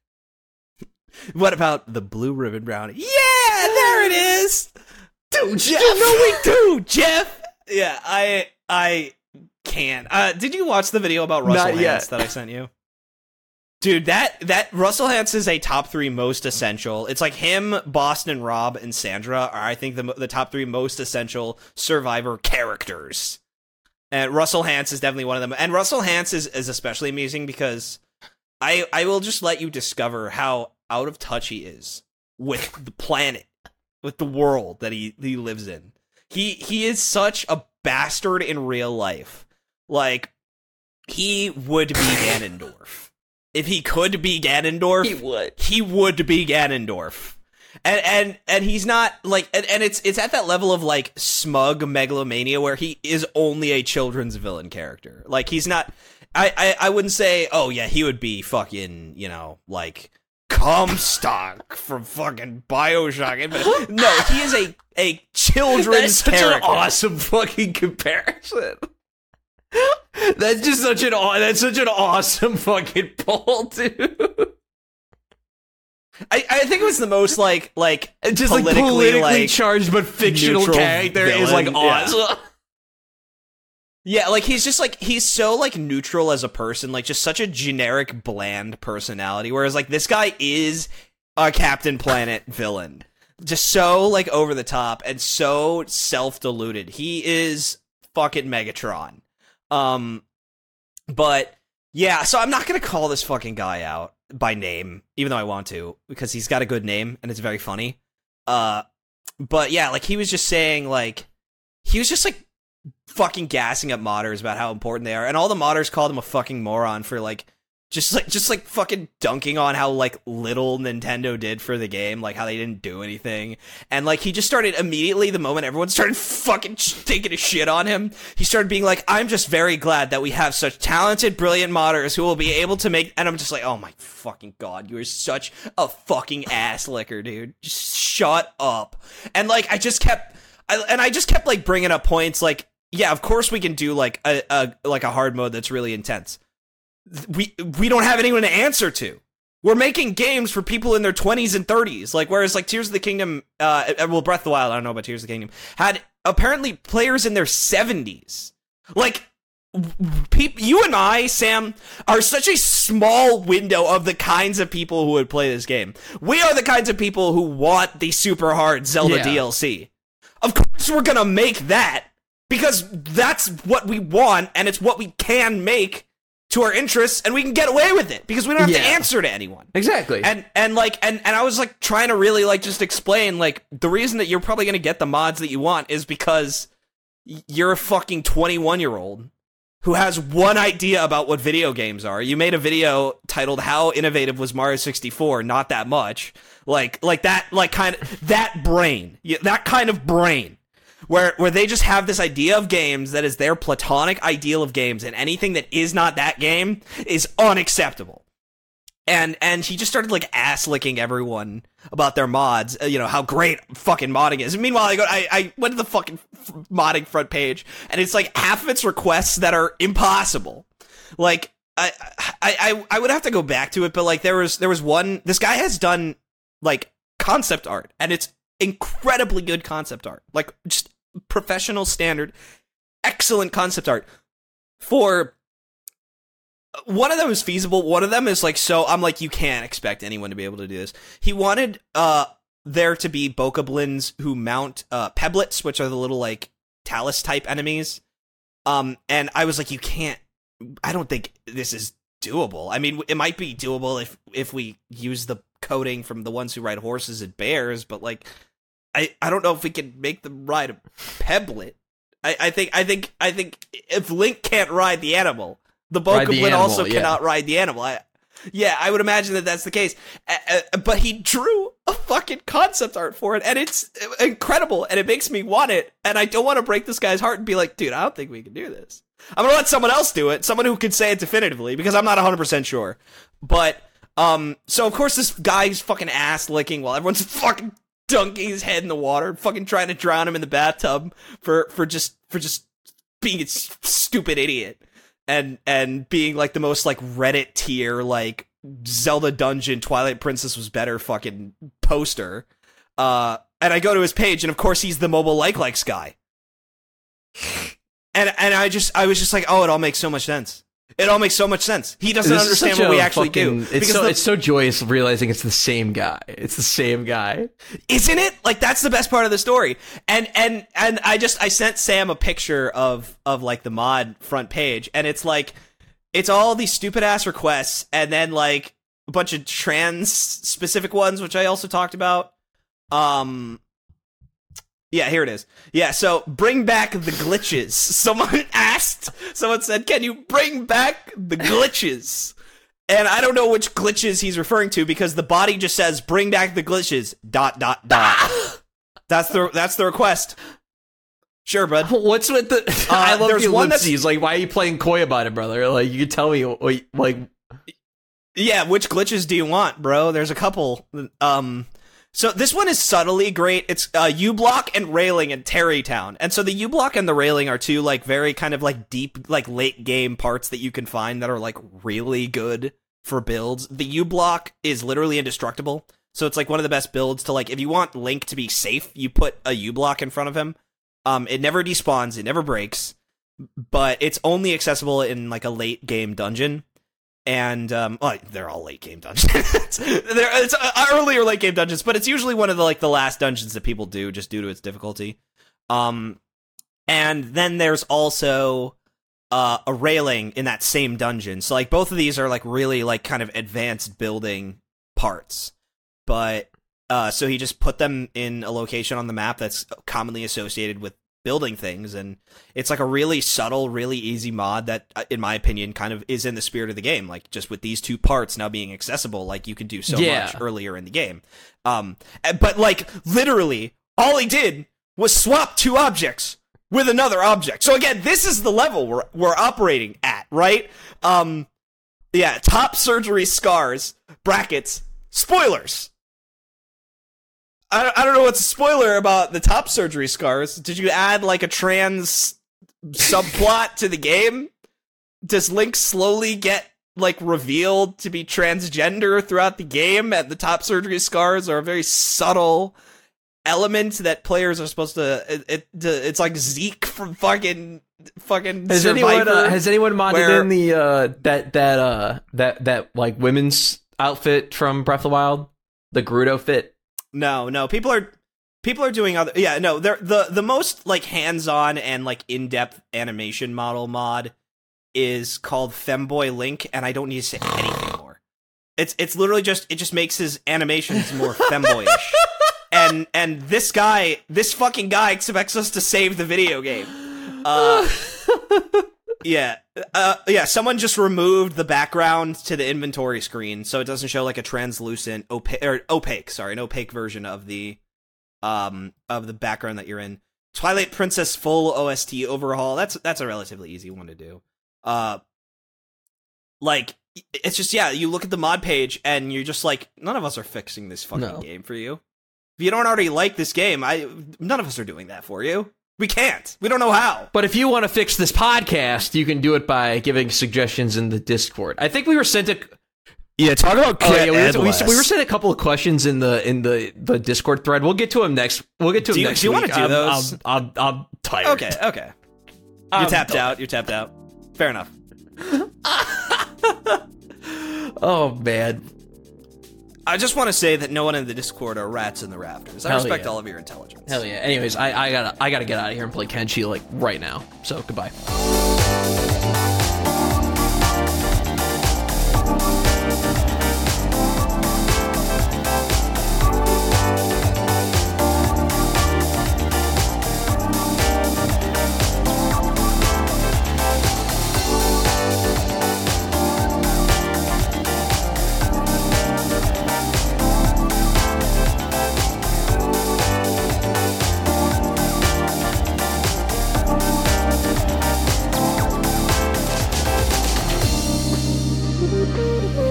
What about the Blue Ribbon Brownie? Yeah, there it is! Dude, Jeff. No, we do, Jeff! Yeah, I, I can't. Uh, did you watch the video about Russell Not yet. Hance that I sent you? Dude, that, that Russell Hance is a top three most essential. It's like him, Boston Rob, and Sandra are, I think, the the top three most essential Survivor characters. And Russell Hance is definitely one of them. And Russell Hance is, is especially amusing because I I will just let you discover how out of touch he is with the planet, with the world that he, he lives in. He he is such a bastard in real life. Like, he would be Ganondorf. If he could be Ganondorf, He would. He would be Ganondorf. And and and he's not like and, and it's it's at that level of like smug megalomania where he is only a children's villain character. Like, he's not I, I, I wouldn't say, oh yeah, he would be fucking, you know, like Comstock from fucking BioShock. But no, he is a a children's That's such character. an awesome fucking comparison. That's just such an aw- that's such an awesome fucking pull, dude. I, I think it was the most like like It's just like politically, politically like, charged but fictional neutral character is like villain, yeah. awesome. Yeah, like he's just like he's so like neutral as a person, like just such a generic bland personality. Whereas like this guy is a Captain Planet villain. Just so like over the top and so self-deluded. He is fucking Megatron. Um but yeah, so I'm not going to call this fucking guy out by name, even though I want to, because he's got a good name and it's very funny. Uh but yeah, like he was just saying like he was just like fucking gassing up modders about how important they are, and all the modders called him a fucking moron for like just like just like fucking dunking on how like little Nintendo did for the game, like how they didn't do anything. And like he just started immediately the moment everyone started fucking sh- taking a shit on him, he started being like, I'm just very glad that we have such talented, brilliant modders who will be able to make. And I'm just like, oh my fucking god, you are such a fucking ass licker, dude. Just shut up. And like I just kept I, and I just kept like bringing up points like, yeah, of course we can do like a, a like a hard mode that's really intense. we we don't have anyone to answer to. We're making games for people in their twenties and thirties. Like, whereas, like, Tears of the Kingdom, uh, well, Breath of the Wild, I don't know about Tears of the Kingdom, had apparently players in their seventies. Like, people, you and I, Sam, are such a small window of the kinds of people who would play this game. We are the kinds of people who want the super hard Zelda Yeah. D L C. Of course we're gonna make that, because that's what we want, and it's what we can make to our interests, and we can get away with it because we don't have Yeah. to answer to anyone. Exactly. And and like and, and I was like trying to really like just explain like the reason that you're probably gonna get the mods that you want is because you're a fucking twenty-one year old who has one idea about what video games are. You made a video titled "How Innovative Was Mario sixty-four?" Not that much. Like like that like kind of that brain. Yeah, that kind of brain. Where where they just have this idea of games that is their platonic ideal of games, and anything that is not that game is unacceptable. And and he just started like ass licking everyone about their mods, uh, you know, how great fucking modding is. And meanwhile, I go, I, I went to the fucking f- modding front page, and it's like half of its requests that are impossible. Like I I I, I would have to go back to it, but like there was there was one. This guy has done like concept art, and it's incredibly good concept art, like just professional standard, excellent concept art. For one of them is feasible, one of them is like, so I'm like, you can't expect anyone to be able to do this. He wanted uh there to be bokoblins who mount uh peblets, which are the little like talus type enemies. Um and I was like, you can't, I don't think this is doable. I mean, it might be doable if if we use the coding from the ones who ride horses and bears, but like I, I don't know if we can make them ride a peblet. I, I think I think I think if Link can't ride the animal, the bokoblin also yeah. cannot ride the animal. I, yeah, I would imagine that that's the case. Uh, uh, but he drew a fucking concept art for it, and it's incredible, and it makes me want it. And I don't want to break this guy's heart and be like, dude, I don't think we can do this. I'm gonna let someone else do it, someone who can say it definitively, because I'm not one hundred percent sure. But um, so of course this guy's fucking ass licking while everyone's fucking dunking his head in the water, fucking trying to drown him in the bathtub for for just for just being a s- stupid idiot, and and being like the most like Reddit tier like Zelda Dungeon Twilight Princess was better fucking poster. Uh, and I go to his page, and of course he's the mobile like likes guy. And and I just I was just like, oh, it all makes so much sense. It all makes so much sense. He doesn't This is understand such what we a actually fucking- do. It's Because so the- it's so joyous realizing it's the same guy. It's the same guy. Isn't it? Like, that's the best part of the story. And and and I just I sent Sam a picture of of like the mod front page, and it's like it's all these stupid ass requests, and then like a bunch of trans specific ones, which I also talked about. Um Yeah, here it is. Yeah, so bring back the glitches. Someone asked, someone said, can you bring back the glitches? And I don't know which glitches he's referring to, because the body just says, bring back the glitches, dot, dot, dot. That's the that's the request. Sure, bud. What's with the? Uh, I love there's the one that's- ellipses. Like, why are you playing coy about it, brother? Like, you can tell me. What, like, Yeah, which glitches do you want, bro? There's a couple. Um, so this one is subtly great. It's uh, U-Block and Railing in Terrytown. And so the U-Block and the Railing are two, like, very kind of, like, deep, like, late game parts that you can find that are, like, really good for builds. The U-Block is literally indestructible. So it's, like, one of the best builds to, like, if you want Link to be safe, you put a U-Block in front of him. Um, it never despawns, it never breaks, but it's only accessible in, like, a late game dungeon. And um, well, they're all late game dungeons. they're, it's uh, earlier late game dungeons, but it's usually one of the like the last dungeons that people do just due to its difficulty. Um, and then there's also uh, a railing in that same dungeon. So like both of these are like really like kind of advanced building parts. But uh, so he just put them in a location on the map that's commonly associated with building things, and it's like a really subtle, really easy mod that, in my opinion, kind of is in the spirit of the game. Like, just with these two parts now being accessible, like, you can do so Yeah. much earlier in the game. Um, but, like, literally, all he did was swap two objects with another object. So, again, this is the level we're, we're operating at, right? Um, yeah, top surgery scars, brackets, spoilers. I don't, I don't know what's a spoiler about the top surgery scars. Did you add, like, a trans subplot to the game? Does Link slowly get, like revealed to be transgender throughout the game, and the top surgery scars are a very subtle element that players are supposed to. It, it it's like Zeke from fucking fucking has Survivor. Anyone, uh, has anyone modded where, in the uh, that that uh that that like women's outfit from Breath of the Wild, the Gerudo fit? No, no. People are people are doing other. Yeah, no. They're the the most like hands-on and like in-depth animation model mod is called Femboy Link, and I don't need to say anything more. It's it's literally just it just makes his animations more femboyish. And and this guy, this fucking guy expects us to save the video game. Uh, yeah, uh, yeah. Someone just removed the background to the inventory screen, so it doesn't show like a translucent, opaque, or opaque. Sorry, an opaque version of the um of the background that you're in. Twilight Princess full O S T overhaul. That's that's a relatively easy one to do. Uh, like it's just yeah. You look at the mod page and you're just like, none of us are fixing this fucking No. game for you. If you don't already like this game, I none of us are doing that for you. We can't. We don't know how. But if you want to fix this podcast, you can do it by giving suggestions in the Discord. I think we were sent a Yeah, talk about oh, Kit yeah, we, were, we, Edless. we were sent a couple of questions in the in the, the Discord thread. We'll get to them next. We'll get to them Do you- next do you week. wanna do I'm, those? I'm, I'm, I'm tired. Okay, okay. You're I'm tapped done. out. You're tapped out. Fair enough. Oh man. I just want to say that no one in the Discord are rats in the rafters. I Hell respect yeah. all of your intelligence. Hell yeah. Anyways, I, I gotta I gotta get out of here and play Kenshi like right now. So goodbye. Thank you.